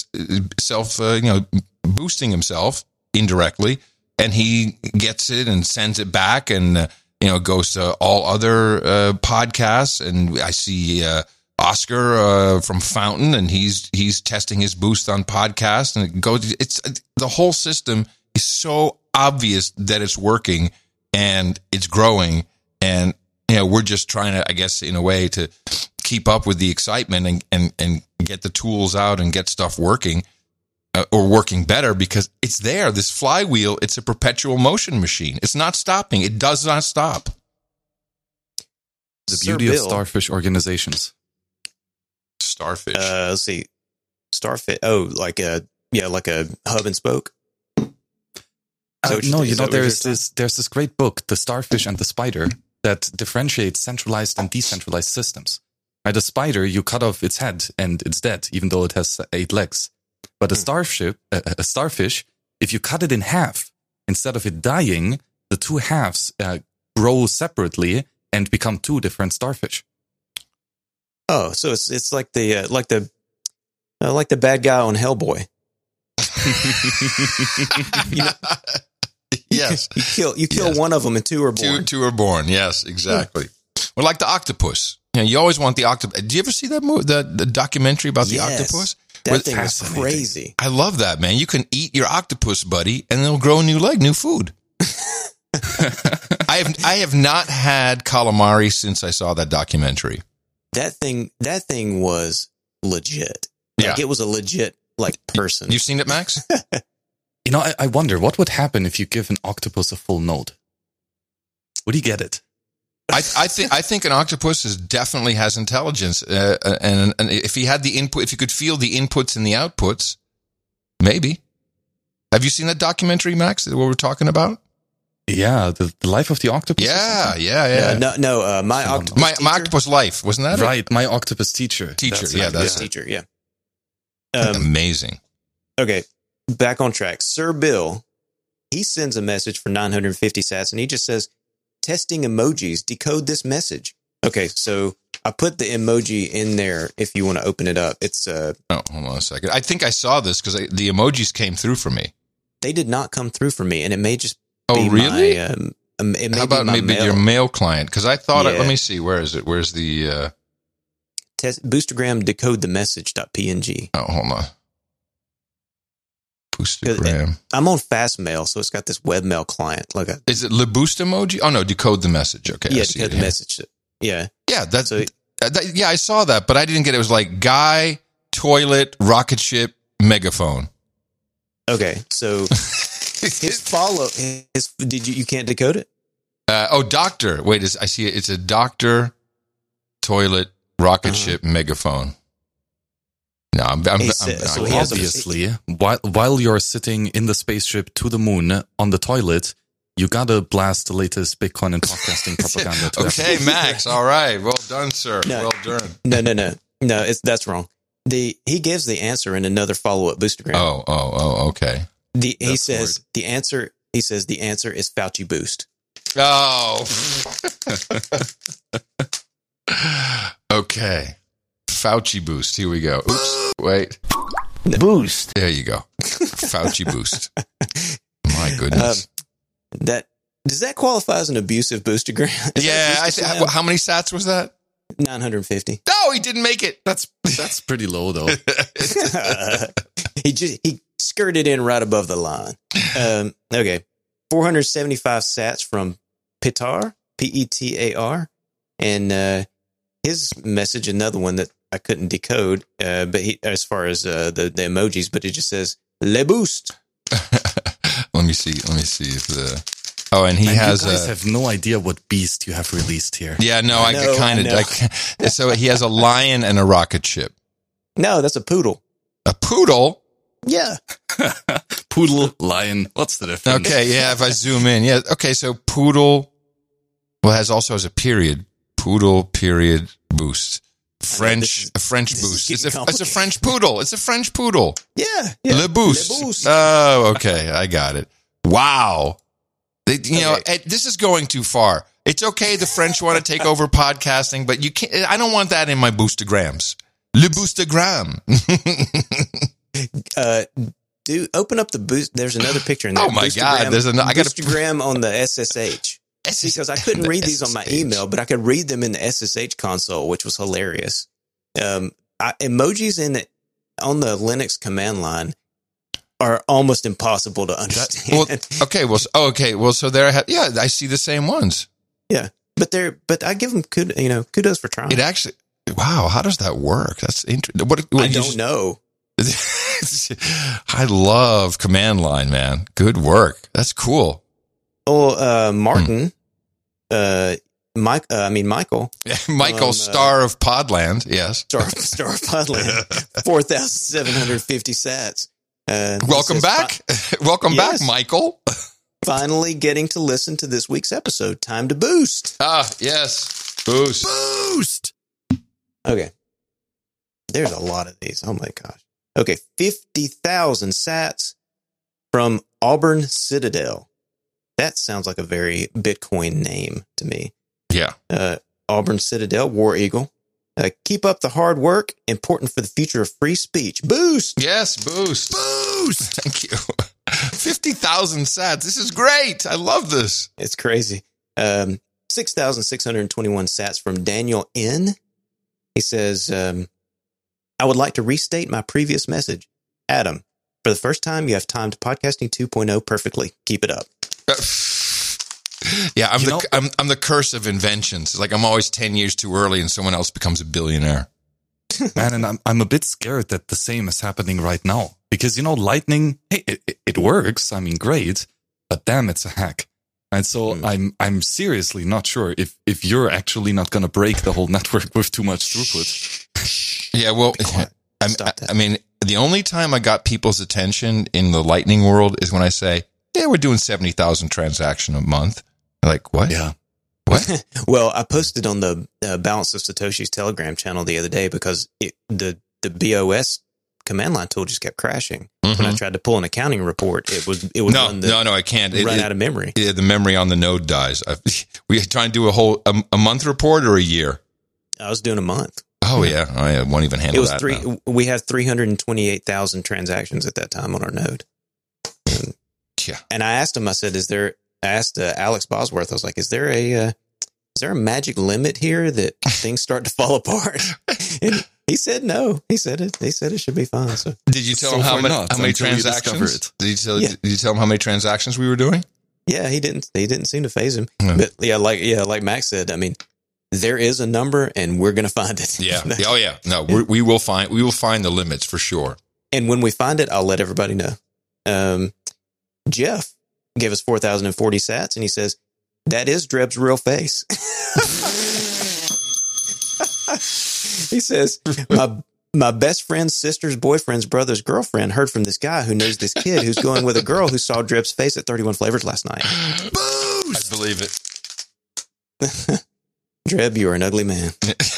A: boosting himself indirectly, and he gets it and sends it back, and goes to all other podcasts. And I see Oscar from Fountain, and he's testing his boost on podcasts, and it goes. It's the whole system is so obvious that it's working and it's growing, and we're just trying to, I guess, in a way, to keep up with the excitement and get the tools out and get stuff working. Or working better, because it's there. This flywheel, it's a perpetual motion machine. It's not stopping. It does not stop.
D: The beauty of starfish organizations.
A: Starfish.
B: Let's see. Starfish. Oh, like a hub and spoke.
D: No, there's this great book, The Starfish and the Spider, that differentiates centralized and decentralized systems. Right, a spider, you cut off its head and it's dead, even though it has 8 legs. But a starfish, if you cut it in half, instead of it dying, the two halves grow separately and become two different starfish.
B: Oh, so it's like the bad guy on Hellboy.
A: Yes.
B: You kill one of them and two are born.
A: Two are born. Yes, exactly. Well, like the octopus. You always want the octopus. Do you ever see that movie, the documentary about the octopus?
B: That thing was crazy.
A: I love that, man. You can eat your octopus buddy and they'll grow a new leg, new food. I have not had calamari since I saw that documentary.
B: That thing was legit.
A: Yeah.
B: It was a legit person.
A: You've seen it, Max?
D: I wonder what would happen if you give an octopus a full node. Would he get it?
A: I think an octopus definitely has intelligence, and if he had the input, if you could feel the inputs and the outputs, maybe. Have you seen that documentary, Max? That what we're talking about?
D: Yeah, the life of the octopus.
A: Yeah.
B: No. My
A: octopus life, wasn't that
D: right? My octopus teacher.
B: That's teacher. Yeah.
A: Amazing.
B: Okay, back on track. Sir Bill, he sends a message for 950 sats, and he just says, "Testing emojis. Decode this message." Okay, so I put the emoji in there if you want to open it up. It's
A: hold on a second. I think I saw this because the emojis came through for me.
B: They did not come through for me, and it may just.
A: Oh, really?
B: How
A: about maybe your mail client? Because I thought, let me see, where is it? Where's the
B: Boostergram decode the message.png?
A: Oh, hold on. Boostergram.
B: I'm on Fastmail, so it's got this webmail client.
A: Is it Le Boost emoji? Oh no, decode the message. Okay,
B: yeah, decode the message. Yeah,
A: that's yeah. I saw that, but I didn't get it. It was like guy, toilet, rocket ship, megaphone.
B: Okay, so. You can't decode it?
A: Doctor. Wait, I see it. It's a doctor, toilet, rocket ship, megaphone. No, I'm
D: obviously, while you're sitting in the spaceship to the moon on the toilet, you gotta blast the latest Bitcoin and podcasting propaganda.
A: Okay, Max. All right. Well done, sir.
B: No,
A: well done.
B: No, that's wrong. He gives the answer in another follow-up Boostergram.
A: Oh, okay.
B: He says the answer is Fauci Boost.
A: Oh. Okay. Fauci Boost. Here we go. Oops. Wait.
G: Boost.
A: There you go. Fauci Boost. My goodness.
B: Does that qualify as an abusive Boostergram?
A: Yeah. How many sats was that?
B: 950.
A: No, he didn't make it.
D: That's pretty low though.
B: He skirted in right above the line. Okay. 475 sats from Petar, Petar. And his message, another one that I couldn't decode, but as far as the emojis, but it just says, Le Boost.
A: Let me see if the... Oh, and he has...
D: You guys have no idea what beast you have released here.
A: Yeah, no, I kind of... So he has a lion and a rocket ship.
B: No, that's a poodle.
A: A poodle?
B: Yeah.
D: Poodle, lion, what's the difference?
A: Okay, yeah, if I zoom in. Yeah, okay, so poodle... Well, it also has a period. Poodle, period, boost. A French boost. It's a French poodle. It's a French poodle.
B: Yeah.
A: Le Boost.
B: Le Boost.
A: Oh, okay. I got it. Wow. This is going too far. It's okay. The French want to take over podcasting, but you can't. I don't want that in my Boostergrams. Le Boostergram.
B: Open up the boost. There's another picture in there.
A: Oh my God. There's I got
B: Boostergram on the SSH. Because I couldn't read these on my email, but I could read them in the SSH console, which was hilarious. Emojis on the Linux command line are almost impossible to understand.
A: So there I have. Yeah, I see the same ones.
B: Yeah, but I give them kudos for trying.
A: It actually. Wow, how does that work? That's interesting.
B: I don't know.
A: I love command line, man. Good work. That's cool.
B: Oh, Martin, Michael.
A: Michael, star of Podland, yes.
B: Star of Podland, 4,750 sats.
A: Welcome back. Welcome back, Michael.
B: Finally getting to listen to this week's episode. Time to boost.
A: Ah, yes. Boost.
B: Okay. There's a lot of these. Oh, my gosh. Okay, 50,000 sats from Auburn Citadel. That sounds like a very Bitcoin name to me.
A: Yeah.
B: Auburn Citadel, War Eagle. Keep up the hard work. Important for the future of free speech. Boost.
A: Yes, boost. Boost. Thank you. 50,000 sats. This is great. I love this.
B: It's crazy. 6,621 sats from Daniel N. He says, I would like to restate my previous message. Adam, for the first time, you have timed Podcasting 2.0 perfectly. Keep it up.
A: Yeah, I'm the curse of inventions. It's like I'm always 10 years too early and someone else becomes a billionaire.
D: Man, and I'm a bit scared that the same is happening right now. Because, Lightning, hey, it works. I mean, great. But damn, it's a hack. And so I'm seriously not sure if you're actually not going to break the whole network with too much throughput.
A: Yeah, well, I mean, the only time I got people's attention in the Lightning world is when I say, yeah, we're doing 70,000 transactions a month. They're like, what?
D: Yeah.
A: What?
B: Well, I posted on the Balance of Satoshi's Telegram channel the other day because the BOS command line tool just kept crashing. Mm-hmm. When I tried to pull an accounting report, it would
A: I can't
B: run out of memory.
A: The memory on the node dies. We trying to do a month report or a year?
B: I was doing a month.
A: Oh yeah, I won't even handle that.
B: We had 328,000 transactions at that time on our node. And I asked him. I said, I asked Alex Bosworth. I was like, is there a magic limit here that things start to fall apart? And he said no. He said it should be fine. So
A: did you tell him how many transactions? Did you tell him how many transactions we were doing?
B: Yeah, he didn't seem to faze him. No. But like Max said, I mean, there is a number, and we're going to find it.
A: Yeah. Oh yeah. No, we will find the limits for sure.
B: And when we find it, I'll let everybody know. Jeff gave us 4,040 sats, and he says, that is Dreb's real face. He says, my best friend's sister's boyfriend's brother's girlfriend heard from this guy who knows this kid who's going with a girl who saw Dreb's face at 31 Flavors last night.
A: Boost! I believe it.
B: Dreb, you are an ugly man.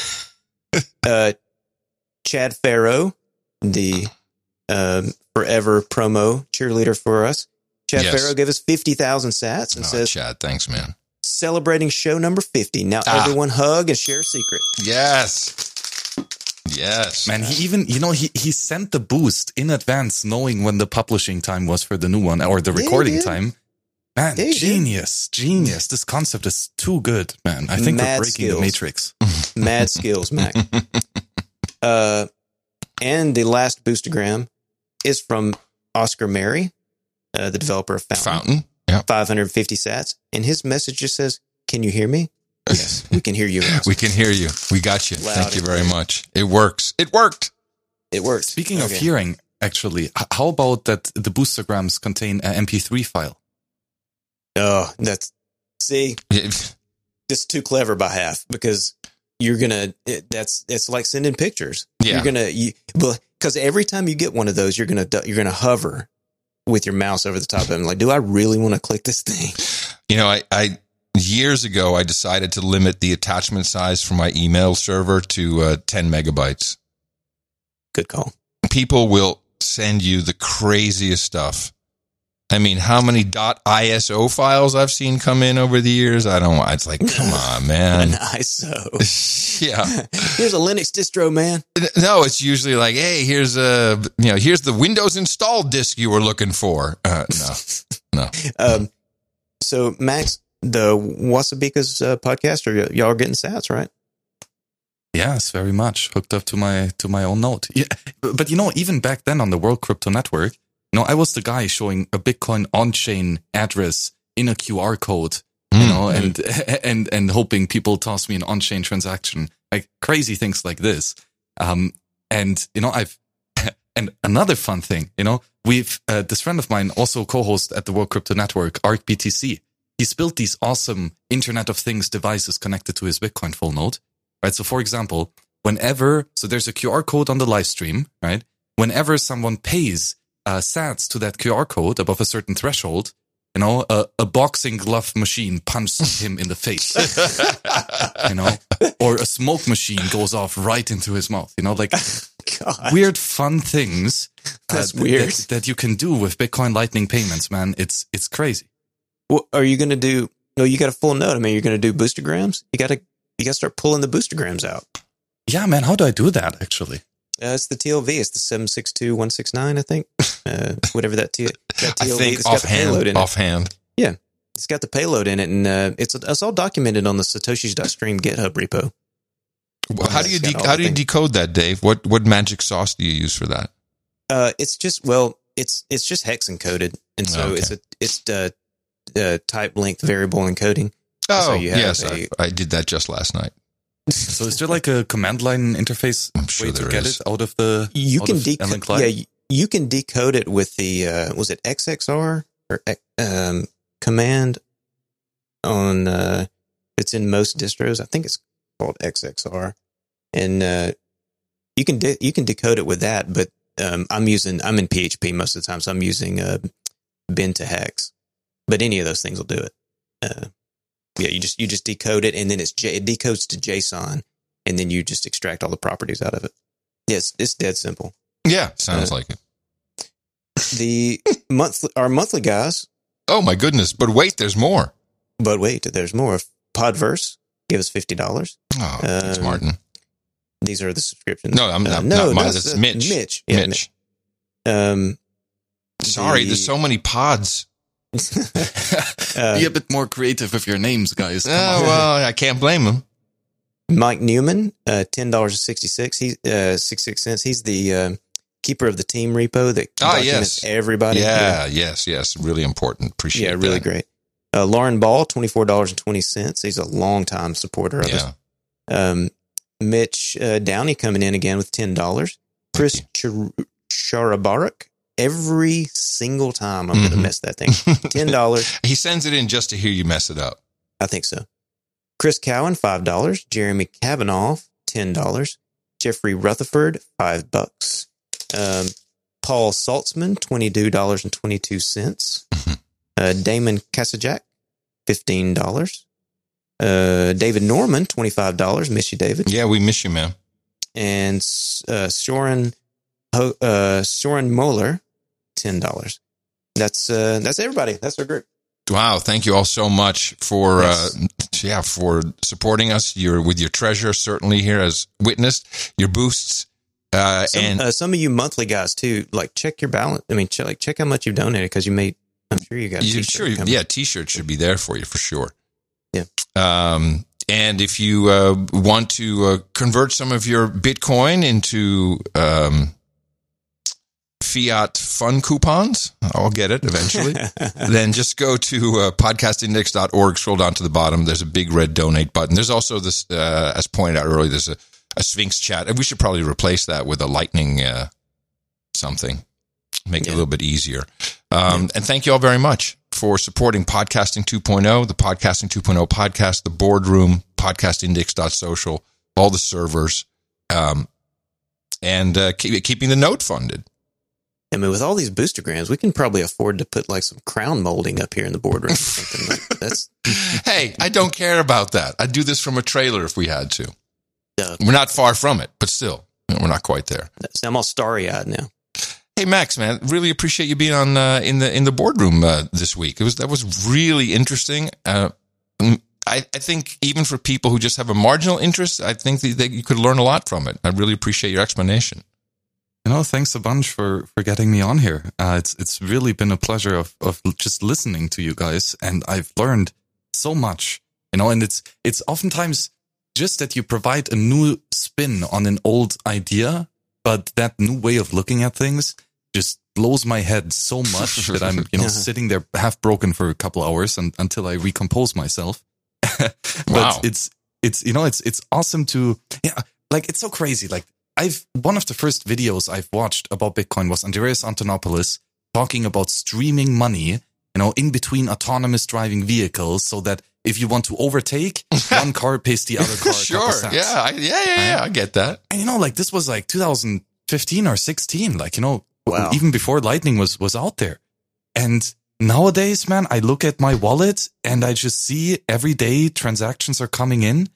B: Chad Farrow, the forever promo cheerleader for us. Chad Farrow gave us 50,000 sats and says,
A: Chad, thanks, man.
B: Celebrating show number 50. Now everyone hug and share a secret.
A: Yes. Yes.
D: Man, he even, he sent the boost in advance, knowing when the publishing time was for the new one or the recording time. Man, genius. This concept is too good, man. I think we're breaking the matrix.
B: Mad skills, Mac. And the last boostagram is from Oscar Mary, the developer of Fountain.
A: Yeah.
B: 550 sats. And his message just says, can you hear me? Yes, we can hear you.
A: We can hear you. We got you. Thank you very much. It works. It worked.
B: It worked.
D: Speaking of hearing, actually, how about that the boostergrams contain an MP3 file?
B: Oh, it's too clever by half because you're going to, it's like sending pictures.
A: Yeah.
B: Because every time you get one of those, you're going to hover with your mouse over the top of it. Like, do I really want to click this thing?
A: I years ago, I decided to limit the attachment size for my email server to 10 megabytes.
B: Good call.
A: People will send you the craziest stuff. I mean, how many .iso files I've seen come in over the years? It's like, come on, man.
B: An ISO.
A: Yeah.
B: Here's a Linux distro, man.
A: No, it's usually like, hey, here's the Windows install disk you were looking for. No.
B: So Max, the Wasabikas podcast, y'all are getting sats, right?
D: Yes, very much. Hooked up to my own node. Yeah, but even back then on the World Crypto Network, I was the guy showing a Bitcoin on-chain address in a QR code, and hoping people toss me an on-chain transaction, like crazy things like this. And another fun thing, we've, this friend of mine also co-host at the World Crypto Network, ArcBTC. He's built these awesome Internet of Things devices connected to his Bitcoin full node, right? So for example, so there's a QR code on the live stream, right? Whenever someone pays sats to that QR code above a certain threshold, a boxing glove machine punches him in the face, or a smoke machine goes off right into his mouth,
B: God.
D: weird, fun things
B: That's weird.
D: that you can do with Bitcoin Lightning payments, man. It's crazy.
B: What are you going to do? No, you got a full note. I mean, you're going to do boostergrams. You got to start pulling the boostergrams out.
D: Yeah, man. How do I do that, actually?
B: It's the TLV. It's the 762169, I think. Whatever that TLV.
A: I think
B: it's got the payload in it.
A: offhand.
B: Yeah, it's got the payload in it, and it's all documented on the Satoshis.stream GitHub repo.
A: Well, how do you decode that, Dave? What magic sauce do you use for that?
B: It's just hex encoded, and so it's type length variable encoding.
A: Oh,
B: so you have
A: yes, I did that just last night.
D: So is there like a command line interface way to get it out of the?
B: You can decode. Yeah, you can decode it with the was it XXR or command on it's in most distros. I think it's called XXR, and you can decode it with that. But I'm in PHP most of the time, so I'm using bin to hex. But any of those things will do it. Yeah, you just decode it, and then it decodes to JSON, and then you just extract all the properties out of it. Yes, it's dead simple.
A: Yeah, sounds like it.
B: Our monthly guys.
A: Oh my goodness! But wait, there's more.
B: But wait, there's more. Podverse give us $50.
A: Oh, thanks, Martin.
B: These are the subscriptions.
A: No, I'm not mine. It's Mitch.
B: Mitch. Yeah,
A: Mitch. Sorry, there's so many pods.
D: Be a bit more creative with your names, guys.
A: Well, I can't blame him.
B: Mike Newman, $10.66. He's the keeper of the team repo that documents everybody.
A: Yeah, yes. Really important. Appreciate that.
B: Yeah, really great. Lauren Ball, $24.20. He's a longtime supporter of us. Mitch Downey coming in again with $10. Chris Charabarak. Every single time I'm going to mess that thing. $10.
A: He sends it in just to hear you mess it up.
B: I think so. Chris Cowan, $5. Jeremy Kavanaugh, $10. Jeffrey Rutherford, $5. Paul Saltzman, $22.22. Damon Kasajak, $15. David Norman, $25. Miss you, David.
A: Yeah, we miss you, man.
B: And Soren Moeller, $10. That's everybody. That's our group.
A: Wow, thank you all so much for for supporting us. With your treasure certainly here as witnessed, your boosts, and
B: some of you monthly guys too. Like check your balance. I mean, check how much you've donated because you made. I'm sure you got.
A: T-shirt should be there for you for sure.
B: Yeah.
A: And if you want to convert some of your Bitcoin into fiat fun coupons, I'll get it eventually, then just go to podcastindex.org, scroll down to the bottom. There's a big red donate button. There's also this, as pointed out earlier, there's a Sphinx chat. And we should probably replace that with a lightning something, make it a little bit easier. And thank you all very much for supporting Podcasting 2.0, the Podcasting 2.0 podcast, the boardroom, podcastindex.social, all the servers, and keeping the node funded.
B: I mean, with all these boostergrams, we can probably afford to put like some crown molding up here in the boardroom or something. That's
A: Hey, I don't care about that. I'd do this from a trailer if we had to. We're not far from it, but still, we're not quite there.
B: I'm all starry-eyed now.
A: Hey, Max, man, really appreciate you being on in the boardroom this week. That was really interesting. I think even for people who just have a marginal interest, I think that you could learn a lot from it. I really appreciate your explanation.
D: Thanks a bunch for getting me on here. It's really been a pleasure of just listening to you guys, and I've learned so much. And it's oftentimes just that you provide a new spin on an old idea, but that new way of looking at things just blows my head so much that I'm sitting there half broken for a couple hours until I recompose myself. But
A: wow.
D: It's awesome to it's so crazy. Like one of the first videos I've watched about Bitcoin was Andreas Antonopoulos talking about streaming money, in between autonomous driving vehicles, so that if you want to overtake, one car pays the other car.
A: Sure. Yeah. I get that.
D: And this was like 2015 or 16,
B: wow.
D: Even before Lightning was out there. And nowadays, man, I look at my wallet and I just see every day transactions are coming in.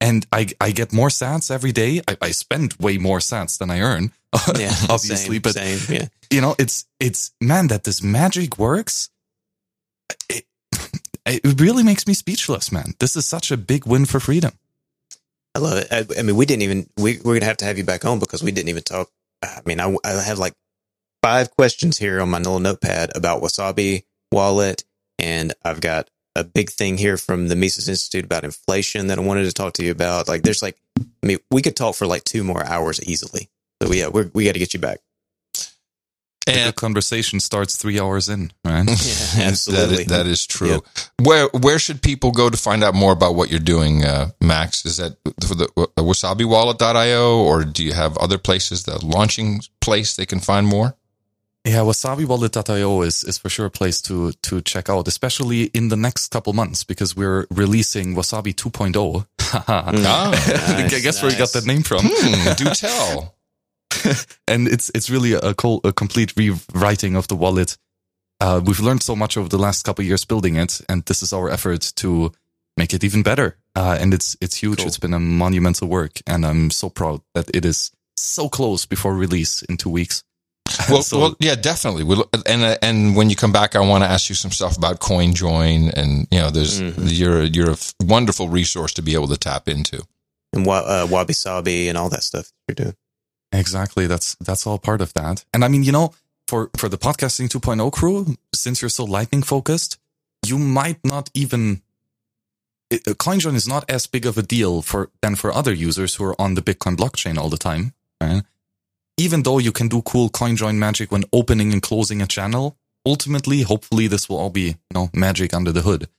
D: and I get more sats every day. I spend way more sats than I earn, obviously. But you know, it's man, that this magic works. It really makes me speechless, man. This is such a big win for freedom.
B: I love it. I mean, we didn't even, we're going to have you back on because we didn't even talk. I mean, I have like 5 questions here on my little notepad about Wasabi Wallet. And I've got a big thing here from the Mises Institute about inflation that I wanted to talk to you about. Like, there's like, I mean, we could talk for like 2 more hours easily. So we got to get you back.
D: And the conversation starts 3 hours in, right?
B: Yeah, absolutely.
A: That is true. Yep. Where should people go to find out more about what you're doing, Max? Is that for the wasabiwallet.io, or do you have other places, the launching place they can find more?
D: Yeah, wasabiwallet.io is for sure a place to check out, especially in the next couple months, because we're releasing Wasabi 2.0. I guess where you got that name from.
A: Do tell.
D: And it's really a complete rewriting of the wallet. We've learned so much over the last couple of years building it, and this is our effort to make it even better. And it's huge. Cool. It's been a monumental work, and I'm so proud that it is so close before release in 2 weeks.
A: Well, yeah, definitely. And when you come back, I want to ask you some stuff about CoinJoin, and you know, you're a wonderful resource to be able to tap into,
B: and Wabi Sabi and all that stuff you're doing.
D: Exactly. That's all part of that. And I mean, you know, for the Podcasting 2.0 crew, since you're so lightning focused, you might not even, CoinJoin is not as big of a deal than for other users who are on the Bitcoin blockchain all the time, right? Even though you can do cool CoinJoin magic when opening and closing a channel, ultimately, hopefully this will all be, you know, magic under the hood.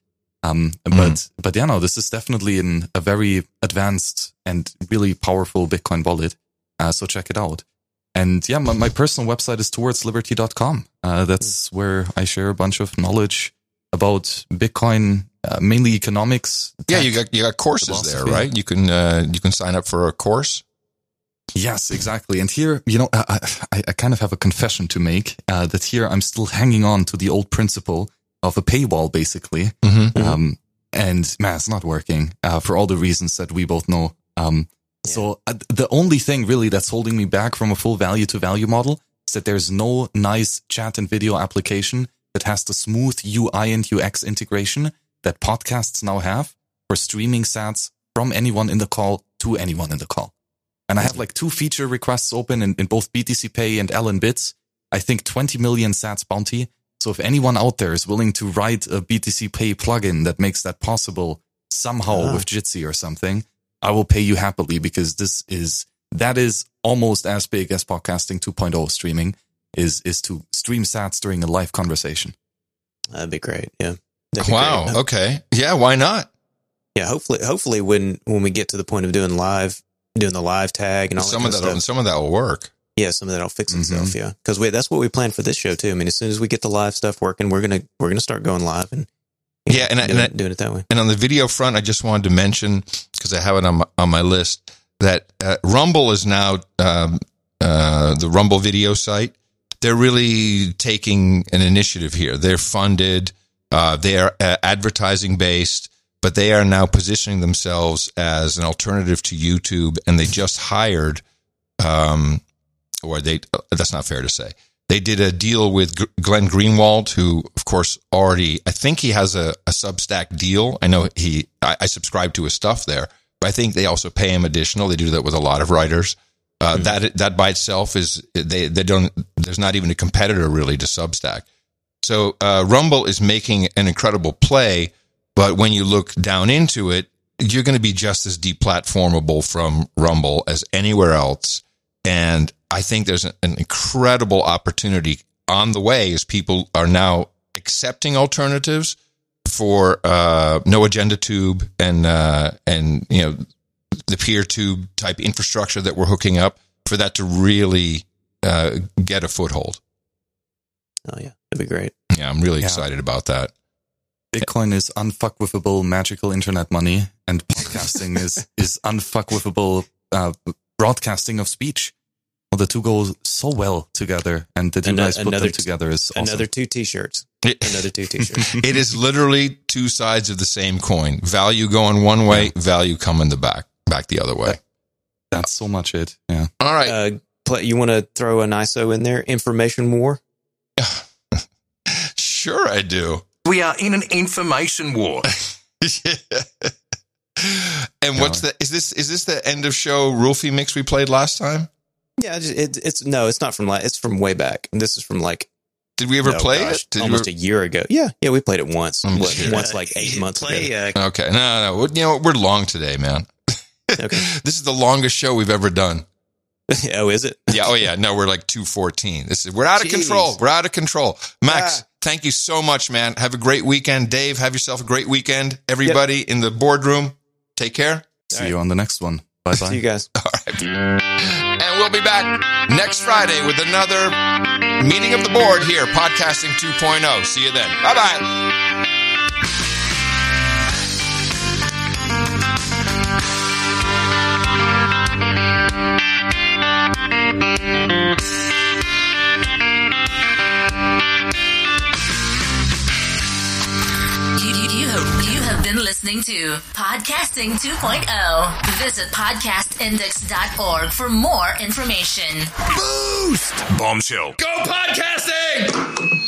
D: But yeah, no, this is definitely a very advanced and really powerful Bitcoin wallet. So check it out. And yeah, my personal website is towardsliberty.com. That's where I share a bunch of knowledge about Bitcoin, mainly economics.
A: Yeah, you got courses philosophy. There, right? You can sign up for a course.
D: Yes, exactly. And here, you know, I kind of have a confession to make, that here I'm still hanging on to the old principle of a paywall, basically. Mm-hmm. And man, it's not working, for all the reasons that we both know. So the only thing really that's holding me back from a full value to value model is that there's no nice chat and video application that has the smooth UI and UX integration that podcasts now have for streaming sats from anyone in the call to anyone in the call. And I have like 2 feature requests open in both BTC Pay and LN Bits. I think 20 million sats bounty. So if anyone out there is willing to write a BTC Pay plugin that makes that possible somehow with Jitsi or something, I will pay you happily, because that is almost as big as Podcasting 2.0 streaming is to stream sats during a live conversation.
B: That'd be great. Yeah.
A: Wow. Great. Okay. Yeah. Why not?
B: Yeah. Hopefully when we get to the point of doing the live tag and all
A: some of that will work.
B: Yeah. Some of that will fix itself. Yeah. Cause that's what we planned for this show too. I mean, as soon as we get the live stuff working, we're going to start going live and, doing it that way.
A: And on the video front, I just wanted to mention, because I have it on my list, that Rumble is now the Rumble video site. They're really taking an initiative here. They're funded, they are advertising based, but they are now positioning themselves as an alternative to YouTube. And they just hired, that's not fair to say. They did a deal with Glenn Greenwald, who, of course, I think he has a Substack deal. I know I subscribe to his stuff there, but I think they also pay him additional. They do that with a lot of writers. That by itself there's not even a competitor really to Substack. So, Rumble is making an incredible play, but when you look down into it, you're going to be just as deplatformable from Rumble as anywhere else. And I think there's an incredible opportunity on the way as people are now accepting alternatives for No Agenda Tube and you know, the PeerTube type infrastructure that we're hooking up, for that to really get a foothold.
B: Oh yeah, that'd be great.
A: Yeah, I'm really excited about that.
D: Bitcoin is unfuckwithable magical internet money, and podcasting is unfuckwithable broadcasting of speech. Well, the two go so well together, and that you guys put them together is awesome.
B: Another 2 t-shirts. Another 2 t-shirts.
A: It is literally 2 sides of the same coin. Value going one way, value coming the back. back the other way.
D: That's so much it. Yeah.
A: All right.
B: You want to throw an ISO in there? Information war?
A: Sure, I do.
I: We are in an information war.
A: And what's is this the end of show Rolfie mix we played last time?
B: Yeah, it's not from it's from way back. This is from like.
A: Did we ever play it?
B: Almost a year ago. Yeah, we played it once. Once like 8 months ago.
A: Okay, no. You know, we're long today, man.
B: Okay.
A: This is the longest show we've ever done.
B: Oh, is it?
A: Yeah. Oh, yeah. No, we're like 2:14. We're out of control. We're out of control. Max, thank you so much, man. Have a great weekend. Dave, have yourself a great weekend. Everybody in the boardroom, take care.
D: See you on the next one. Bye-bye.
B: See you guys.
A: All right. And we'll be back next Friday with another meeting of the board here, Podcasting 2.0. See you then. Bye-bye.
J: You have been listening to Podcasting 2.0. Visit podcastindex.org for more information.
I: Boost! Bombshell.
A: Go podcasting!